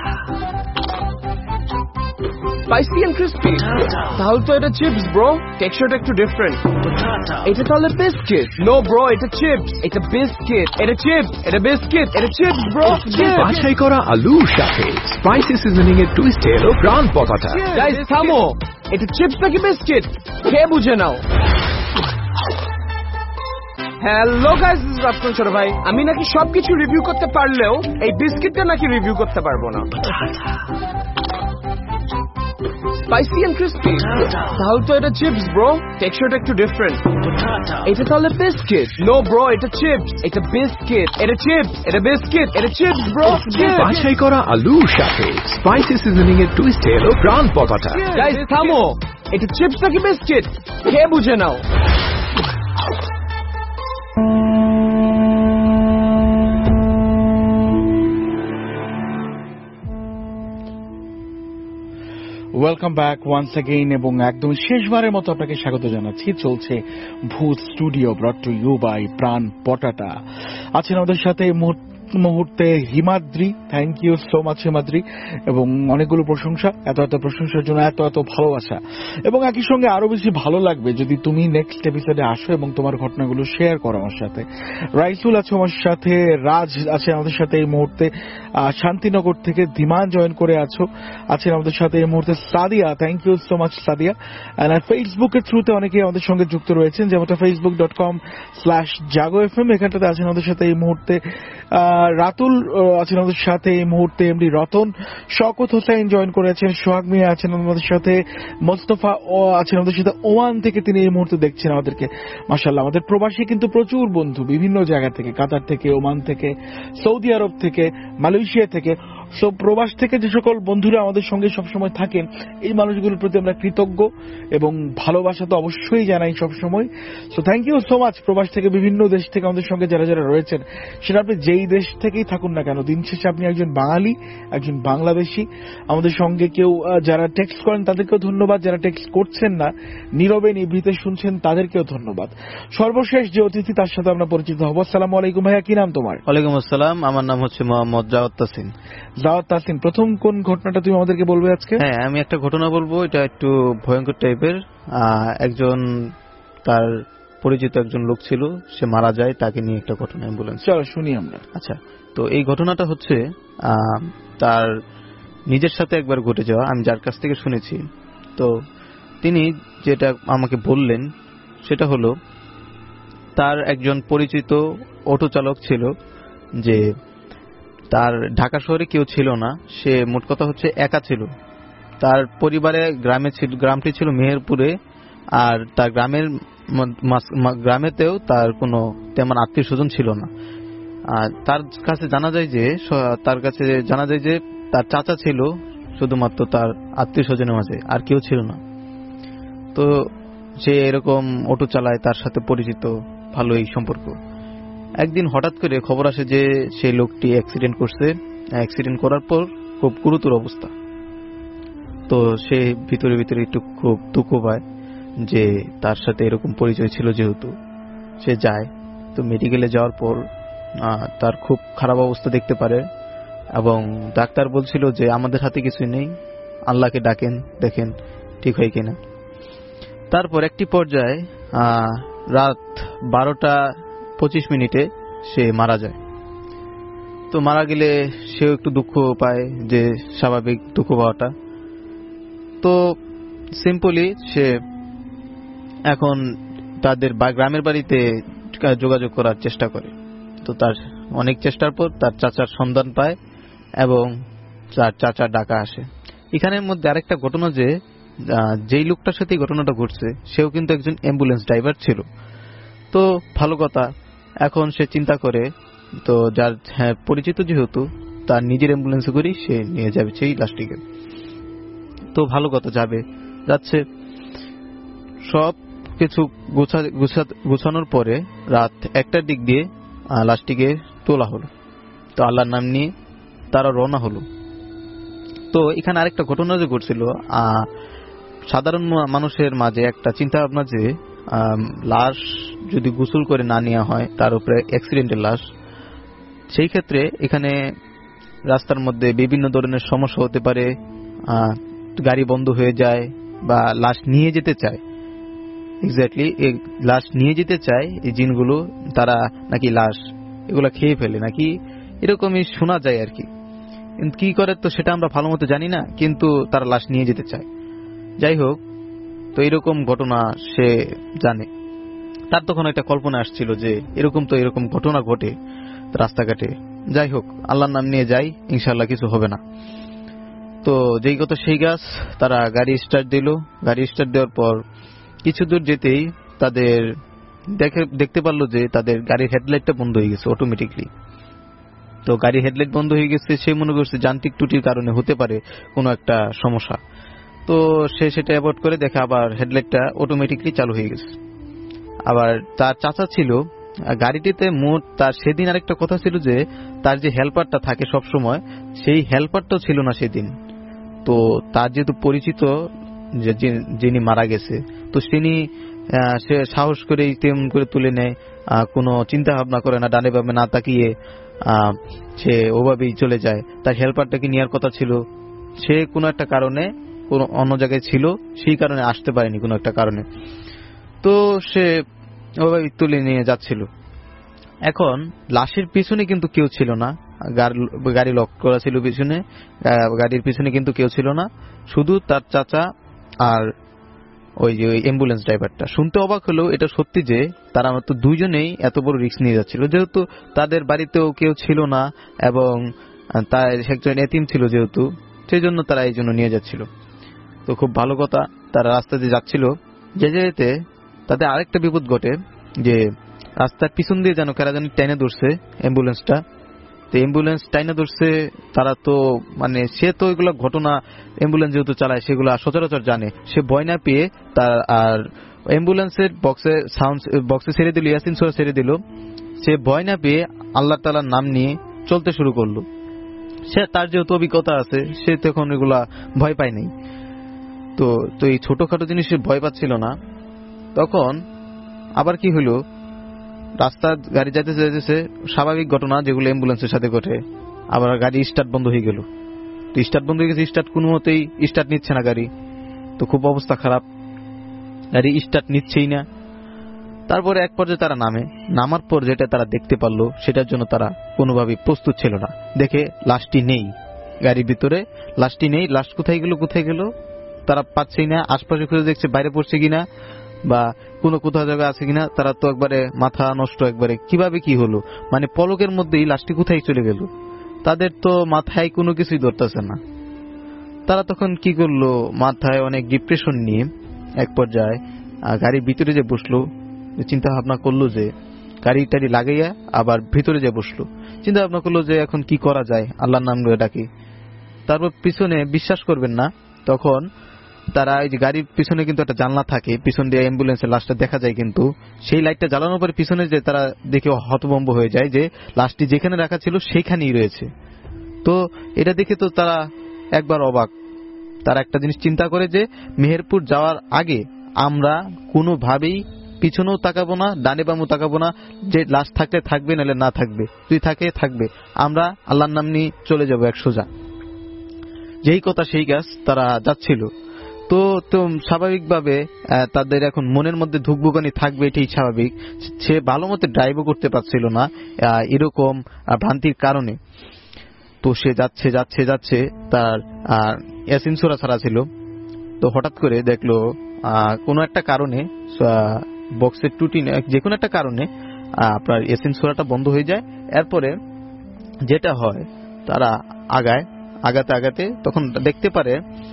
স্পাইসি এন্ড ক্রিস্পি, তাহলে তো এটা চিপস ব্রো, টেক্সচারটা একটু ডিফারেন্ট। এটা তাহলে বিস্কিট? নো ব্রো, এটা চিপস, এটা বিস্কিট, এটা চিপস, এটা বিস্কিট, এটা চিপস ব্রো। বাছাই করা আলুর সাথে স্পাইসি সিজনিং এর টুইস্টে এলো প্রাণ পটাটা। গাইস থামো, এটা চিপস নাকি বিস্কিট খেয়ে বুঝে নাও। Hello guys, this is Rafsan Choto Bhai. আমি নাকি সবকিছু রিভিউ করতে পারলেও এই বিস্কিটটা নাকি রিভিউ করতে পারবো না। স্পাইসি এন্ড ক্রিস্পি, তাহলে তো এটা চিপস ব্রো, টেক্সচারটা একটু ডিফারেন্ট। এটা তাহলে বিস্কিট? নো ব্রো, এটা চিপস, এটা বিস্কিট, এটা চিপস, এটা বিস্কিট, এটা চিপস ব্রো। বাছাই করা আলুর সাথে স্পাইসি সিজনিং এর টুইস্টে এলো প্রাণ পটাটা। গাইস থামো, এটা চিপস নাকি বিস্কিট খেয়ে বুঝে নাও। ওয়েলকাম ব্যাক ওয়ান্স অ্যাগেইন এবং একদম শেষবারের মতো আপনাকে স্বাগত জানাচ্ছি। চলছে Bhoot studio, brought to you by Pran Potata. আছেন আমাদের সাথে মুহূর্তে Himadri. Thank you so much Himadri, এবং অনেকগুলো প্রশংসা, এত এত প্রশংসার জন্য এত এত ভালোবাসা। এবং একই সঙ্গে আরো বেশি ভালো লাগবে যদি তুমি নেক্সট এপিসোডে আসো এবং তোমার ঘটনাগুলো শেয়ার করো আমার সাথে। রাইসুল আছে আমার সাথে, রাজ আছে আমাদের সাথে এই মুহূর্তে, শান্তিনগর থেকে ধীমান জয়েন করে আছো, আছেন আমাদের সাথে এই মুহূর্তে Sadia. Thank you so much Sadia. আর ফেসবুকের থ্রুতে অনেকে আমাদের সঙ্গে যুক্ত রয়েছেন, যেমনটা Facebook dot com slash Jago F M, এখানটাতে আছেন আমাদের সাথে এই মুহূর্তে রাতুল, আছেন আমাদের সাথে এই মুহূর্তে এমডি রতন, শওকত হোসেন জয়েন করেছেন, সোহাগ মিয়া আছেন আমাদের সাথে, মোস্তফা আছেন আমাদের সাথে ওমান থেকে, তিনি এই মুহূর্তে দেখছেন আমাদেরকে। মাশাআল্লাহ, আমাদের প্রবাসী কিন্তু প্রচুর বন্ধু বিভিন্ন জায়গা থেকে, কাতার থেকে, ওমান থেকে, সৌদি আরব থেকে, মালয়েশিয়া থেকে, সো প্রবাস থেকে যে সকল বন্ধুরা আমাদের সঙ্গে সবসময় থাকেন, এই মানুষগুলোর প্রতি আমরা কৃতজ্ঞ এবং ভালোবাসা তো অবশ্যই জানাই সবসময়। So thank you so much. প্রবাস থেকে বিভিন্ন দেশ থেকে আমাদের সঙ্গে যারা যারা রয়েছেন, সেটা আপনি যেই দেশ থেকেই থাকুন না কেন, দিন শেষে আপনি একজন বাঙালি, একজন বাংলাদেশি। আমাদের সঙ্গে কেউ যারা টেক্সট করেন তাদেরকেও ধন্যবাদ, যারা টেক্সট করছেন না, নীরবে নিভৃতে শুনছেন, তাদেরকেও ধন্যবাদ। সর্বশেষ যে অতিথি, তার সাথে আমরা পরিচিত হব। আসসালামু আলাইকুম ভাইয়া, কি নাম তোমার? ওয়ালাইকুম আসসালাম, আমার নাম হচ্ছে মোহাম্মদ জাওয়াদ তাসিন। জাওয়াদ তাসিন, প্রথম কোন ঘটনাটা তুমি আমাদেরকে বলবে আজকে? হ্যাঁ, আমি একটা ঘটনা বলবো, এটা একটু ভয়ঙ্কর টাইপের। একজন তার পরিচিত একজন লোক ছিল, সে মারা যায়, তাকে নিয়ে একটা ঘটনা অ্যাম্বুলেন্স। চলো শুনি আমরা। আচ্ছা, তো এই ঘটনাটা হচ্ছে তার নিজের সাথে একবার ঘটে যাওয়া, আমি যার কাছ থেকে শুনেছি। তো তিনি যেটা আমাকে বললেন সেটা হলো, তার একজন পরিচিত অটো চালক ছিল, যে তার ঢাকা শহরে কেউ ছিল না, সে মোট কথা হচ্ছে একা ছিল। তার পরিবারে গ্রামে ছিল, গ্রামটি ছিল মেহেরপুরে, আর তার গ্রামের গ্রামেতেও তার কোনো তেমন আত্মীয় স্বজন ছিল না। আর তার কাছে জানা যায় যে তার কাছে জানা যায় যে তার চাচা ছিল শুধুমাত্র তার আত্মীয় স্বজনের মাঝে, আর কেউ ছিল না। তো সে এরকম অটো চালায়, তার সাথে পরিচিত, ভালোই সম্পর্ক। একদিন হঠাৎ করে খবর আসে যে সেই লোকটি অ্যাক্সিডেন্ট করছে। অ্যাক্সিডেন্ট করার পর খুব গুরুতর অবস্থা। তো সে ভিতরে ভিতরে একটু খুব দুঃখ পায় যে তার সাথে এরকম পরিচয় ছিল, যেহেতু সে যায়। তো মেডিকেলে যাওয়ার পর তার খুব খারাপ অবস্থা দেখতে পারে, এবং ডাক্তার বলছিল যে আমাদের হাতে কিছুই নেই, আল্লাহকে ডাকেন, দেখেন ঠিক হয় কিনা। তারপর একটি পর্যায়ে রাত বারোটা পঁচিশ মিনিটে সে মারা যায়। তো মারা গেলে সেও একটু দুঃখ পায়, যে স্বাভাবিক দুঃখ পাওয়াটা। তো সিম্পলি সে এখন তাদের গ্রামের বাড়িতে যোগাযোগ করার চেষ্টা করে। তো তার অনেক চেষ্টার পর তার চাচার সন্ধান পায়, এবং তার চাচার ডাকা আসে। এখানের মধ্যে আরেকটা ঘটনা, যে যেই লোকটার সাথে ঘটনাটা ঘটছে সেও কিন্তু একজন অ্যাম্বুলেন্স ড্রাইভার ছিল। তো ভালো কথা, এখন সে চিন্তা করে, তো যার হ্যাঁ পরিচিত যেহেতু, তার নিজের অ্যাম্বুলেন্সে করেই সে নিয়ে যাবে সেই লাশটিকে। তো ভালো কথা, যাবে যাচ্ছে, সব কিছু গুছানোর পরে রাত একটার দিক দিয়ে লাশটিকে তোলা হলো। তো আল্লাহর নাম নিয়ে তারা রওনা হলো। তো এখানে আরেকটা ঘটনা যে ঘটছিল, সাধারণ মানুষের মাঝে একটা চিন্তা ভাবনা, যে লাশ যদি গোসল করে না নেওয়া হয়, তার উপরে অ্যাক্সিডেন্টের লাশ, সেই ক্ষেত্রে এখানে রাস্তার মধ্যে বিভিন্ন ধরনের সমস্যা হতে পারে। গাড়ি বন্ধ হয়ে যায়, বা লাশ নিয়ে যেতে চায়, এক্স্যাক্টলি এই লাশ নিয়ে যেতে চায় এই জিনগুলো, তারা নাকি লাশ এগুলা খেয়ে ফেলে নাকি, এরকমই শোনা যায় আর কি। কি করে তো সেটা আমরা ভালো মতো জানি না, কিন্তু তারা লাশ নিয়ে যেতে চায়। যাই হোক, তো এরকম ঘটনা সে জানে। তার তখন একটা কল্পনা আসছিল যে এরকম তো এরকম ঘটনা ঘটে রাস্তাঘাটে। যাই হোক, আল্লাহর নাম নিয়ে যাই, ইনশাআল্লাহ কিছু হবে না। তো যেই কথা সেই গাছ, তারা গাড়ি স্টার্ট দিল। গাড়ি স্টার্ট দেওয়ার পর কিছু দূর যেতেই তাদের দেখে দেখতে পারলো যে তাদের গাড়ির হেডলাইটটা বন্ধ হয়ে গেছে অটোমেটিকলি। তো গাড়ির হেডলাইট বন্ধ হয়ে গেছে, সে মনে করছে যান্ত্রিক ত্রুটির কারণে হতে পারে কোনো একটা সমস্যা। তো সে সেটা অ্যাভয়েড করে দেখে আবার হেডলাইটটা অটোমেটিকলি চালু হয়ে গেছে। আবার তার চাচা ছিল গাড়িটিতে। মোট তার সেদিন আরেকটা কথা ছিল যে তার যে হেল্পারটা থাকে সব সময়, সেই হেল্পারটাও ছিল না সেদিন। তো তার যেহেতু পরিচিত যিনি মারা গেছে, তো তিনি সে সাহস করে তেমন করে তুলে নেয়, কোনো চিন্তা ভাবনা করে না, ডানে বামে না তাকিয়ে সে ওভাবেই চলে যায়। তার হেল্পারটাকে নেওয়ার কথা ছিল, সে কোনো একটা কারণে কোন অন্য জায়গায় ছিল, সেই কারণে আসতে পারেনি কোনো একটা কারণে। তো সে ওভাবেই তুলে নিয়ে যাচ্ছিল। এখন লাশের পিছনে কিন্তু কেউ ছিল না, গাড়ি লক করা ছিল পিছনে, গাড়ির পিছনে কিন্তু কেউ ছিল না, শুধু তার চাচা আর ওই যে ওই অ্যাম্বুলেন্স ড্রাইভারটা। শুনতে অবাক হলেও এটা সত্যি যে তারা মাত্র দুইজনেই এত বড় রিস্ক নিয়ে যাচ্ছিল, যেহেতু তাদের বাড়িতেও কেউ ছিল না, এবং তার একজন এতিম ছিল যেহেতু, সেই জন্য তারা এই জন্য নিয়ে যাচ্ছিল। তো খুব ভালো কথা, তারা রাস্তা দিয়ে যাচ্ছিল, যেতে যেতে তাদের আরেকটা বিপদ ঘটে, যে রাস্তার পিছন দিয়ে যেন কারা যেন টেনে ধরছে অ্যাম্বুলেন্সটা। তো অ্যাম্বুলেন্স টাইনা ধরছে। তারা তো মানে সে তো এগুলো ঘটনা অ্যাম্বুলেন্স যেহেতু চালায় সেগুলো সচরাচর জানে। সে ভয় না পেয়ে তার আর অ্যাম্বুলেন্সের বক্সে সাউন্ড বক্সে ছেড়ে দিল, ইয়াসিন সূরা ছেড়ে দিল। সে ভয় না পেয়ে আল্লাহ তাআলার নাম নিয়ে চলতে শুরু করলো। সে তার যেহেতু অভিজ্ঞতা আছে সে তখন এগুলা ভয় পায় নাই। তো তো এই ছোটখাটো জিনিসে ভয় পাচ্ছিল না। তখন আবার কি হলো, রাস্তা গাড়ি যাইতেছে যাইতেছে স্বাভাবিক ঘটনা যেগুলো অ্যাম্বুলেন্সের সাথে ঘটে, আবার গাড়ি স্টার্ট বন্ধ হয়ে গেল। তো স্টার্ট বন্ধ হয়ে গেছে, স্টার্ট কোনো মতেই স্টার্ট নিচ্ছে না গাড়ি। তো খুব অবস্থা খারাপ, গাড়ি স্টার্ট নিচ্ছেই না। তারপরে এক পর্যায়ে তারা নামে, নামার পর যেটা তারা দেখতে পারলো সেটার জন্য তারা কোনোভাবেই প্রস্তুত ছিল না। দেখে লাশটি নেই গাড়ির ভিতরে, লাশটি নেই। লাশ কোথায় গেল কোথায় গেল তারা পাচ্ছেই না। আশপাশে খুঁজে দেখছে বাইরে পড়ছে কিনা বা কোনো কোথাও জায়গায় আছে কিনা। তারা তো একবারে মাথা নষ্ট, একবারে কিভাবে কি হলো, মানে পলকের মধ্যেই লাশটি কোথায় চলে গেল। তাদের তো মাথায় কোনো কিছুই ধরতেছে না। তারা তখন কি করলো, মাথায় অনেক ডিপ্রেশন নিয়ে এক পর্যায়ে গাড়ির ভিতরে যে বসলো, চিন্তা ভাবনা করলো যে গাড়ি টাড়ি লাগাইয়া আবার ভিতরে যে বসলো। চিন্তা ভাবনা করলো যে এখন কি করা যায়, আল্লাহর নাম লয়ে ডাকি। তারপর পিছনে বিশ্বাস করবেন না, তখন তারা এই যে গাড়ির পিছনে কিন্তু একটা জানলা থাকে, পিছন দিয়ে অ্যাম্বুলেন্সের লাশটা দেখা যায়, কিন্তু সেই লাইটটা জ্বালানোর পরে পিছনে যে তারা দেখে হতভম্ব হয়ে যায় যে লাশটি যেখানে রাখা ছিল সেইখানেই রয়েছে। তো এটা দেখে তো তারা একবার অবাক। তারা একটা জিনিস চিন্তা করে যে মেহেরপুর যাওয়ার আগে আমরা কোনোভাবেই পিছনেও তাকাবো না, ডানে বামও তাকাবো না, যে লাশ থাকলে থাকবে নাহলে না থাকবে, যদি থাকে থাকবে, আমরা আল্লাহর নাম নিয়ে চলে যাবো এক সোজা। যেই কথা সেই কাজ, তারা যাচ্ছিল। তো তো স্বাভাবিকভাবে তাদের এখন মনের মধ্যে ধুকভুকানি থাকবে, এটাই স্বাভাবিক। সে ভালো মতো ড্রাইভও করতে পারছিল না এরকম ভ্রান্তির কারণে। তো সে যাচ্ছে যাচ্ছে যাচ্ছে তার ইয়াসিন সূরা ছাড়া ছিল। তো হঠাৎ করে দেখলো কোনো একটা কারণে বক্সের টুটি, যে কোনো একটা কারণে আপনার ইয়াসিন সূরাটা বন্ধ হয়ে যায়। এরপরে যেটা হয়, তারা আগায়, আগাতে আগাতে তখন দেখতে পারে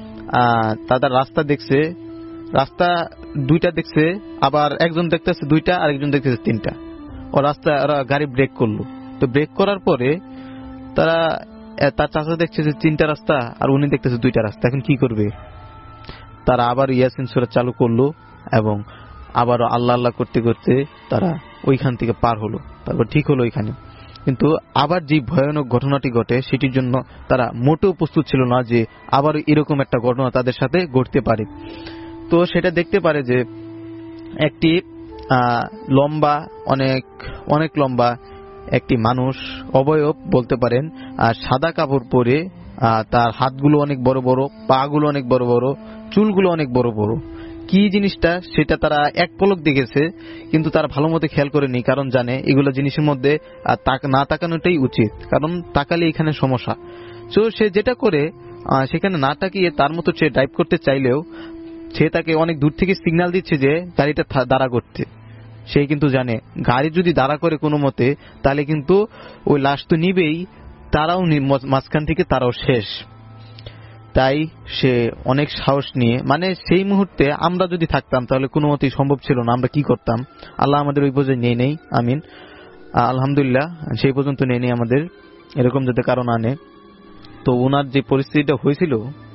তাদের রাস্তা দেখছে, রাস্তা দুইটা দেখছে, আবার একজন দেখতেছে দুইটা, আরেকজন দেখতেছে তিনটা। ও রাস্তা গাড়ি ব্রেক করলো। তো ব্রেক করার পরে তারা তার চাচা দেখছে যে তিনটা রাস্তা আর উনি দেখতেছে দুইটা রাস্তা। এখন কি করবে? তারা আবার ইয়াসিন সূরা চালু করলো এবং আবার আল্লাহ আল্লাহ করতে করতে তারা ওইখান থেকে পার হলো। তারপর ঠিক হলো ওইখানে। কিন্তু আবার যে ভয়ানক ঘটনাটি ঘটে সেটির জন্য তারা মোটেও প্রস্তুত ছিল না যে আবার এরকম একটা ঘটনা তাদের সাথে ঘটতে পারে। তো সেটা দেখতে পারে যে একটি লম্বা, অনেক অনেক লম্বা একটি মানুষ, অবয়ব বলতে পারেন, সাদা কাপড় পরে, তার হাতগুলো অনেক বড় বড়, পা গুলো অনেক বড় বড়, চুলগুলো অনেক বড় বড়। কি জিনিসটা সেটা তারা এক পলক দেখেছে, কিন্তু তারা ভালো মতো খেয়াল করেনি, কারণ জানে এগুলো জিনিসের মধ্যে না তাকানোটাই উচিত, কারণ তাকালে এখানে সমস্যা। তো সে যেটা করে সেখানে না তাকিয়ে তার মতো সে ড্রাইভ করতে চাইলেও সে তাকে অনেক দূর থেকে সিগন্যাল দিচ্ছে যে গাড়িটা দাঁড়া করতে। সে কিন্তু জানে গাড়ি যদি দাঁড়া করে কোনো মতে তাহলে কিন্তু ওই লাশ তো নিবেই, তারাও মাঝখান থেকে তারাও শেষ। তাই সে অনেক সাহস নিয়ে, মানে সেই মুহূর্তে আমরা যদি থাকতাম তাহলে কোনো মতেই সম্ভব ছিল না। আমরা কি করতাম? আল্লাহ আমাদের ওই পর্যায়ে নিয়ে নেই, আমিন, আলহামদুলিল্লাহ, সেই পর্যন্ত নিয়ে নেই আমাদের, এরকম যাতে কারণ আনে। তো ওনার যে পরিস্থিতিটা হয়েছিল,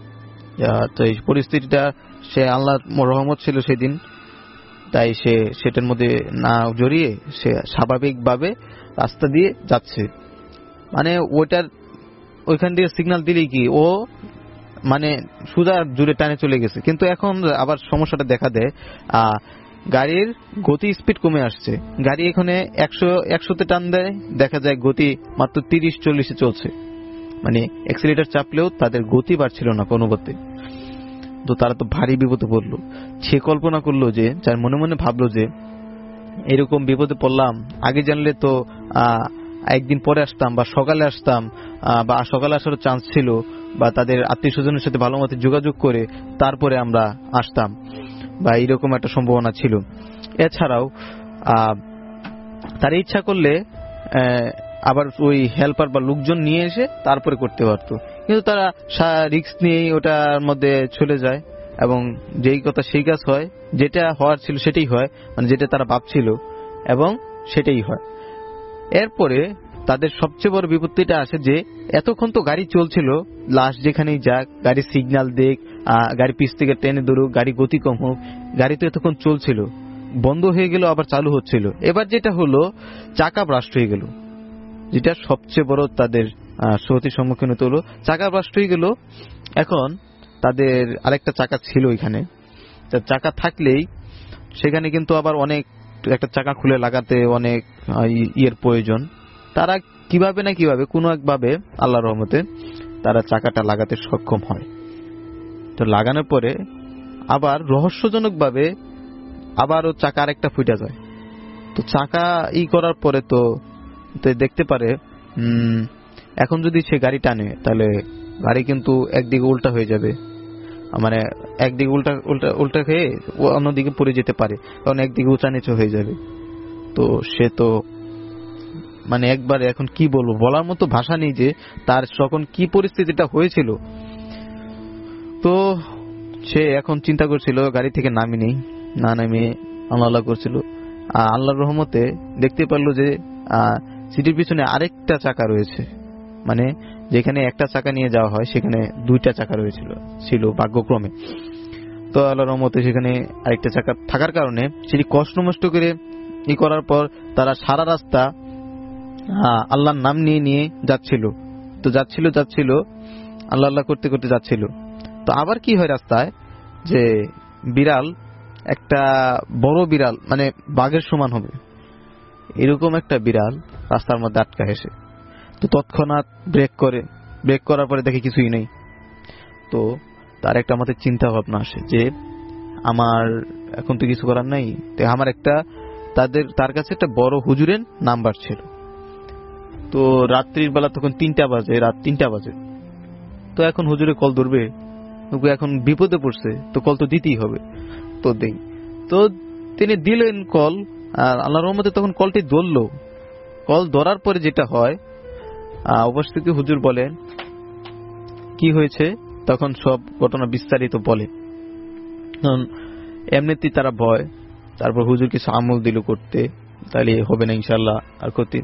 তো এই পরিস্থিতিটা সে আল্লাহ রহমত ছিল সেদিন, তাই সে সেটার মধ্যে না জড়িয়ে সে স্বাভাবিকভাবে রাস্তা দিয়ে যাচ্ছে। মানে ওইটার ওইখান দিয়ে সিগন্যাল দিলেই কি ও মানে সোজা জুড়ে টানে চলে গেছে। কিন্তু এখন আবার সমস্যাটা দেখা দেয়, গাড়ির গতি স্পিড কমে আসছে। গাড়ি এখানে একশো একশোতে টান দেয়, দেখা যায় গতি মাত্র তিরিশ চল্লিশে চলছে। মানে অ্যাক্সিলারেটর চাপলেও তাদের গতি বাড়ছিল না কোনোমতে। তো তারা তো ভারী বিপদে পড়লো। সে কল্পনা করলো যে, যার মনে মনে ভাবলো যে এরকম বিপদে পড়লাম, আগে জানলে তো একদিন পরে আসতাম বা সকালে আসতাম, বা সকালে আসার চান্স ছিল, বা তাদের আত্মীয় স্বজনের সাথে ভালো মতো যোগাযোগ করে তারপরে আমরা আসতাম, বা এরকম একটা সম্ভাবনা ছিল। এছাড়াও তার ইচ্ছা করলে আবার ওই হেল্পার বা লোকজন নিয়ে এসে তারপরে করতে পারতো, কিন্তু তারা রিস্ক নিয়ে ওটার মধ্যে চলে যায় এবং যেই কথা সেই কাজ হয়, যেটা হওয়ার ছিল সেটাই হয়, মানে যেটা তারা ভাবছিল এবং সেটাই হয়। এরপরে তাদের সবচেয়ে বড় বিপত্তিটা আসে যে এতক্ষণ তো গাড়ি চলছিল, লাশ যেখানেই যাক, গাড়ি সিগন্যাল দেখ, গাড়ি পিছ থেকে টেনে ধরুক, গাড়ি গতি কম হোক, গাড়ি তো এতক্ষণ চলছিল, বন্ধ হয়ে গেল আবার চালু হচ্ছিল। এবার যেটা হলো চাকা ব্রাস্ট হয়ে গেল, যেটা সবচেয়ে বড় তাদের ক্ষতির সম্মুখীন হতে হলো। চাকা ব্রাস্ট হয়ে গেল। এখন তাদের আরেকটা চাকা ছিল এখানে, চাকা থাকলেই সেখানে কিন্তু আবার অনেক একটা চাকা খুলে লাগাতে অনেক ইয়ের প্রয়োজন। তারা কিভাবে না কিভাবে কোনো একভাবে আল্লাহর রহমতে তারা চাকাটা লাগাতে সক্ষম হয়। তো লাগানোর পরে আবার রহস্যজনকভাবে আবারও চাকা আরেকটা ফুটা যায়। তো চাকা ই করার পরে তো দেখতে পারে এখন যদি সে গাড়ি টানে তাহলে গাড়ি কিন্তু একদিকে উল্টা হয়ে যাবে, মানে একদিকে উল্টা উল্টা উল্টা খেয়ে অন্যদিকে পড়ে যেতে পারে, কারণ একদিকে উঁচা নিচু হয়ে যাবে। তো সে তো মানে একবারে এখন কি বলবো, বলার মতো ভাষা নেই যে তার তখন কি পরিস্থিতিটা হয়েছিল। তো সে এখন চিন্তা করছিল গাড়ি থেকে নামি নেই, না নামিয়ে আল্লাহ করছিল। আল্লাহর রহমতে দেখতে পারলো যে সিটির পিছনে আরেকটা চাকা রয়েছে, মানে যেখানে একটা চাকা নিয়ে যাওয়া হয় সেখানে দুইটা চাকা রয়েছিল ছিল ভাগ্যক্রমে। তো আল্লাহর রহমতে সেখানে আরেকটা চাকা থাকার কারণে সেটি কষ্ট মষ্ট করে ই করার পর তারা সারা রাস্তা আল্লাহর নাম নিয়ে নিয়ে যাচ্ছিল। তো যাচ্ছিল যাচ্ছিল আল্লাহ আল্লাহ করতে করতে যাচ্ছিল। তো আবার কি হয় রাস্তায়, যে বিড়াল, একটা বড় বিড়াল, মানে বাঘের সমান হবে এরকম একটা বিড়াল রাস্তার মধ্যে আটকা এসে। তো তৎক্ষণাৎ ব্রেক করে, ব্রেক করার পরে দেখে কিছুই নেই। তো তার একটা আমাদের চিন্তা ভাবনা আসে যে আমার এখন তো কিছু করার নাই। তো আমার একটা তাদের তার কাছে একটা বড় হুজুরের নাম্বার ছিল। তো রাত্রির বেলা তখন তিনটা বাজে, রাত তিনটা বাজে। তো এখন হুজুরে কল ধরবে, এখন বিপদে পড়ছে, তো কল তো দিতেই হবে। তো দেই, তো তিনি দিলেন কল। আর আল্লাহর রহমতে তখন কলটি ধরলো। কল ধরার পরে যেটা হয়, উপস্থিতি হুজুর বলেন কি হয়েছে, তখন সব ঘটনা বিস্তারিত বলে। এমনিতেই তারা ভয়, তারপর হুজুর কিছু আমল দিল করতে, তাহলে হবে না ইনশাল্লাহ আর করতে।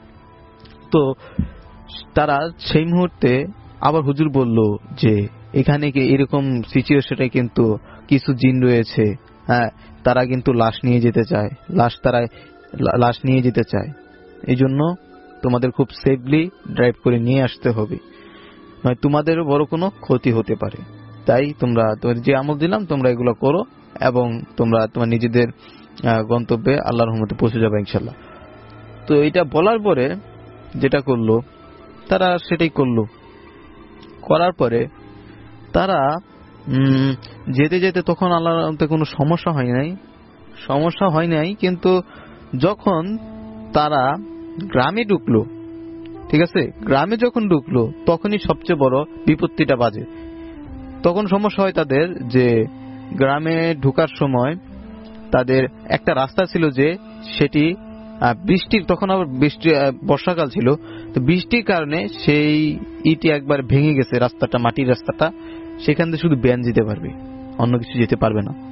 তো তারা সেই মুহূর্তে আবার হুজুর বলল যে এখানে কি এরকম সিচুয়েশনে কিন্তু কিছু জিন রয়েছে, হ্যাঁ, তারা কিন্তু লাশ নিয়ে যেতে চায়, লাশ তারা লাশ নিয়ে যেতে চায়। এই জন্য তোমাদের খুব সেফলি ড্রাইভ করে নিয়ে আসতে হবে, নয় তোমাদেরও বড় কোনো ক্ষতি হতে পারে। তাই তোমরা তোমাদের যে আমল দিলাম তোমরা এগুলো করো এবং তোমরা তোমার নিজেদের গন্তব্যে আল্লাহর রহমতে পৌঁছে যাবে ইনশাল্লাহ। তো এটা বলার পরে যেটা করলো তারা সেটাই করলো। করার পরে তারা যেতে যেতে তখন আল্লাহর রহমতে কোনো সমস্যা হয় নাই, সমস্যা হয় নাই কিন্তু যখন তারা গ্রামে ঢুকলো, ঠিক আছে, গ্রামে যখন ঢুকলো তখনই সবচেয়ে বড় বিপত্তিটা বাজে। তখন সমস্যা হয় তাদের যে গ্রামে ঢুকার সময় তাদের একটা রাস্তা ছিল যে সেটি বৃষ্টির, তখন আবার বৃষ্টি বর্ষাকাল ছিল, তো বৃষ্টির কারণে সেই ইটি একবার ভেঙে গেছে রাস্তাটা, মাটির রাস্তাটা, সেখান থেকে শুধু ভ্যান যেতে পারবে, অন্য কিছু যেতে পারবে না।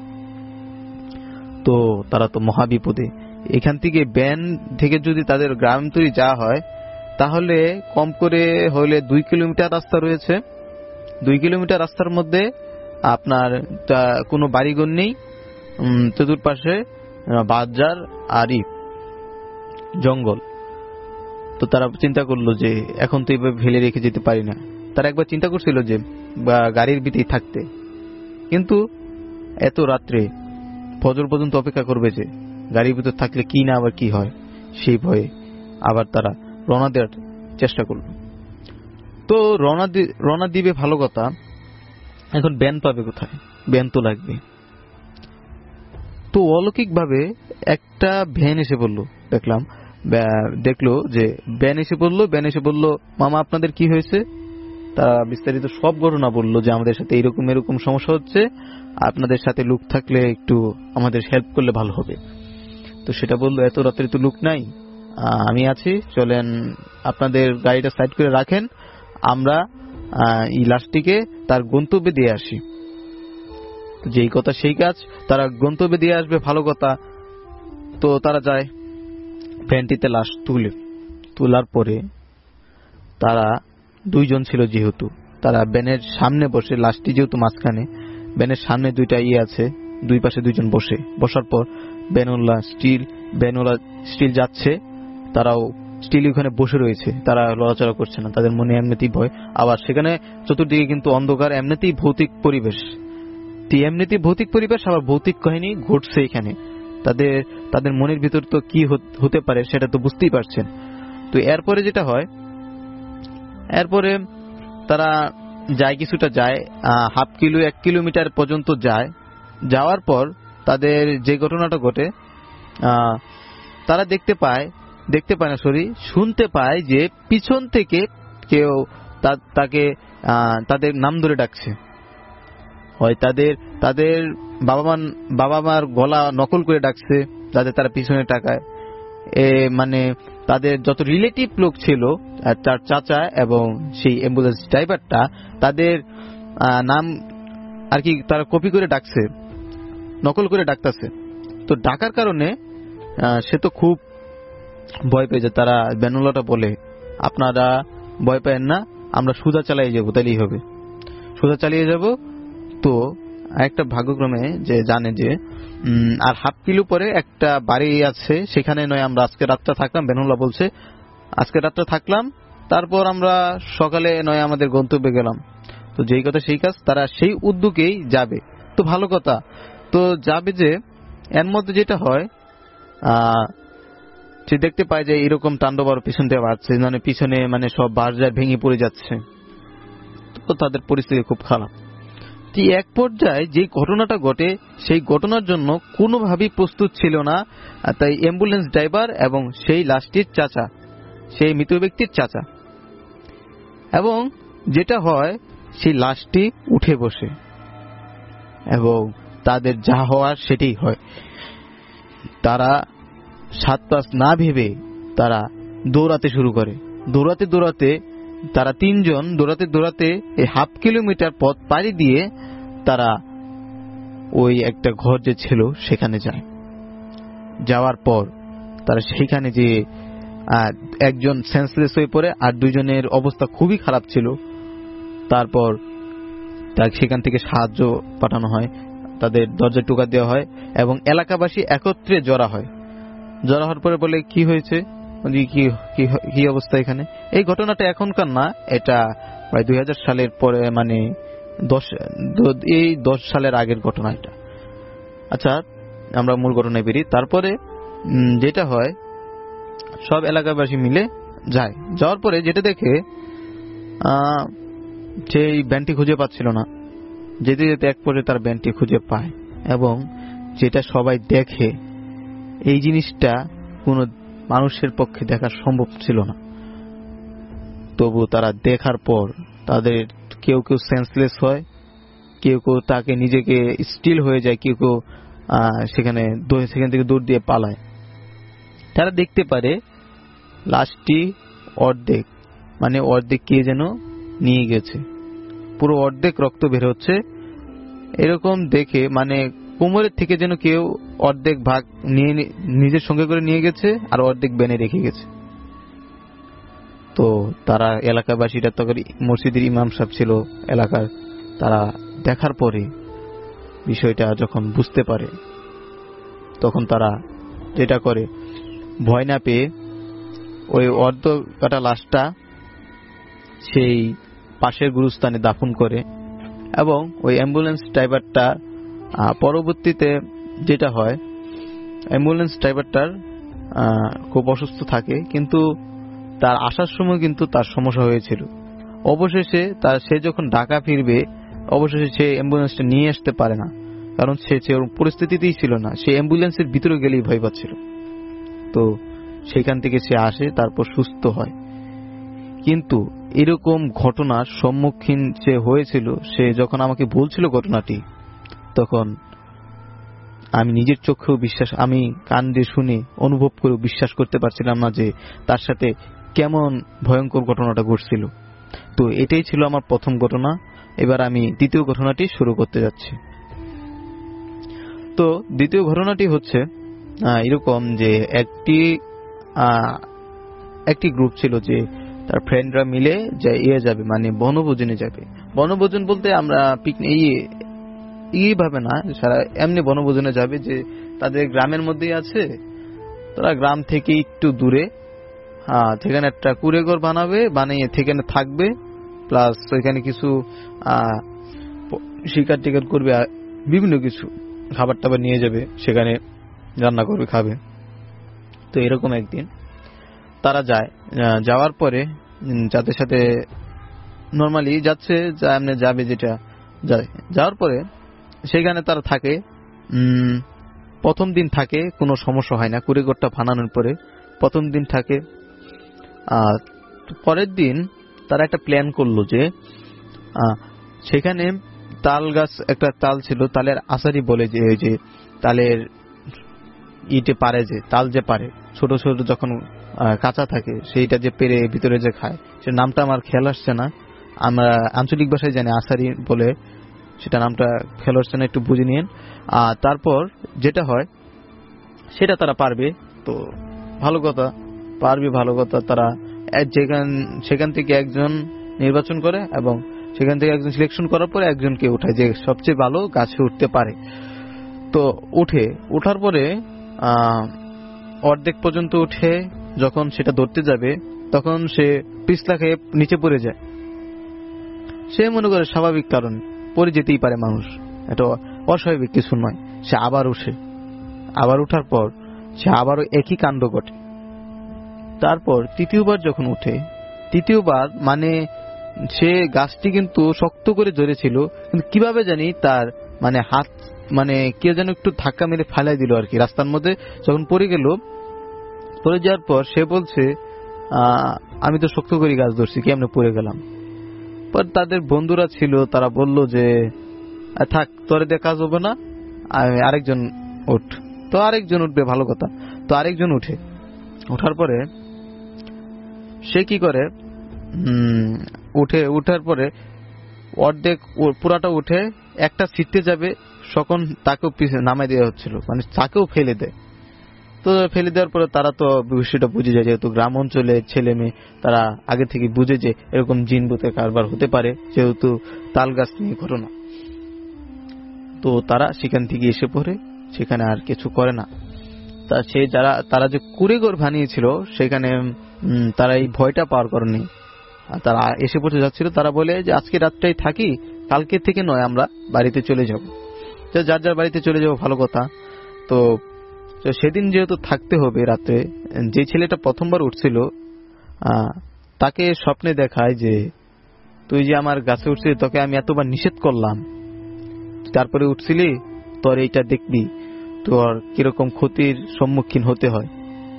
তো তারা তো মহাবিপদে। এখান থেকে ভ্যান থেকে যদি তাদের গ্রাম তৈরি যাওয়া হয় তাহলে কম করে হলে দুই কিলোমিটার রাস্তা রয়েছে। দুই কিলোমিটার রাস্তার মধ্যে আপনার কোনো বাড়িঘর নেই, চতুর্পাশে বাজার আর জঙ্গল। তো তারা চিন্তা করলো যে এখন তো এইভাবে ফেলে রেখে যেতে পারি না। তারা একবার চিন্তা করছিল যে গাড়ির ভিতরেই থাকতে, কিন্তু এত রাত্রে ফজর পর্যন্ত অপেক্ষা করবে যে গাড়ির ভিতর থাকলে কি না আবার কি হয়, সেই ভয়ে আবার তারা রওনা দেওয়ার চেষ্টা করল। তো রওনা রওনা দিবে ভালো কথা, এখন ব্যান পাবে কোথায়, ব্যান তো লাগবে। তো অলৌকিক ভাবে একটা ভ্যান এসে বললো, দেখলাম দেখলো যে ব্যান এসে বললো, ব্যান এসে বললো মামা আপনাদের কি হয়েছে। তারা বিস্তারিত সব ঘটনা বললো যে আমাদের সাথে এরকম এরকম সমস্যা হচ্ছে, আপনাদের সাথে লোক থাকলে একটু আমাদের হেল্প করলে ভালো হবে। তো সেটা বললো এত রাত্রে তো লোক নাই, আমি আছি, চলেন আপনাদের গাড়িটা সাইড করে রাখেন, আমরা এই লাশটিকে তার গন্তব্যে দিয়ে আসি। যেই কথা সেই কাজ, তারা গন্তব্যে দিয়ে আসবে ভালো কথা। তো তারা যায়, ভ্যানটিতে লাশ তুলে তোলার পরে তারা দুইজন ছিল, যেহেতু তারা ব্যানের সামনে বসে, লাশটি যেহেতু মাঝখানে, ব্যানের সামনে দুইটা ইয়ে আছে, দুই পাশে দুইজন বসে, বসার পর ব্যানুল্লাহ স্টিল ব্যানুল্লাহ স্টিল যাচ্ছে, তারাও স্টিল ওখানে বসে রয়েছে, তারা লড়াচড়া করছে না, তাদের মনে এমনিতেই ভয়। আবার সেখানে চতুর্দিকে কিন্তু অন্ধকার, এমনিতেই ভৌতিক পরিবেশ, এমনিতেই ভৌতিক পরিবেশ, আবার ভৌতিক কাহিনী ঘটছে এখানে। তাদের তাদের মনের ভিতর তো কি হতে পারে সেটা তো বুঝতেই পারছেন। তো এরপরে যেটা হয়, এরপরে তারা যায়, কিছুটা যায়, হাফ কিলো এক কিলোমিটার পর্যন্ত যায়। যাওয়ার পর তাদের যে ঘটনাটা ঘটে, তারা দেখতে পায় দেখতে পায় না সরি শুনতে পায় যে পিছন থেকে কেউ তাকে তাদের নাম ধরে ডাকছে। হয় তাদের তাদের বাবা মা বাবা মার গলা নকল করে ডাকছে, যাতে তারা পিছনে তাকায়। এ মানে তাদের যত রিলেটিভ লোক ছিল, তার চাচা এবং সেই অ্যাম্বুলেন্স ড্রাইভারটা, তাদের নাম আর কি তারা কপি করে ডাকছে, নকল করে ডাকতেছে। তো ডাকার কারণে সে তো খুব ভয় পেয়ে যায়। তারা ব্যানুল্লাহটা বলে, আপনারা ভয় পায়েন না, আমরা সোজা চালিয়ে যাবো, তাইলেই হবে, সোজা চালিয়ে যাব। তো একটা ভাগ্যক্রমে যে জানে যে আর হাফ কিলো পরে একটা বাড়ি আছে, সেখানে নয় আমরা আজকে রাতটা থাকলাম। ব্যানুল্লাহ বলছে আজকে রাতটা থাকলাম, তারপর আমরা সকালে নয় আমাদের গন্তব্যে গেলাম। তো যেই কথা সেই কাজ, তারা সেই উদ্যোগেই যাবে। তো ভালো কথা, তো যাবে যে এর মধ্যে যেটা হয়, আহ সে দেখতে পায় যে এরকম তাণ্ডব আর পিছন দিয়ে বাড়ছে, মানে পিছনে মানে সব বাজার ভেঙে পড়ে যাচ্ছে। তো তাদের পরিস্থিতি খুব খারাপ। এক পর্যায়ে যে ঘটনাটা ঘটে, সেই ঘটনার জন্য কোনোভাবেই প্রস্তুত ছিল না তাই অ্যাম্বুলেন্স ড্রাইভার এবং সেই লাশটির চাচা, সেই মৃত ব্যক্তির চাচা। এবং যেটা হয়, সেই লাশটি উঠে বসে এবং তাদের যা হওয়ার সেটাই হয়। তারা সাত পাঁচ না ভেবে তারা দৌড়াতে শুরু করে। দৌড়াতে দৌড়াতে তারা তিনজন দৌড়াতে দৌড়াতে এই হাফ কিলোমিটার পথ পাড়ি দিয়ে তারা ওই একটা ঘর যে ছিল সেখানে যায়। যাওয়ার পর তারা সেখানে যে একজন সেন্সলেস হয়ে পড়ে, আর দুইজনের অবস্থা খুবই খারাপ ছিল। তারপর তাকে সেখান থেকে সাহায্য পাঠানো হয়, তাদের দরজা টোকা দেওয়া হয় এবং এলাকাবাসী একত্রে জড়া হয়। জড়া হওয়ার পরে বলে কি হয়েছে, কি অবস্থা এখানে। এই ঘটনাটা এখনকার না, এটা প্রায় দুই হাজার সালের পরে, মানে দশ এই দশ সালের আগের ঘটনা এটা। আচ্ছা, আমরা মূল ঘটনায় বেরি। তারপরে যেটা হয়, সব এলাকাবাসী মিলে যায়। যাওয়ার পরে যেটা দেখে, সেই ব্যান্ডটি খুঁজে পাচ্ছিল না। যেতে যেতে এক পরে তার ব্যান্ডটি খুঁজে পায় এবং যেটা সবাই দেখে, এই জিনিসটা কোনো মানুষের পক্ষে দেখা সম্ভব ছিল না। তবু তারা দেখার পর তাদের কেউ কেউ সেন্সলেস হয়, কেউ কেউ তাকে নিজেকে স্টিল হয়ে যায়, কেউ কেউ সেখানে সেখান থেকে দৌড় দিয়ে পালায়। তারা দেখতে পারে লাশটি অর্ধেক, মানে অর্ধেক কে যেন নিয়ে গেছে, পুরো অর্ধেক রক্ত বের হচ্ছে। এরকম দেখে মানে কোমরের থেকে যেন কেউ অর্ধেক ভাগ নিয়ে নিজের সঙ্গে করে নিয়ে গেছে আর অর্ধেক বেনে রেখে গেছে। তো তারা এলাকাবাসীরা, তখন মসজিদের ইমাম সাহেব ছিল এলাকার, তারা দেখার পরে বিষয়টা যখন বুঝতে পারে, তখন তারা যেটা করে, ভয় না পেয়ে ওই অর্ধ কাটা লাশটা সেই পাশের গুরুস্থানে দাফন করে। এবং ওই অ্যাম্বুলেন্স ড্রাইভারটা পরবর্তীতে যেটা হয়, অ্যাম্বুলেন্স ড্রাইভারটার খুব অসুস্থ থাকে, কিন্তু তার আসার সময় কিন্তু তার সমস্যা হয়েছিল। অবশেষে তার সে যখন ঢাকা ফিরবে, অবশেষে সে অ্যাম্বুলেন্সটা নিয়ে আসতে পারে না, কারণ সে পরিস্থিতিতেই ছিল না। সে অ্যাম্বুলেন্সের ভিতরে গেলেই ভয় পাচ্ছিল। তো সেখান থেকে সে আসে, তারপর সুস্থ হয়। কিন্তু এরকম ঘটনার সম্মুখীন সে হয়েছিল, সে যখন আমাকে বলছিল ঘটনাটি, তখন আমি নিজের চোখেও বিশ্বাস, আমি কান দিয়ে শুনে অনুভব করে বিশ্বাস করতে পারছিলাম না যে তার সাথে কেমন ভয়ঙ্কর ঘটনাটা ঘটছিল। তো এটাই ছিল আমার প্রথম ঘটনা। এবার আমি দ্বিতীয় ঘটনাটি শুরু করতে যাচ্ছি। তো দ্বিতীয় ঘটনাটি হচ্ছে এরকম যে একটি একটি গ্রুপ ছিল যে তার ফ্রেন্ডরা মিলে যে ইয়ে যাবে, মানে বনভোজনে যাবে। বনভোজন বলতে আমরা পিকনিক এইভাবে না, সারা এমনি বনভোজনে যাবে যে তাদের গ্রামের মধ্যেই আছে, তারা গ্রাম থেকে একটু দূরে, হ্যাঁ সেখানে একটা কুড়েঘর বানাবে, বানিয়ে সেখানে থাকবে, প্লাস ওইখানে কিছু শিকার টিকার করবে, বিভিন্ন কিছু খাবার টাবার নিয়ে যাবে, সেখানে রান্না করবে খাবে। তো এরকম একদিন তারা যায়, যাওয়ার পরে যাদের সাথে নর্মালি যাচ্ছে এমনি যাবে যেটা যায়, যাওয়ার পরে সেখানে তারা থাকে। প্রথম দিন থাকে, কোনো সমস্যা হয় না, কুড়িঘরটা বানানোর পরে প্রথম দিন থাকে। আর পরের দিন তারা একটা প্ল্যান করলো যে সেখানে তাল গাছ, একটা তাল ছিল, তালের আসারি বলে, যে ওই যে তালের ইটে পারে, যে তাল যে পারে ছোট ছোট যখন কাঁচা থাকে সেইটা যে পেরে ভিতরে যে খায়, সে নামটা আমার খেয়াল আসছে না, আমরা আঞ্চলিক ভাষায় জানি আসারি বলে, সেটা নামটা খেয়াল আসছে না, একটু বুঝে নিন। আর তারপর যেটা হয় সেটা তারা পারবে, তো ভালো কথা, পারবে ভালো কথা। তারা যেখান সেখান থেকে একজন নির্বাচন করে এবং সেখান থেকে একজন সিলেকশন করার পরে একজনকে উঠায় যে সবচেয়ে ভালো গাছে উঠতে পারে। তো উঠে ওঠার পরে অর্ধেক পর্যন্ত উঠে যখন সেটা ধরতে যাবে তখন সে পিছলা খেয়ে নিচে পড়ে যায়। সে মনে করে স্বাভাবিক, কারণ পড়ে যেতেই পারে মানুষ, এটা অস্বাভাবিক কিছু নয়। সে আবার উঠে, আবার উঠার পর সে আবারও একই কাণ্ড ঘটে। তারপর তৃতীয়বার যখন উঠে, তৃতীয়বার মানে সে গাছটি কিন্তু শক্ত করে ধরেছিল, কিন্তু কিভাবে জানি তার মানে হাত, মানে কে যেন একটু ধাক্কা মেরে ফালাই দিল আর কি রাস্তার মধ্যে। যখন পড়ে গেল, পড়ে যাওয়ার পর সে বলছে আমি তো শক্ত করে গাছ ধরছি, কেমনে পড়ে গেলাম। পর তাদের বন্ধুরা ছিল, তারা বলল যে থাক, তোরে দিয়ে কাজ হবে না, আরেকজন উঠ। তো আরেকজন উঠবে, ভালো কথা। তো আরেকজন উঠে, ওঠার পরে সে কি করে, উঠে উঠার পরে অর্ধেক পুরাটা উঠে একটা ছিটতে যাবে, তখন তাকেও নামাই দেওয়া হচ্ছিল, মানে তাকেও ফেলে দেয়। তো ফেলে দেওয়ার পরে তারা তো বিষয়টা বুঝে যায়, যেহেতু গ্রাম অঞ্চলের ছেলে মেয়ে, তারা আগে থেকে বুঝে যে এরকম জিন ভূতের কারবার হতে পারে, যেহেতু তাল গাছ নিয়ে ঘটনা। তো তারা সেখান থেকে এসে পড়ে, সেখানে আর কিছু করে না। তা সে যারা তারা যে কুড়েঘর বানিয়েছিল সেখানে তারা এই ভয়টা পার করেনি, তারা এসে পড়তে যাচ্ছিল। তারা বলে যে আজকে রাতটাই থাকি, কালকে থেকে নয় আমরা বাড়িতে চলে যাব। যার যার বাড়িতে চলে যাব, ভালো কথা। তো সেদিন যেহেতু থাকতে হবে রাতে, যে ছেলেটা প্রথমবার উঠছিল তাকে স্বপ্নে দেখায় যে তুই যে আমার গাছে উঠছিলি, তোকে আমি এতবার নিষেধ করলাম, তারপরে উঠছিলি, তোর এইটা দেখবি তোর কিরকম ক্ষতির সম্মুখীন হতে হয়।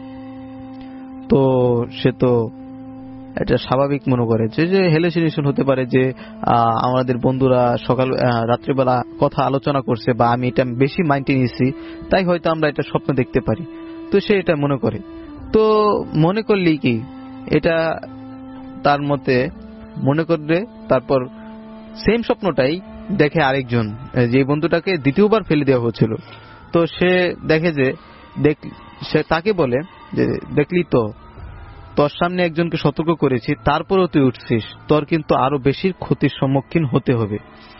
তো সে তো এটা স্বাভাবিক মনে করে যে হেলুসিনেশন হতে পারে, যে আমাদের বন্ধুরা সকাল রাত্রিবেলা কথা আলোচনা করছে, বা আমি এটা বেশি মাইন্ডে নিয়েছি, তাই হয়তো আমরা এটা স্বপ্ন দেখতে পারি। তো সে এটা মনে করে। তো মনে করলেই কি, এটা তার মতে মনে করলে তারপর সেম স্বপ্নটাই দেখে আরেকজন, যে বন্ধুটাকে দ্বিতীয়বার ফেলে দেওয়া হচ্ছিল। তো সে দেখে যে দেখ সে তাকে বলে যে দেখলি তো, তোর সামনে একজনকে সতর্ক করেছি, তারপরেও তুই উঠছিস, তোর কিন্তু আরো বেশি ক্ষতির সম্মুখীন হতে হবে।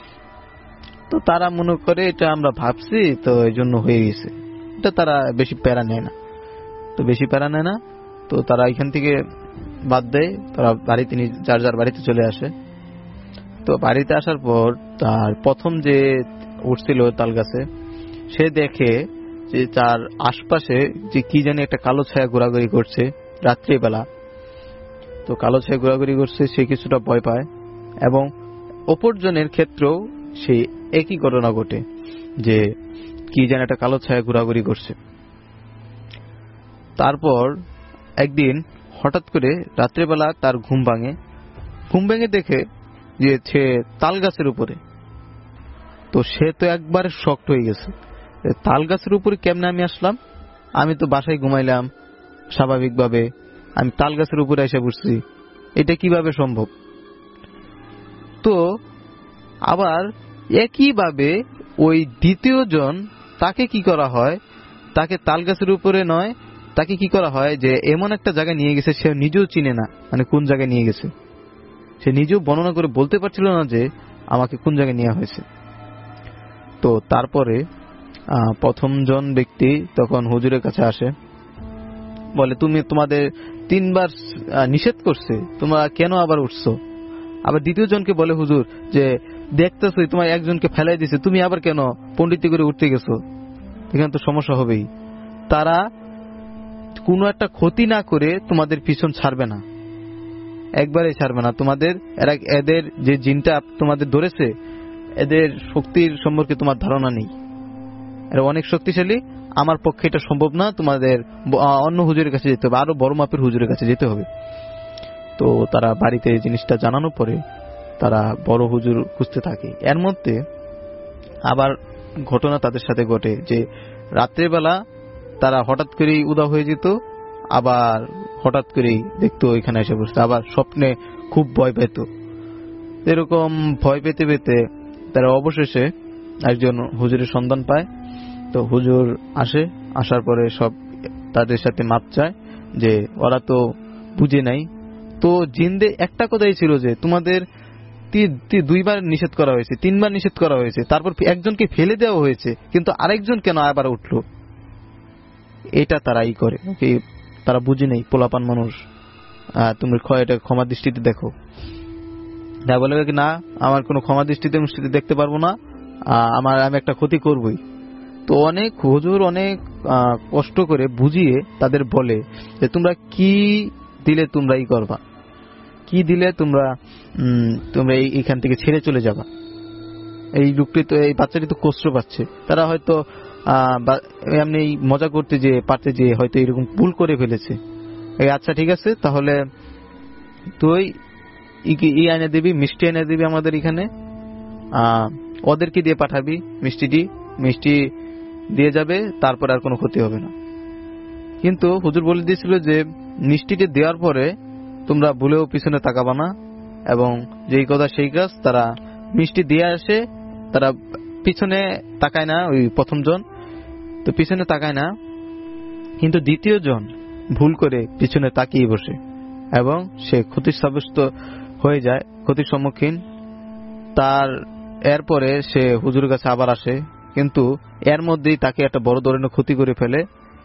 তো তারা মনে করে এটা আমরা ভাবছি, তো এই জন্য হয়ে গেছে, এটা তারা বেশি প্যারা নেয় না। তো বেশি প্যারা নেয় না তো তারা এখান থেকে বাদ দেয়, তারা বাড়িতে যার যার বাড়িতে চলে আসে। তো বাড়িতে আসার পর তার প্রথম যে উঠছিল তাল গাছে, সে দেখে যে তার আশপাশে যে কি জানি একটা কালো ছায়া ঘোরাঘুরি করছে রাত্রিবেলা। তো কালো ছায়া ঘোরাঘুরি করছে, সে কিছুটা ভয় পায়, এবং অপরজনের ক্ষেত্রেও সেই একই ঘটনা ঘটে, যে কি যেন একটা কালো ছায়া ঘোরাঘুরি করছে। তারপর একদিন হঠাৎ করে রাত্রিবেলা তার ঘুম ভাঙে, ঘুম ভেঙে দেখে যে সে তাল গাছের উপরে। তো সে তো একবার শকড হয়ে গেছে, তাল গাছের উপরে কেমনে আমি আসলাম, আমি তো বাসায় ঘুমাইলাম স্বাভাবিকভাবে, আমি তাল গাছের উপরে এসে বসছি, এটা কিভাবে সম্ভব। তো আবার একইভাবে ওই দ্বিতীয় জন, তাকে কি করা হয়, তাকে তাল গাছের উপরে নয় তাকে কি করা হয় যে এমন একটা জায়গায় নিয়ে গেছে সে নিজেও চিনে না, মানে কোন জায়গায় নিয়ে গেছে সে নিজেও বর্ণনা করে বলতে পারছিল না যে আমাকে কোন জায়গায় নেওয়া হয়েছে। তো তারপরে প্রথম জন ব্যক্তি তখন হুজুরের কাছে আসে, বলে তুমি তোমাদের তিনবার নিষেধ করছে, তোমরা কেন আবার উঠছো? আবার দ্বিতীয় জনকে বলে হুজুর যে দেখতেছো তোমার একজনকে ফেলাই দিছে, তুমি আবার কেন পণ্ডিতি করে উঠতে গেছো? এখানে তো সমস্যা হবেই। তারা কোনো একটা ক্ষতি না করে তোমাদের পিছন ছাড়বে না, একবারে ছাড়বে না তোমাদের। এরা এদের যে জিনটা তোমাদের ধরেছে এদের শক্তির সম্পর্কে তোমার ধারণা নেই, এরা অনেক শক্তিশালী, আমার পক্ষে এটা সম্ভব না, তোমাদের অন্য হুজুরের কাছে যেতে হবে, আরো বড় মাপের হুজুরের কাছে যেতে হবে। তো তারা বাড়িতে এই জিনিসটা জানানোর পরে তারা বড় হুজুর খুঁজতে থাকে। এর মধ্যে আবার ঘটনা তাদের সাথে ঘটে যে রাত্রেবেলা তারা হঠাৎ করেই উদা হয়ে যেত, আবার হঠাৎ করেই দেখতো এখানে এসে বসতো, আবার স্বপ্নে খুব ভয় পেত। এরকম ভয় পেতে পেতে তারা অবশেষে একজন হুজুরের সন্ধান পায়। তো হুজুর আসে, আসার পরে সব তাদের সাথে মাপ চায় যে ওরা তো বুঝে নাই। তো জিনদের একটা কথাই ছিল যে তোমাদের দুইবার নিষেধ করা হয়েছে, তিনবার নিষেধ করা হয়েছে, তারপর একজনকে ফেলে দেওয়া হয়েছে, কিন্তু আরেকজন কেন আবার উঠলো? এটা তারাই করে, তারা বুঝে নেই পোলাপান মানুষ, তুমি এটা ক্ষমা দৃষ্টিতে দেখো। যা বলে কি না, আমার কোনো ক্ষমা দৃষ্টিতে দেখতে পারবো না, আমার আমি একটা ক্ষতি করবই। তো অনেক হুজুর অনেক কষ্ট করে বুঝিয়ে তাদের বলে যে তোমরা কি দিলে তোমরা ই করবা, কি দিলে তোমরা তোমরা এইখান থেকে ছেড়ে চলে যাবা। এই লোকটি তো, এই বাচ্চাটি তো কষ্ট পাচ্ছে, তারা হয়তো এমনি মজা করতে যে পারতে যে হয়তো এরকম ভুল করে ফেলেছে। আচ্ছা ঠিক আছে, তাহলে তুই ই এনে দিবি, মিষ্টি এনে দিবি আমাদের এখানে, ওদেরকে দিয়ে পাঠাবি মিষ্টিটি, মিষ্টি দিয়ে যাবে, তারপর আর কোনো ক্ষতি হবে না। কিন্তু হুজুর বলে দিয়েছিল যে মিষ্টিটি দেওয়ার পরে তোমরা ভুলেও পিছনে তাকাবা না, এবং যেই কথা সেই কাজ। তারা মিষ্টি দিয়ে আসে, তারা পিছনে তাকায় না, ওই প্রথম জন তো পিছনে তাকায় না, কিন্তু দ্বিতীয় জন ভুল করে পিছনে তাকিয়ে বসে এবং সে ক্ষতির সাব্যস্ত হয়ে যায়, ক্ষতির সম্মুখীন। তার এরপরে সে হুজুরের কাছে আবার আসে, কিন্তু এর মধ্যেই তাকে একটা বড় ধরনের ক্ষতি করে ফেলে।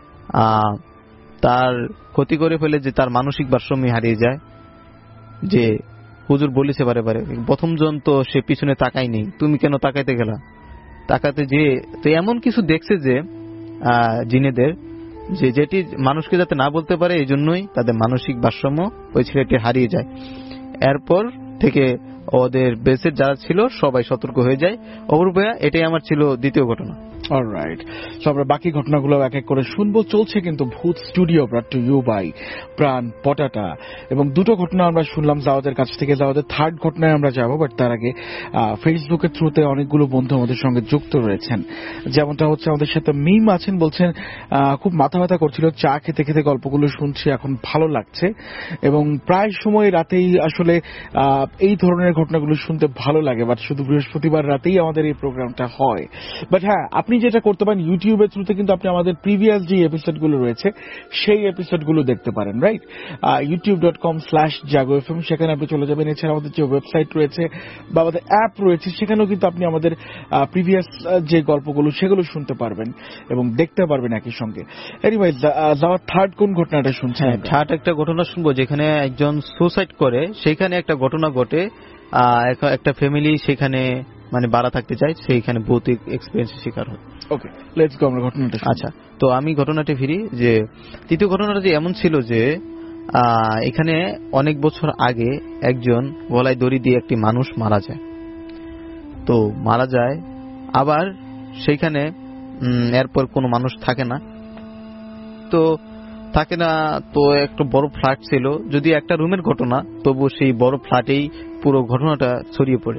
তার ক্ষতি করে ফেলে যে তার মানসিক ভারসাম্য হারিয়ে যায়। যে হুজুর বলেছে বারে বারে, প্রথম জন তো সে পিছনে তাকায়নি, তুমি কেন তাকাইতে গেলা? তাকাতে যে তো এমন কিছু দেখছে যে জিনেদের, যে যেটি মানুষকে যাতে না বলতে পারে, এই জন্যই তাদের মানসিক ভারসাম্য ওই ছেলেটি হারিয়ে যায়। এরপর থেকে ওদের বেসের যারা ছিল সবাই সতর্ক হয়ে যায়। অপূর্বা, এটাই আমার ছিল দ্বিতীয় ঘটনা। অলরাইট, সো আমরা বাকি ঘটনাগুলো এক এক করে শুনবো। চলছে কিন্তু Bhoot studio brought to you by Pran Potata, এবং দুটো ঘটনা আমরা শুনলাম জাওয়াদের কাছ থেকে। জাওয়াদের থার্ড ঘটনায় আমরা যাব, বাট তার আগে ফেসবুকের থ্রুতে অনেকগুলো বন্ধু আমাদের সঙ্গে যুক্ত রয়েছেন। যেমনটা হচ্ছে, আমাদের সাথে মিম আছেন, বলছেন খুব মাথা ব্যথা করছিল, চা খেতে খেতে গল্পগুলো শুনছি, এখন ভালো লাগছে, এবং প্রায় সময় রাতেই আসলে এই ধরনের ঘটনাগুলো শুনতে ভালো লাগে, বাট শুধু বৃহস্পতিবার রাতেই আমাদের এই প্রোগ্রামটা হয়। বাট হ্যাঁ, আপনি যেটা করতে পারেন, ইউটিউবের থ্রুতে কিন্তু আপনি আমাদের প্রিভিয়াস যে এপিসোডগুলো রয়েছে সেই এপিসোডগুলো দেখতে পারেন, right? YouTube dot com slash Jago F M, সেখানে আপনি চলে যাবেন। এছাড়া আমাদের যে ওয়েবসাইট রয়েছে বা আমাদের অ্যাপ রয়েছে, সেখানেও কিন্তু আপনি আমাদের প্রিভিয়াস যে গল্পগুলো সেগুলো শুনতে পারবেন এবং দেখতে পারবেন একই সঙ্গে। এনিওয়েজ, যাওয়ার থার্ড কোন ঘটনাটা শুনছেন? থার্ড একটা ঘটনা শুনবো যেখানে একজন সুসাইড করে, সেখানে একটা ঘটনা ঘটে। একটা ফ্যামিলি সেখানে মানে বাড়া থাকতে চায়, সেইখানে ভৌতিক এক্সপেরিয়েন্সের শিকার হয়। ওকে, লেটস গো, আমরা ঘটনাটা। আচ্ছা, তো আমি ঘটনাটি ফিরি। যে তৃতীয় ঘটনাটা যে এমন ছিল যে এখানে অনেক বছর আগে একজন গলায় দড়ি দিয়ে একটি মানুষ মারা যায়। তো মারা যায়, আবার সেইখানে এরপর কোনো মানুষ থাকে না, তো থাকে না। তো একটা বড় ফ্ল্যাট ছিল, যদি একটা রুমের ঘটনা, তবু সেই বড় ফ্ল্যাটেই পুরো ঘটনাটা ছড়িয়ে পড়ে।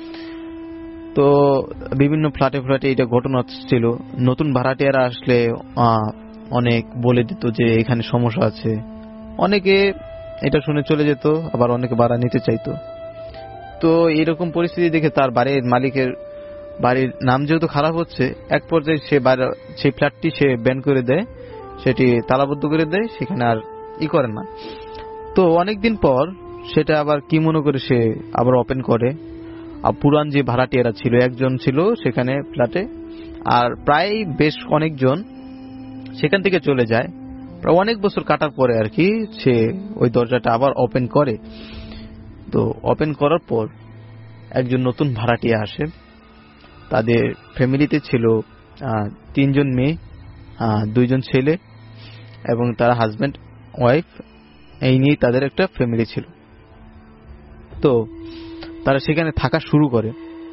তো বিভিন্ন ফ্ল্যাটে ফ্ল্যাটে এটা ঘটনা ছিল। নতুন ভাড়াটিয়ারা আসলে অনেক বলে দিত যে এখানে সমস্যা আছে, অনেকে এটা শুনে চলে যেত, আবার অনেকে ভাড়া নিতে চাইতো। তো এরকম পরিস্থিতি দেখে তার বাড়ির মালিকের বাড়ির নাম যেহেতু খারাপ হচ্ছে, এক পর্যায়ে সে সেই ফ্ল্যাটটি সে ব্যান করে দেয় সেটি তালাবদ্ধ করে দেয়, সেখানে আর ই করে না। তো অনেকদিন পর সেটা আবার কি মনে করে সে আবার ওপেন করে। আর পুরান যে ভাড়াটিয়ারা ছিল, একজন ছিল সেখানে ফ্ল্যাটে, আর প্রায় বেশ অনেকজন সেখান থেকে চলে যায়। প্রায় অনেক বছর কাটার পরে আর কি সে ওই দরজাটা আবার ওপেন করে। তো ওপেন করার পর একজন নতুন ভাড়াটিয়া আসে। তাদের ফ্যামিলিতে ছিল তিনজন মেয়ে, দুইজন ছেলে এবং তারা হাজব্যান্ড ওয়াইফ, এই নিয়ে তাদের একটা ফ্যামিলি ছিল। তো তারা সেখানে থাকা শুরু করে।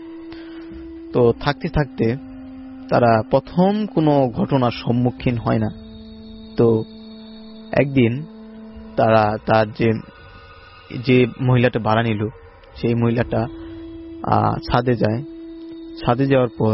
তো থাকতে থাকতে তারা প্রথম কোনো ঘটনার সম্মুখীন হয় না। তো একদিন তারা তার যে যে মহিলাটা ভাড়া নিল, সেই মহিলাটা ছাদে যায়। ছাদে যাওয়ার পর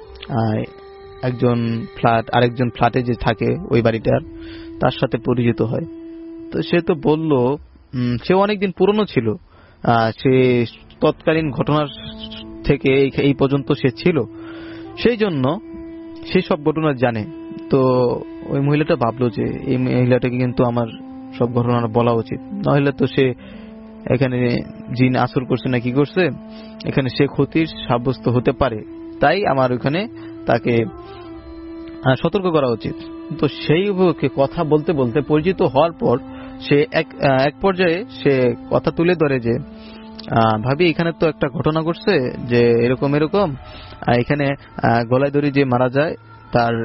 একজন ফ্ল্যাট আরেকজন ফ্ল্যাটে যে থাকে ওই বাড়িটার, তার সাথে পরিচিত হয়। তো সে তো বলল সে অনেকদিন পুরনো ছিল, সে তৎকালীন ঘটনার থেকে এই পর্যন্ত সে ছিল, সেই জন্য সে সব ঘটনা জানে। তো ওই মহিলাটা ভাবলো যে এই মহিলাটাকে কিন্তু আমার সব ঘটনা বলা উচিত, নইলে তো সে এখানে জিন আসর করছে না কি করছে, এখানে সে ক্ষতির সাব্যস্ত হতে পারে, তাই আমার ওখানে তাকে সতর্ক করা উচিত। তো সেই কথা বলতে বলতে পরিচিত হওয়ার পর সে এক এক পর্যায়ে সে কথা তুলে ধরে যে ভাবি এখানে তো একটা ঘটনা ঘটছে যে এরকম এরকম এখানে গলায় দড়ি যে মারা যায় তার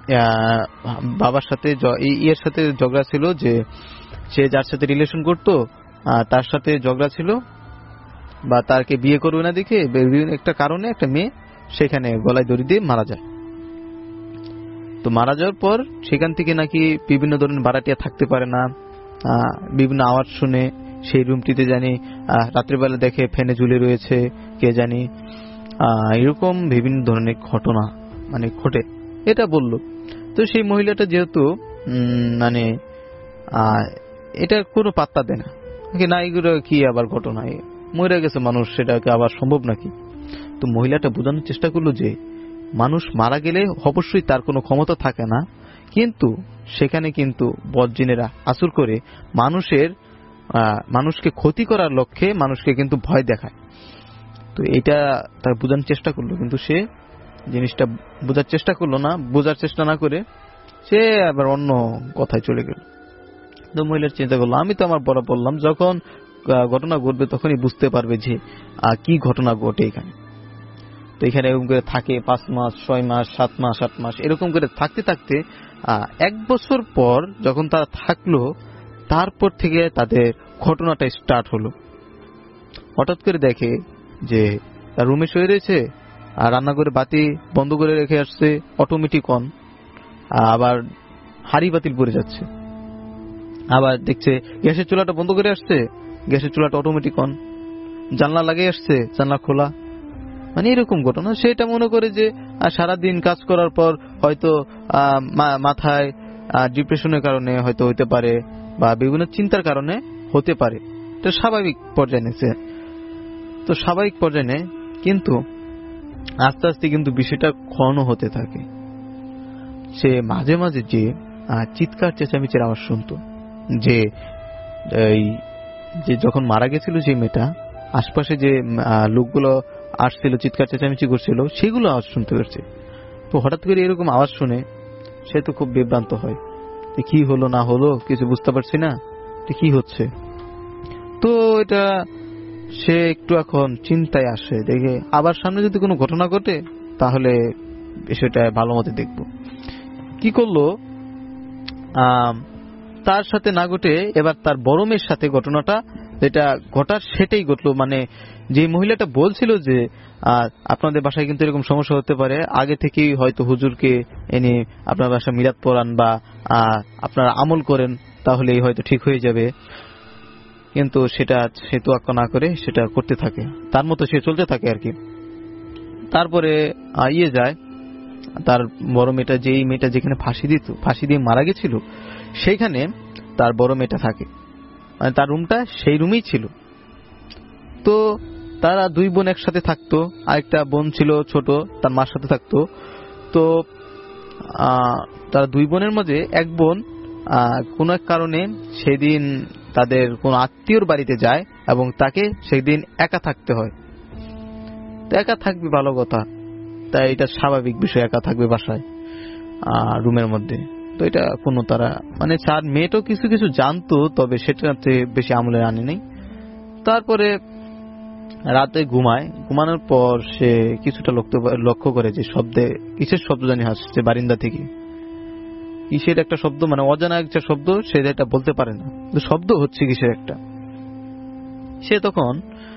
বাবার সাথে ইয়ের সাথে ঝগড়া ছিল, যে সে যার সাথে রিলেশন করতো তার সাথে ঝগড়া ছিল, বা তারকে বিয়ে করবে না দেখে একটা কারণে একটা মেয়ে সেখানে গলায় দড়ি দিয়ে মারা যায়। তো মারা যাওয়ার পর সেখান থেকে নাকি বিভিন্ন ধরনের ভাড়াটিয়া থাকতে পারে না, বিভিন্ন আওয়াজ শুনে সেই রুমটিতে জানি রাত্রিবেলা দেখে ফ্যানে ঝুলে রয়েছে কে জানি, এরকম বিভিন্ন ধরনের ঘটনা মানে ঘটে, এটা বলল। তো সেই মহিলাটা যেহেতু মানে এটা কোনো পাত্তা দেয় না, না এগুলো কি আবার ঘটনা, মরে গেছে মানুষ, সেটাকে আবার সম্ভব নাকি। তো মহিলাটা বোঝানোর চেষ্টা করলো যে মানুষ মারা গেলে অবশ্যই তার কোনো ক্ষমতা থাকে না, কিন্তু সেখানে কিন্তু বজ্জিনেরা আসর করে মানুষের মানুষকে ক্ষতি করার লক্ষ্যে মানুষকে কিন্তু ভয় দেখায়। তো এটা তার বোঝানোর চেষ্টা করলো, কিন্তু সে জিনিসটা বোঝার চেষ্টা করলো না, বোঝার চেষ্টা না করে সে আবার অন্য কথায় চলে গেল। তো মহিলার চিন্তা করলো আমি তো আমার বড় বললাম, যখন ঘটনা ঘটবে তখনই বুঝতে পারবে যে কি ঘটনা ঘটে এখানে। তো এখানে এরকম করে থাকে পাঁচ মাস ছয় মাস সাত মাস আট মাস এরকম করে থাকতে থাকতে এক বছর পর যখন তারা থাকলো, তারপর থেকে তাদের ঘটনাটা স্টার্ট হলো। হঠাৎ করে দেখে যে তার রুমে শুয়ে রয়েছে আর রান্নাঘরে বাতি বন্ধ করে রেখে আসছে অটোমেটিক অন, আবার হাড়ি বাতিল পড়ে যাচ্ছে, আবার দেখছে গ্যাসের চুলাটা বন্ধ করে আসছে, গ্যাসের চুলাটা অটোমেটিক অন, জানলা লাগিয়ে আসছে জানলা খোলা, মানে এরকম ঘটনা। সেটা মনে করে যে সারাদিন কাজ করার পর হয়তো মাথায় ডিপ্রেশনের কারণে হয়তো হতে পারে বা বিভিন্ন চিন্তার কারণে হতে পারে, এটা স্বাভাবিক পর্যায়ে নিয়েছে। তো স্বাভাবিক পর্যায়ে নেয়, কিন্তু আস্তে আস্তে কিন্তু বিষয়টা ক্ষণ হতে থাকে। সে মাঝে মাঝে যে চিৎকার চেঁচামেচির আওয়াজ শুনতো, যে এই যে যখন মারা গেছিল যে মেয়েটা, আশপাশে যে লোকগুলো আসছিল চিৎকার চেঁচামেচি করছিল সেগুলো আওয়াজ শুনতে পারছে। তো হঠাৎ করে এরকম আওয়াজ শুনে সে তো খুব বিভ্রান্ত হয়, কি হলো না হলো কিছু বুঝতে পারছি না, কি হচ্ছে। তো এটা সে একটু এখন চিন্তায় আসে, দেখে আবার সামনে যদি কোনো ঘটনা ঘটে তাহলে বিষয়টা ভালো মতো দেখব। কি করলো, তার সাথে না ঘটে এবার তার বড় মেয়ের সাথে ঘটনাটা যেটা ঘটার সেটাই ঘটলো। মানে যে মহিলাটা বলছিল যে আপনাদের বাসায় কিন্তু এরকম সমস্যা হতে পারে, আগে থেকেই হয়তো হুজুরকে এনে আপনার বাসায় মিলাদ পড়ান বা আপনারা আমল করেন তাহলেই হয়তো ঠিক হয়ে যাবে, কিন্তু সেটা সে তোয়াক্কা না করে সেটা করতে থাকে, তার মতো সে চলতে থাকে আর কি। তারপরে ইয়ে যায়, তার বড় মেয়েটা, যেই মেয়েটা যেখানে ফাঁসি দিত ফাঁসি দিয়ে মারা গেছিল সেইখানে তার বড় মেয়েটা থাকে, মানে তার রুমটা সেই রুমেই ছিল। তো তারা দুই বোন একসাথে থাকতো, আরেকটা বোন ছিল ছোট, তার মার সাথে থাকতো। তো তারা দুই বোনের মধ্যে এক বোন কোন এক কারণে সেদিন তাদের কোন আত্মীয়র বাড়িতে যায় এবং তাকে সেদিন একা থাকতে হয়। তো একা থাকবে ভালো কথা, তাই এটা স্বাভাবিক বিষয়, একা থাকবে বাসায় রুমের মধ্যে। তো এটা কোনো তারা মানে চার মেয়েটাও কিছু কিছু জানতো, তবে সেটাতে বেশি আমলে আনে নেই। তারপরে রাতে ঘুমায়, ঘুমানোর পর সে কিছুটা লক্ষ্য করে যে শব্দে কিসের শব্দ জানি আসছে বারিন্দা থেকে, কিসের একটা শব্দ, মানে অজানা একটা শব্দ, সে এটা বলতে পারে না শব্দ হচ্ছে কিসের একটা। সে তখন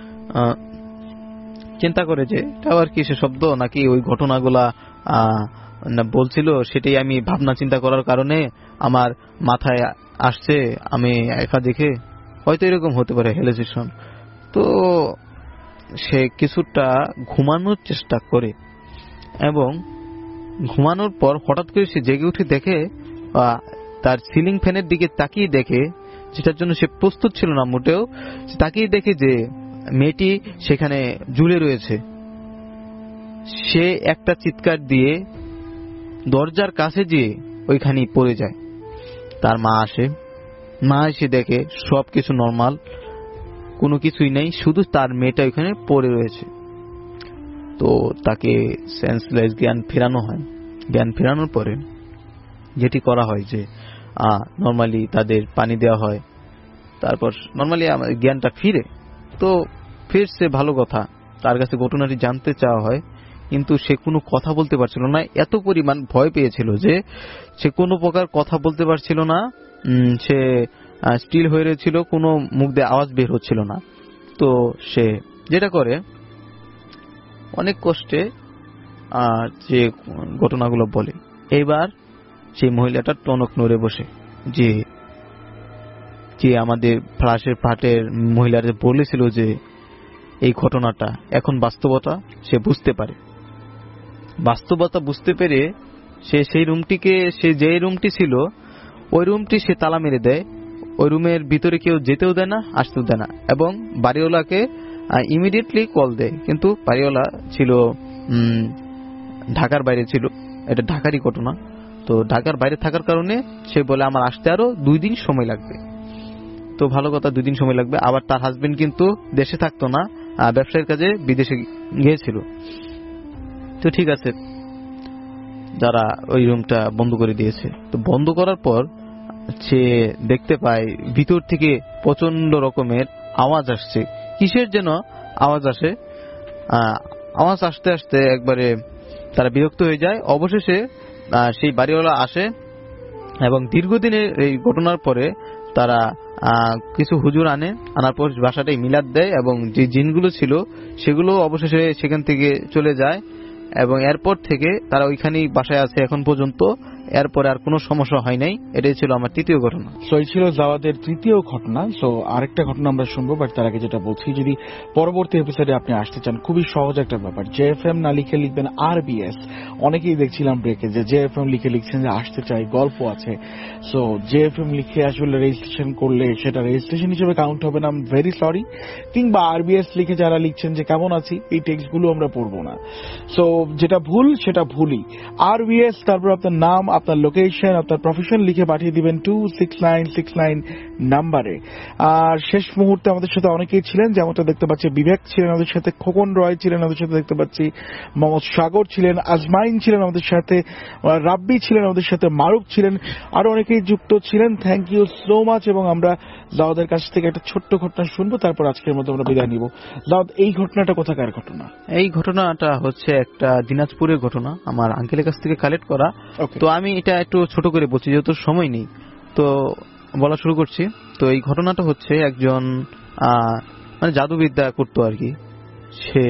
চিন্তা করে যে এটা আবার কিসের শব্দ, নাকি ওই ঘটনাগুলা বলছিল সেটাই আমি ভাবনা চিন্তা করার কারণে আমার মাথায় আসছে, আমি একা দেখে হয়তো এরকম হতে পারে হ্যালুসিনেশন। তো সে কিছুটা ঘুমানোর চেষ্টা করে এবং ঘুমানোর পর হঠাৎ করে সে জেগে উঠে দেখে, তার সিলিং ফ্যানের দিকে তাকিয়ে দেখে, যেটার জন্য সে প্রস্তুত ছিল না মোটেও, তাকিয়ে দেখে যে মেয়েটি সেখানে ঝুলে রয়েছে। সে একটা চিৎকার দিয়ে দরজার কাছে গিয়ে ওইখানেই পড়ে যায়। তার মা আসে, মা এসে দেখে সবকিছু নর্মাল, কোনো কিছুই নেই, শুধু তার মেয়েটা ওইখানে পড়ে রয়েছে। তো তাকে সেন্সলেস জ্ঞান ফেরানো হয়। জ্ঞান ফেরানোর পরে যেটি করা হয় যে নর্মালি তাদের পানি দেওয়া হয়, তারপর নর্মালি জ্ঞানটা ফিরে। তো ফিরছে ভালো কথা, তার কাছে ঘটনাটি জানতে চাওয়া হয়, কিন্তু সে কোনো কথা বলতে পারছিল না, এত পরিমাণ ভয় পেয়েছিল যে সে কোনো প্রকার কথা বলতে পারছিল না, সে স্টিল হয়ে রয়েছিল, কোনো মুখ দিয়ে আওয়াজ বের হচ্ছিল না। তো সে যেটা করে অনেক কষ্টে যে ঘটনাগুলো বলে। এবার সেই মহিলাটা টনক নড়ে বসে, যে যে আমাদের ফ্লাশের পার্টের মহিলারা বলেছিল যে এই ঘটনাটা এখন বাস্তবতা সে বুঝতে পারে। বাস্তবতা বুঝতে পেরে সে সেই রুমটিকে, সে যে রুমটি ছিল ওই রুমটি সে তালা মেরে দেয়, ওই রুমের ভিতরে কেউ যেতেও দেয় না, আসতেও দেয় না, এবং বাড়িওয়ালাকে ইমিডিয়েটলি কল দেয়। কিন্তু বাড়িওয়ালা ছিল ঢাকার বাইরে ছিল, এটা ঢাকারই ঘটনা। তো ঢাকার বাইরে থাকার কারণে সে বলে আমার আসতে আরো দুই দিন সময় লাগবে। তো ভালো কথা, দুই দিন সময় লাগবে। আবার তার হাজবেন্ড কিন্তু দেশে থাকতো না, ব্যবসায়ের কাজে বিদেশে গিয়েছিল। তো ঠিক আছে, যারা ওই রুমটা বন্ধ করে দিয়েছে। তো বন্ধ করার পর সে দেখতে পায় ভিতর থেকে প্রচন্ড রকমের আওয়াজ আসছে, কিসের যেন আওয়াজ আসে। আওয়াজ আসতে আসতে একবারে তারা বিরক্ত হয়ে যায়। অবশেষে সেই বাড়িওয়ালা আসে এবং দীর্ঘদিনের এই ঘটনার পরে তারা কিছু হুজুর আনে, আনার পর বাসাটাই মিলাদ দেয় এবং যে জিনগুলো ছিল সেগুলো অবশেষে সেখান থেকে চলে যায় এবং এরপর থেকে তারা ওইখানেই বাসায় আছে এখন পর্যন্ত। এরপরে আর কোনো সমস্যা হয় নাই। এটাই ছিল আমার তৃতীয় ঘটনা। সো এই ছিল জাওয়াদের তৃতীয় ঘটনা। সো আরেকটা ঘটনা আমরা শুনবো, বাট তার আগে যেটা বলছি, যদি পরবর্তী এপিসোডে আপনি আসতে চান, খুবই সহজ একটা ব্যাপার, জে এফ এম না লিখে লিখবেন আর বি এস। অনেকেই দেখছিলাম ব্রেকে যে জে এফ এম লিখে লিখছেন যে আসতে চাই, গল্প আছে। সো জে এফ এম লিখে আসলে রেজিস্ট্রেশন করলে সেটা রেজিস্ট্রেশন হিসেবে কাউন্ট হবে না, ভেরি সরি। কিংবা আর বি এস লিখে যারা লিখছেন যে কেমন আছি, এই টেক্সটগুলো আমরা পড়বো না। সো যেটা ভুল সেটা ভুলই। আর বি এস, তারপর আপনার নাম, আপনার লোকেশন, আপনার প্রফেশন লিখে পাঠিয়ে দিবেন two six nine six nine নাম্বারে। আর শেষ মুহূর্তে আমাদের সাথে অনেকেই ছিলেন, যেমনটা দেখতে পাচ্ছি বিবেক ছিলেন আমাদের সাথে, খোকন রয় ছিলেন আমাদের সাথে, দেখতে পাচ্ছি মোহাম্মদ সাগর ছিলেন, আজমাইন ছিলেন আমাদের সাথে, রাব্বি ছিলেন আমাদের সাথে, মারুফ ছিলেন, আরো অনেকেই যুক্ত ছিলেন। Thank you so much. এবং আমরা জাওয়াদের কাছ থেকে একটা ছোট্ট ঘটনা শুনবো, তারপর আজকের মতো আমরা বিদায় নিব। জাওয়াদ, এই ঘটনাটা কোথাকার ঘটনা? এই ঘটনাটা হচ্ছে একটা দিনাজপুরের ঘটনা, আমার আঙ্কেলের কাছ থেকে কালেক্ট করা। তো আমি এটা একটু ছোট করে বলছি যেহেতু সময় নেই, তো বলা শুরু করছি। তো এই ঘটনাটা হচ্ছে একজন মানে জাদুবিদ্যা করতো আর কি। সে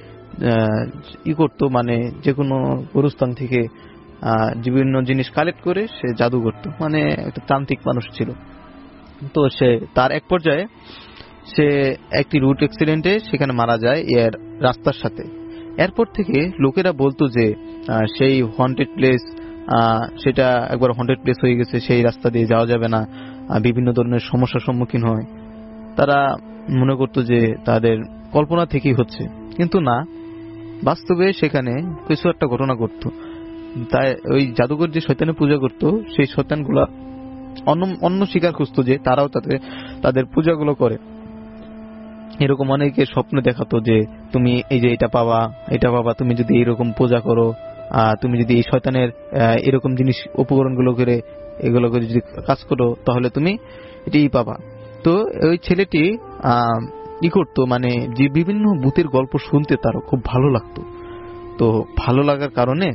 ই করতো, মানে যে কোনো গুরুস্থান থেকে বিভিন্ন জিনিস কালেক্ট করে সে জাদু করতো, মানে একটা তান্ত্রিক মানুষ ছিল। তো সে তার এক পর্যায়ে সে একটি রুট অ্যাক্সিডেন্টে সেখানে মারা যায় এর রাস্তার সাথে। এরপর থেকে লোকেরা বলতো যে সেই হন্টেড প্লেস, সেটা একবার হন্টেড প্লেস হয়ে গেছে, সেই রাস্তা দিয়ে যাওয়া যাবে না, বিভিন্ন ধরনের সমস্যার সম্মুখীন হয়। তারা মনে করতো যে তাদের কল্পনা থেকেই হচ্ছে, কিন্তু না, বাস্তবে সেখানে কিছু একটা ঘটনা ঘটতো। তাই ওই জাদুঘর যে শয়তানের পূজা করতো সেই শয়তানগুলা অন্য অন্য শিকার খুঁজতো যে তারাও তাদের তাদের পূজাগুলো করে। এরকম অনেকে স্বপ্ন দেখাতো যে তুমি এই যে এটা পাবা এটা পাবা, তুমি যদি এরকম পূজা করো, আহ তুমি যদি এই শয়তানের এরকম জিনিস উপকরণগুলো করে এগুলো করে যদি কাজ করো তাহলে তুমি এটাই পাবা। তো ওই ছেলেটি আহ ই করতো, মানে যে বিভিন্ন ভূতের গল্প শুনতে তার খুব ভালো লাগতো। তো ভালো লাগার কারণে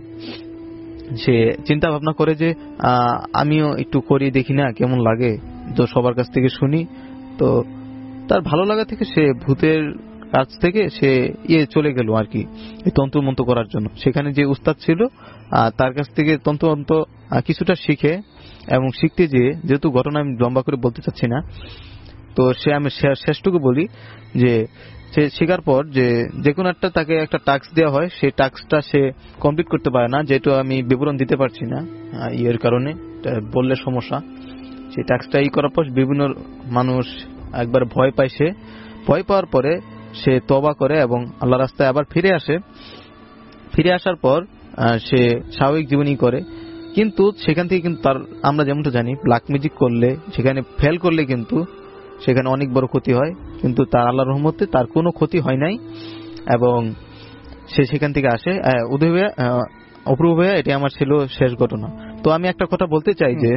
সে চিন্তা ভাবনা করে যে আমিও একটু করি দেখি না কেমন লাগে, তো সবার কাছ থেকে শুনি। তো তার ভালো লাগা থেকে সে ভূতের কাছ থেকে সে ইয়ে চলে গেল আর কি, এই তন্ত্রমন্ত্র করার জন্য। সেখানে যে উস্তাদ ছিল তার কাছ থেকে তন্ত্রমন্ত্র কিছুটা শিখে এবং শিখতে যেয়ে, যেহেতু ঘটনা আমি লম্বা করে বলতে চাচ্ছি না, তো সে আমি শেষটুকু বলি যে সে শেখার পর যে যে কোনো একটা তাকে একটা টাস্ক দেওয়া হয়, সেই টাস্কটা সে কমপ্লিট করতে পারে না, যেটা আমি বিবরণ দিতে পারছি না ইয়ের কারণে, বললে সমস্যা। সেই টাস্কটা ই করার পর বিভিন্ন মানুষ একবার ভয় পায়, সে ভয় পাওয়ার পরে সে তওবা করে এবং আল্লাহর রাস্তায় আবার ফিরে আসে। ফিরে আসার পর সে স্বাভাবিক জীবনই করে, কিন্তু সেখান থেকে কিন্তু তার আমরা যেমনটা জানি ব্ল্যাক ম্যাজিক করলে সেখানে ফেল করলে কিন্তু সেখানে অনেক বড় ক্ষতি হয়, কিন্তু তার আল্লাহর রহমতে তার কোনো ক্ষতি হয় নাই এবং সে সেখান থেকে আসে। উদয় ভাইয়া, অপূর্ব ভাইয়া, এটা আমার ছিল শেষ ঘটনা। তো আমি একটা কথা বলতে চাই যে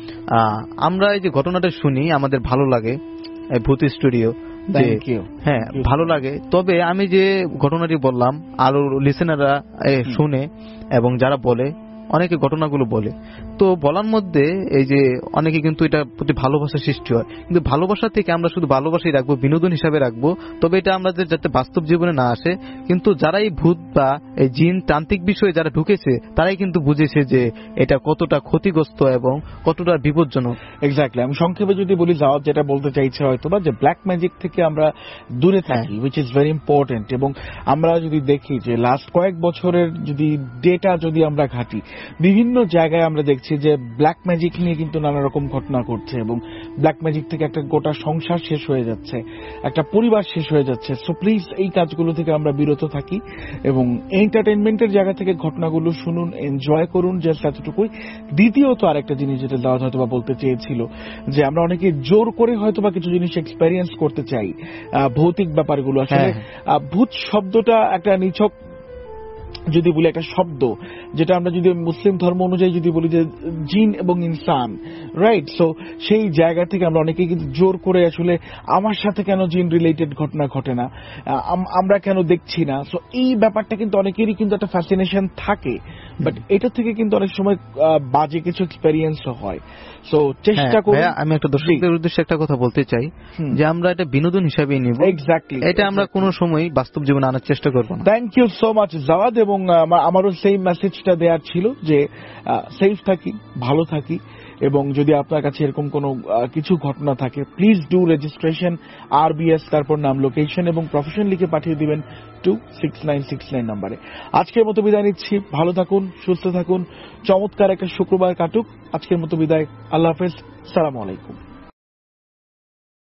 আমরা এই যে ঘটনাটা শুনি আমাদের ভালো লাগে, ভূত স্টুডিও, হ্যাঁ ভালো লাগে। তবে আমি যে ঘটনাটি বললাম আরো লিসেনাররা শুনে এবং যারা বলে, অনেকে ঘটনাগুলো বলে, তো বলার মধ্যে এই যে অনেকে কিন্তু এটা প্রতি ভালোবাসা সৃষ্টি হয়, কিন্তু ভালোবাসা থেকে আমরা শুধু ভালোবাসাই রাখবো, বিনোদন হিসাবে রাখবো, তবে এটা আমাদের যাতে বাস্তব জীবনে না আসে। কিন্তু যারা এই ভূত বা এই জিন তান্ত্রিক বিষয়ে যারা ঢুকেছে তারাই কিন্তু বুঝেছে যে এটা কতটা ক্ষতিগ্রস্ত এবং কতটা বিপজ্জনক। এক্স্যাক্টলি, আমি সংক্ষেপে যদি বলি, যাওয়ার যেটা বলতে চাইছে হয়তো বা যে ব্ল্যাক ম্যাজিক থেকে আমরা দূরে থাকি, উইচ ইজ ভেরি ইম্পর্টেন্ট। এবং আমরা যদি দেখি যে লাস্ট কয়েক বছরের যদি ডেটা যদি আমরা ঘাটি, বিভিন্ন জায়গায় আমরা দেখছি যে ব্ল্যাক ম্যাজিক নিয়ে কিন্তু নানা রকম ঘটনা ঘটছে এবং ব্ল্যাক ম্যাজিক থেকে একটা গোটা সংসার শেষ হয়ে যাচ্ছে, একটা পরিবার শেষ হয়ে যাচ্ছে। সো প্লিজ এই কাজগুলো থেকে আমরা বিরত থাকি এবং এন্টারটেনমেন্টের জায়গা থেকে ঘটনাগুলো শুনুন, এনজয় করুন, জাস্ট এতটুকুই। দ্বিতীয়ত আরেকটা জিনিস যেটা দাওয়াত হয়তো বা বলতে চেয়েছিল, যে আমরা অনেকে জোর করে হয়তো বা কিছু জিনিস এক্সপেরিয়েন্স করতে চাই, ভৌতিক ব্যাপারগুলো। আসলে ভূত শব্দটা একটা নিছক যদি বলি একটা শব্দ, যেটা আমরা যদি মুসলিম ধর্ম অনুযায়ী যদি বলি যে জিন এবং ইনসান, রাইট? সো সেই জায়গা থেকে আমরা অনেকেই কিন্তু জোর করে আসলে আমার সাথে কেন জিন রিলেটেড ঘটনা ঘটে না, আমরা কেন দেখছি না। সো এই ব্যাপারটা কিন্তু অনেকেরই কিন্তু একটা ফ্যাসিনেশন থাকে, বাট এটা থেকে কিন্তু অনেক সময় বাজে কিছু এক্সপেরিয়েন্সও হয়। সো চেষ্টা করি। আমি একটা দর্শকদের উদ্দেশ্যে একটা কথা বলতে চাই যে আমরা এটা বিনোদন হিসাবেই নিব, এক্স্যাক্টলি, এটা আমরা কোনো সময় বাস্তব জীবনে আনার চেষ্টা করব না। Thank you so much Jawad. এবং আমারও সেই মেসেজটা দেওয়ার ছিল যে সেফ থাকি, ভালো থাকি, এবং যদি আপনার কাছে এরকম কোনো কিছু ঘটনা থাকে প্লিজ ডু রেজিস্ট্রেশন আরবিএস, তারপর নাম, লোকেশন এবং প্রফেশন লিখে পাঠিয়ে দিবেন two six nine six nine নাম্বারে। আজকের মতো বিদায় নিচ্ছি, ভালো থাকুন, সুস্থ থাকুন, চমৎকার একটা শুক্রবার কাটুক। আজকের মতো বিদায়, আল্লাহ হাফেজ, সালামু আলাইকুম।